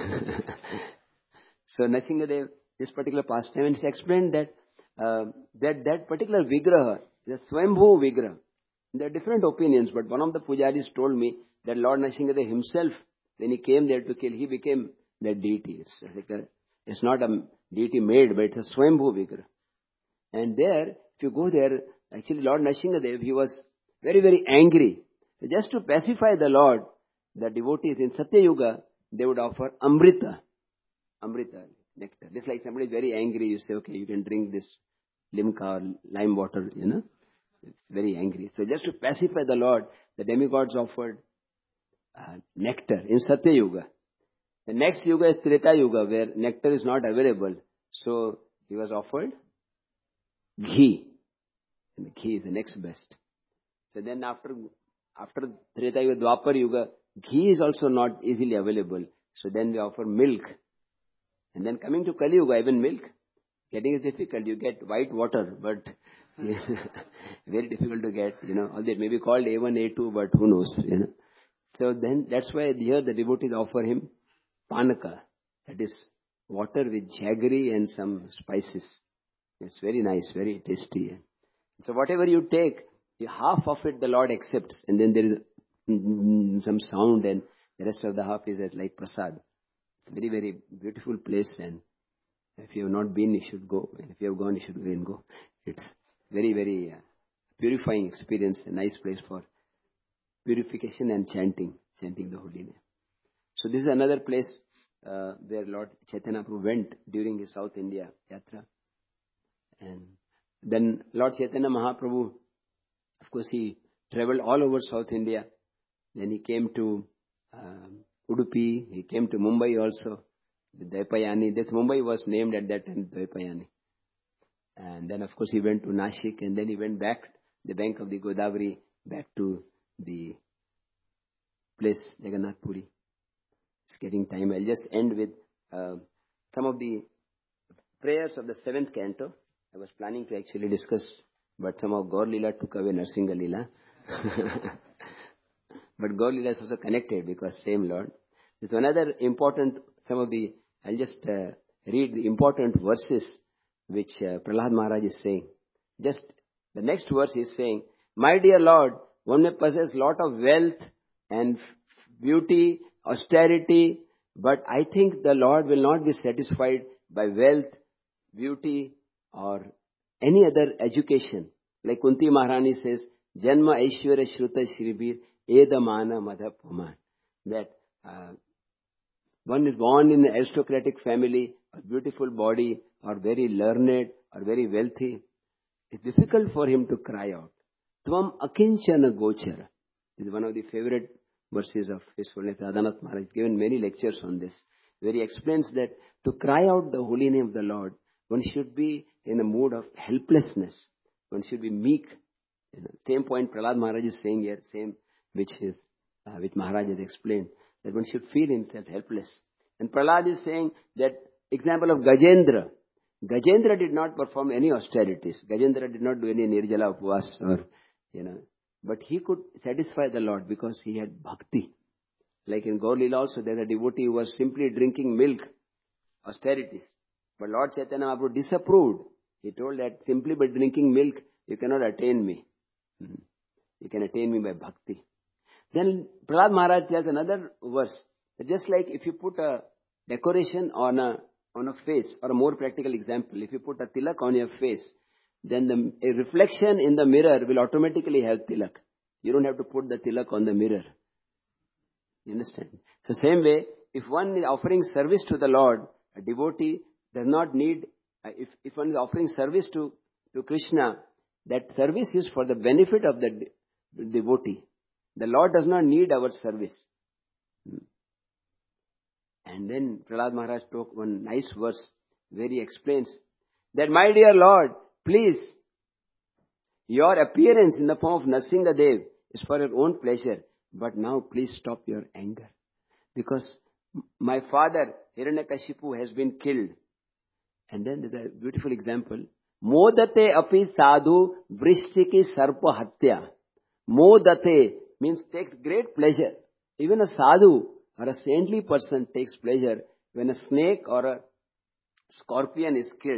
So Nrsimhadev, this particular pastime, and it's explained that that particular vigraha, the Swambhu vigraha, there are different opinions, but one of the pujaris told me that Lord Nrsimhadev himself, when he came there to kill, he became that deity. It's not a deity made, but it's a Swambhu vigraha. And there, if you go there, actually Lord Nrsimhadev, he was very, very angry. Just to pacify the Lord, the devotees in Satya Yuga, they would offer Amrita, nectar. Just like somebody is very angry, you say, okay, you can drink this limca or lime water, It's very angry. So just to pacify the Lord, the demigods offered nectar in Satya Yuga. The next Yuga is Treta Yuga, where nectar is not available. So he was offered ghee. And the ghee is the next best. So then after Treta Yuga, Dwapar Yuga, ghee is also not easily available. So then we offer milk. And then coming to Kali Yuga, even milk, getting is difficult. You get white water, but very difficult to get, Although it may be called A1, A2, but who knows, So then that's why here the devotees offer him panaka. That is water with jaggery and some spices. It's very nice, very tasty. So whatever you take, half of it the Lord accepts, and then there is some sound, and the rest of the half is like prasad. Very, very beautiful place, and if you have not been, you should go. And if you have gone, you should again go. It's very, very purifying experience, a nice place for purification and chanting the holy name. So this is another place where Lord Chaitanya Prabhu went during his South India Yatra. And then Lord Chaitanya Mahaprabhu, of course, he traveled all over South India. Then he came to Udupi, he came to Mumbai also, the Dvaipayani. This Mumbai was named at that time Dvaipayani. And then, of course, he went to Nashik, and then he went back the bank of the Godavari, back to the place Jagannath Puri. It's getting time. I'll just end with some of the prayers of the 7th canto. I was planning to actually discuss, but somehow Gaur Leela took away Narsinga Leela. But Gaur Leela is also connected because same Lord. There's another important, I'll just read the important verses which Prahlad Maharaj is saying. Just the next verse is saying, my dear Lord, one may possess lot of wealth and beauty, austerity, but I think the Lord will not be satisfied by wealth, beauty, or any other education. Like Kunti Maharani says, Janma Aishwarya Shruta Shribir Edamana Madhapuman. That one is born in an aristocratic family, a beautiful body, or very learned, or very wealthy. It's difficult for him to cry out. Tvam Akinchana Gochara. This is one of the favorite verses of His Holiness Radhanath Maharaj. He's given many lectures on this, where he explains that to cry out the holy name of the Lord, one should be in a mood of helplessness. One should be meek. Same point Prahlad Maharaj is saying here, same which Maharaj has explained, that one should feel himself helpless. And Prahlad is saying that example of Gajendra. Gajendra did not perform any austerities. Gajendra did not do any Nirjala Upvas or, but he could satisfy the Lord because he had bhakti. Like in Gaur Leela also, there a devotee who was simply drinking milk, austerities. But Lord Chaitanya Mahaprabhu disapproved. He told that simply by drinking milk, you cannot attain me. You can attain me by bhakti. Then Prahlad Maharaj tells another verse, that just like if you put a decoration on a face, or a more practical example, if you put a tilak on your face, then a reflection in the mirror will automatically have tilak. You don't have to put the tilak on the mirror. You understand? So same way, if one is offering service to the Lord, a devotee does not need, if one is offering service to Krishna, that service is for the benefit of the devotee. The Lord does not need our service. And then Prahlad Maharaj spoke one nice verse where he explains that, my dear Lord, please, your appearance in the form of Narsinga Dev is for your own pleasure, but now please stop your anger. Because my father, Hiranyakashipu, has been killed. And then there's a beautiful example. Modate api sadhu vrishtiki sarpa hatya. Modate means takes great pleasure. Even a sadhu or a saintly person takes pleasure when a snake or a scorpion is killed.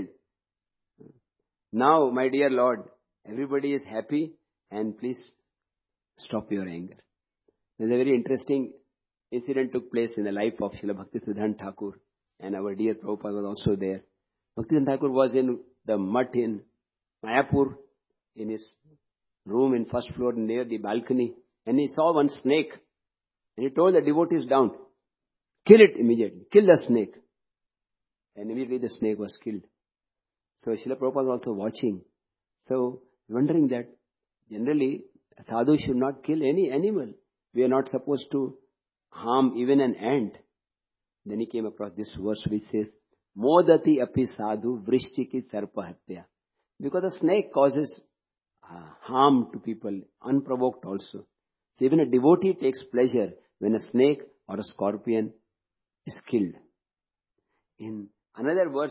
Now, my dear Lord, everybody is happy and please stop your anger. There's a very interesting incident took place in the life of Srila Bhaktisiddhanta Thakur, and our dear Prabhupada was also there. Bhaktisiddhanta Thakur was in the mutt in Mayapur, in his room in first floor near the balcony, and he saw one snake. And he told the devotees down, kill it immediately, kill the snake. And immediately the snake was killed. So Srila Prabhupada was also watching. So wondering that generally sadhu should not kill any animal. We are not supposed to harm even an ant. Then he came across this verse which says, Modati api sadhu vrishtiki sarpa hatya. Because the snake causes harm to people, unprovoked also. So even a devotee takes pleasure when a snake or a scorpion is killed. In another verse,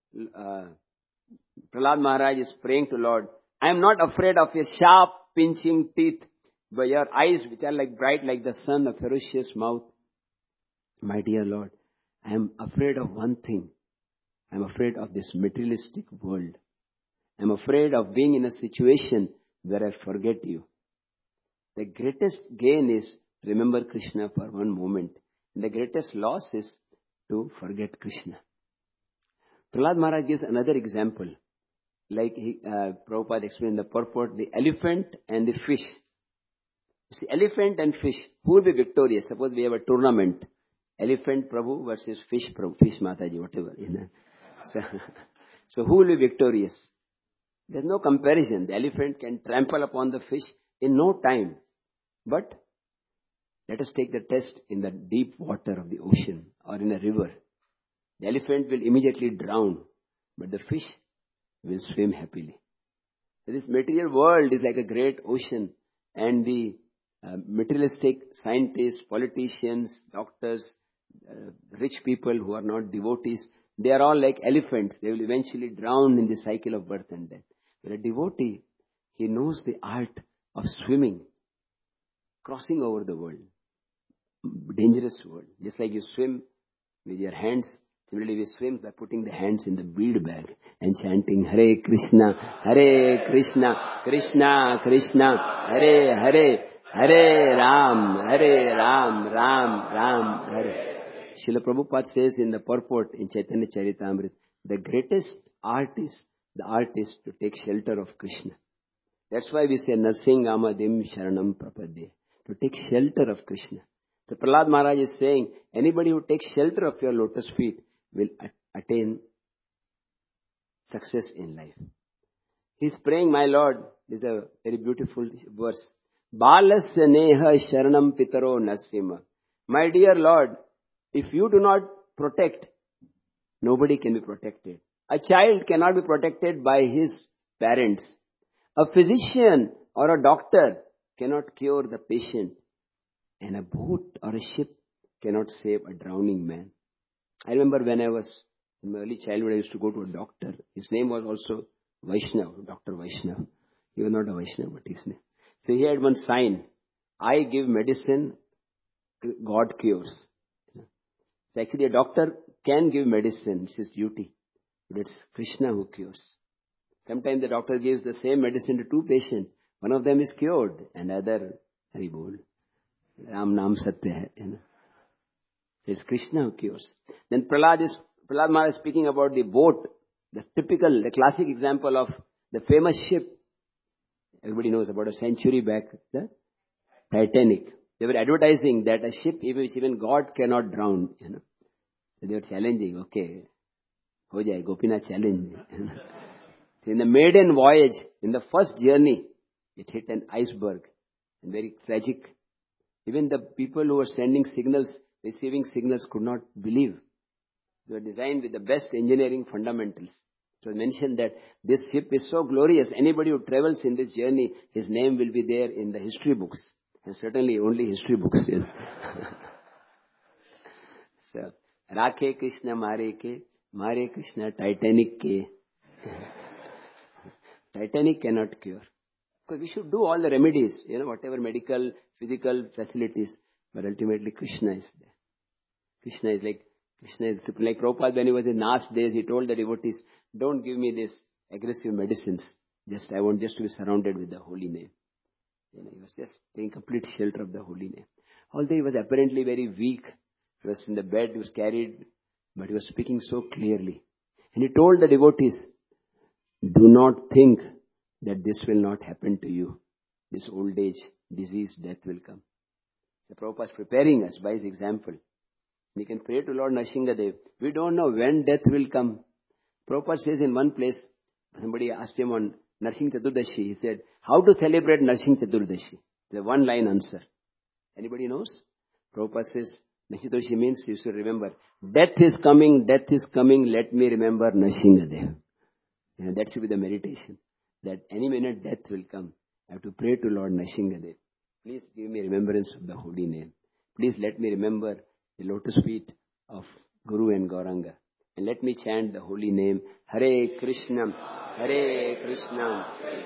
Prahlad Maharaj is praying to Lord, I am not afraid of your sharp pinching teeth, but your eyes which are like bright like the sun, a ferocious mouth. My dear Lord, I am afraid of one thing. I am afraid of this materialistic world. I am afraid of being in a situation where I forget you. The greatest gain is to remember Krishna for one moment. And the greatest loss is to forget Krishna. Prahlad Maharaj gives another example. Like Prabhupada explained the purport, the elephant and the fish. You see, elephant and fish, who will be victorious? Suppose we have a tournament Elephant Prabhu versus fish Prabhu, fish Mataji, whatever. So who will be victorious? There's no comparison. The elephant can trample upon the fish in no time. But let us take the test in the deep water of the ocean or in a river. The elephant will immediately drown, but the fish will swim happily. So this material world is like a great ocean, and the materialistic scientists, politicians, doctors, rich people who are not devotees, they are all like elephants. They will eventually drown in the cycle of birth and death. But a devotee, he knows the art of swimming, crossing over the world, dangerous world. Just like you swim with your hands, similarly we swim by putting the hands in the bead bag and chanting Hare Krishna, Krishna Krishna, Hare Hare, Hare Ram, Ram Ram, Hare. Srila Prabhupada says in the purport in Chaitanya Charitamrita, the greatest art is to take shelter of Krishna. That's why we say Narsingamadim Sharanam Prapadye, to take shelter of Krishna. So Prahlad Maharaj is saying, anybody who takes shelter of your lotus feet will attain success in life. He's praying, my Lord, this is a very beautiful verse. Balasya neha sharanam pitaro nasima. My dear Lord, if you do not protect, nobody can be protected. A child cannot be protected by his parents. A physician or a doctor cannot cure the patient. And a boat or a ship cannot save a drowning man. I remember when I was in my early childhood, I used to go to a doctor. His name was also Vaishnav, Dr. Vaishnav. He was not a Vaishnav, but his name. So he had one sign. I give medicine, God cures. So actually a doctor can give medicine, it's his duty. But it's Krishna who cures. Sometimes the doctor gives the same medicine to two patients. One of them is cured, and the other, Haribol. Ram Nam Satya hai. It's Krishna who cures. Then Prahlad Maharaj is speaking about the boat, the classic example of the famous ship. Everybody knows about a century back, the Titanic. They were advertising that a ship which even God cannot drown. So they were challenging, okay, ho jai, Gopinath challenge. So in the maiden voyage, in the first journey, it hit an iceberg, and very tragic. Even the people who were sending signals, receiving signals, could not believe. They were designed with the best engineering fundamentals. It was mentioned that this ship is so glorious, anybody who travels in this journey, his name will be there in the history books. And certainly only history books. So, Rakhe Krishna Mare Krishna Titanic ke. Titanic cannot cure. Because we should do all the remedies, whatever medical, physical facilities, but ultimately Krishna is there. Krishna is like Prabhupada when he was in last days, he told the devotees, don't give me this aggressive medicines. I want just to be surrounded with the holy name. He was just taking complete shelter of the holy name. Although he was apparently very weak, he was in the bed, he was carried, but he was speaking so clearly. And he told the devotees, do not think that this will not happen to you. This old age, disease, death will come. The Prabhupada is preparing us by his example. We can pray to Lord Nrsingadev. We don't know when death will come. Prabhupada says in one place, somebody asked him on Narsingh Chaturdashi, he said, how to celebrate Narsingh Chaturdashi? The one-line answer. Anybody knows? Prabhupada says, Narsingh Chaturdashi means you should remember, death is coming, let me remember Nrsingadev. That should be the meditation. That any minute death will come. I have to pray to Lord Nrsingadev. Please give me remembrance of the holy name. Please let me remember the lotus feet of Guru and Gauranga. And let me chant the holy name, Hare Krishna, Krishna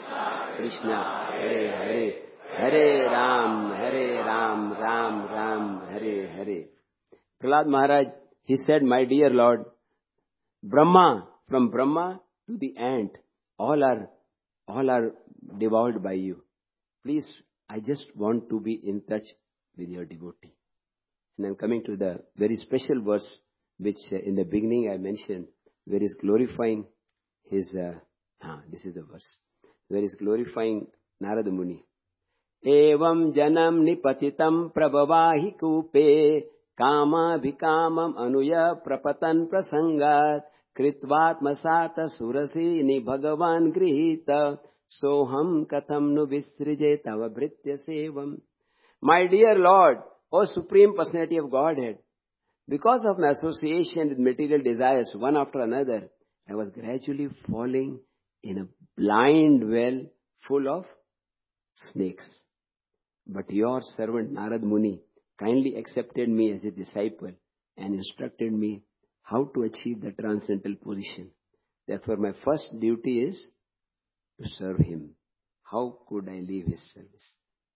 Hare Hare, Hare Ram, Ram Ram, Hare Hare. Prahlad Maharaj, he said, my dear Lord, from Brahma to the ant, all are devoured by you. Please, I just want to be in touch with your devotee. And I'm coming to the very special verse which in the beginning I mentioned, where he's glorifying his, this is the verse, where he's glorifying Narada Muni. Evam janam nipatitam prabhavahi kupe कामाभिकामम् अनुय प्रपतन् प्रसंगात् कृत्वात्मसात सुरसेनि भगवान् गृहीत सोहम कथम नु विसृजे तव भृत्य सेवम. My dear Lord, O Supreme Personality of Godhead, because of my association with material desires one after another, I was gradually falling in a blind well full of snakes. But your servant Narad Muni kindly accepted me as a disciple and instructed me how to achieve the transcendental position. Therefore, my first duty is to serve him. How could I leave his service?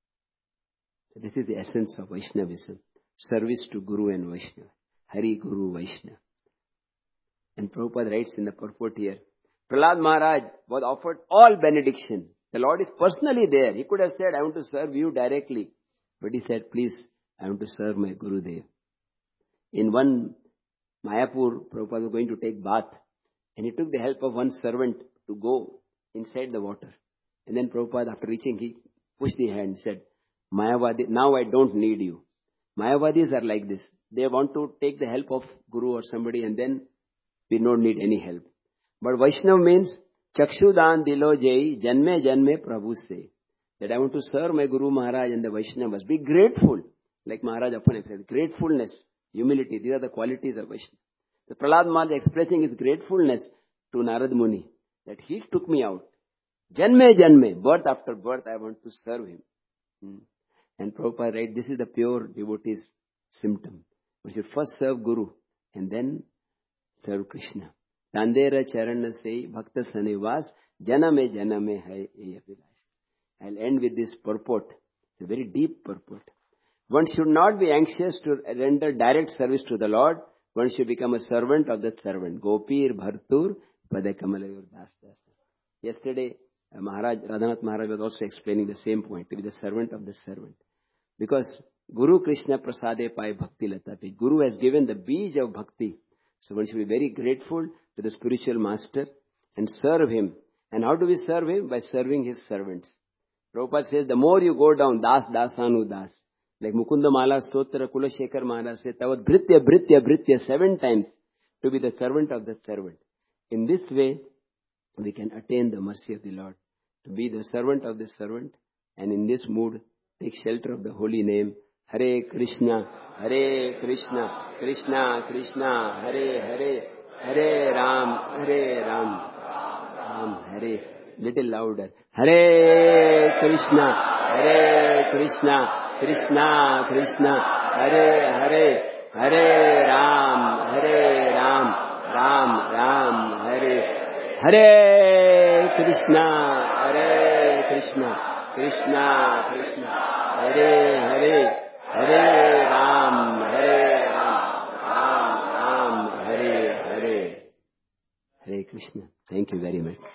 So this is the essence of Vaishnavism. Service to Guru and Vaishnava. Hari Guru Vaishnava. And Prabhupada writes in the purport here, Prahlad Maharaj was offered all benediction. The Lord is personally there. He could have said, I want to serve you directly. But he said, please, I want to serve my Gurudev. In one Mayapur, Prabhupada was going to take bath. And he took the help of one servant to go inside the water. And then Prabhupada, after reaching, he pushed the hand and said, Mayavadi, now I don't need you. Mayavadis are like this. They want to take the help of Guru or somebody and then we don't need any help. But Vaishnava means, Chakshudan dilo jai janme janme prabhu se. That I want to serve my Guru Maharaj and the Vaishnavas. Be grateful. Like Maharaj often says, gratefulness, humility, these are the qualities of Vaishnava. The Prahlad Maharaj expressing his gratefulness to Narad Muni, that he took me out. Janme janme, birth after birth, I want to serve him. And Prabhupada writes, this is the pure devotee's symptom. We should first serve Guru and then serve Krishna. Tandera charana se bhakta sanivas janame janame hai abhilash. I'll end with this purport. It's a very deep purport. One should not be anxious to render direct service to the Lord. One should become a servant of the servant. Gopir bhartur padakamalayur das das. Yesterday, Radhanath Maharaj was also explaining the same point, to be the servant of the servant. Because Guru Krishna Prasade Pai Bhakti Latapi. Guru has given the beej of bhakti. So one should be very grateful to the spiritual master and serve him. And how do we serve him? By serving his servants. Prabhupada says, the more you go down, das dasanu das. Like Mukunda Mala Stotra Kulashekar Maharaj said, Tavad Bhritya Bhritya Bhritya 7 times to be the servant of the servant. In this way, we can attain the mercy of the Lord. To be the servant of the servant. And in this mood, take shelter of the holy name. Hare Krishna, Krishna Krishna, Hare Hare, Hare Ram, Ram Hare. Little louder. Hare Krishna, Krishna Krishna, Hare Hare, Hare Ram, Ram Hare. Hare Krishna, Krishna Krishna, Hare Hare, Hare Ram, Ram Hare. Hare Krishna. Thank you very much.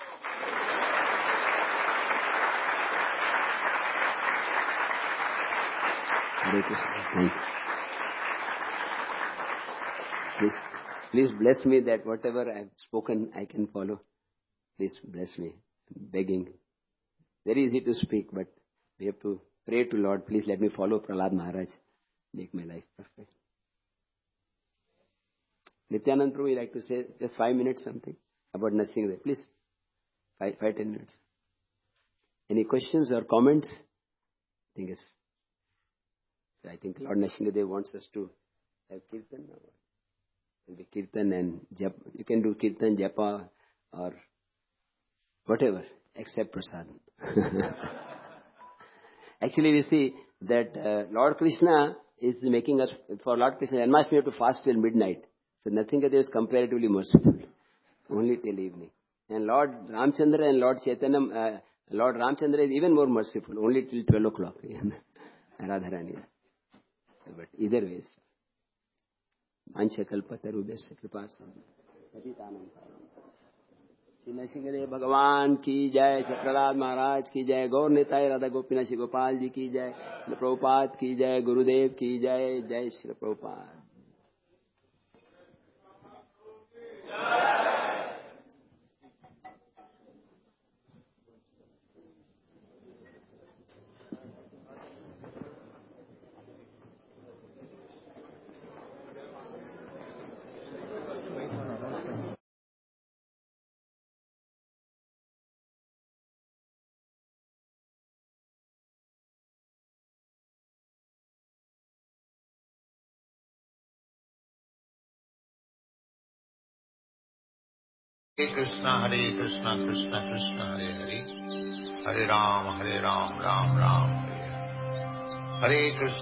Hare Krishna. Thank you. Please bless me that whatever I have spoken, I can follow. Please bless me. I'm begging. Very easy to speak, but we have to pray to Lord. Please let me follow Prahlad Maharaj. Make my life perfect. Nityanand Prabhu, you'd like to say just 5 minutes something about nothing there. Please. 5-10 minutes. Any questions or comments? I think Lord Nrsimhadev wants us to have kirtan. Will be kirtan and japa. You can do kirtan, japa, or whatever, except prasad. Actually, we see that Lord Krishna is making us, for Lord Krishna, Janmashtami we have to fast till midnight. So Nrsimhadev is comparatively merciful, only till evening. And Lord Ramchandra and Lord Chaitanya, Lord Ramchandra is even more merciful, only till 12 o'clock. Radharani. But either ways. Ancha kalpatarubhasya kripasam. Patitanam Shri Nrsimhadev Bhagavan ki jai, Shri Prahlad Maharaj ki jai, Gaur Nitai Radha Gopinath Shri Gopal ji ki jai, Shri Prabhupada ki jai, Gurudev ki jai, Jai Shri Prabhupada. Hare Krishna, Krishna Krishna, Hare Hare, Hare Ram, Ram Ram, Hare Hare. Hare Krishna.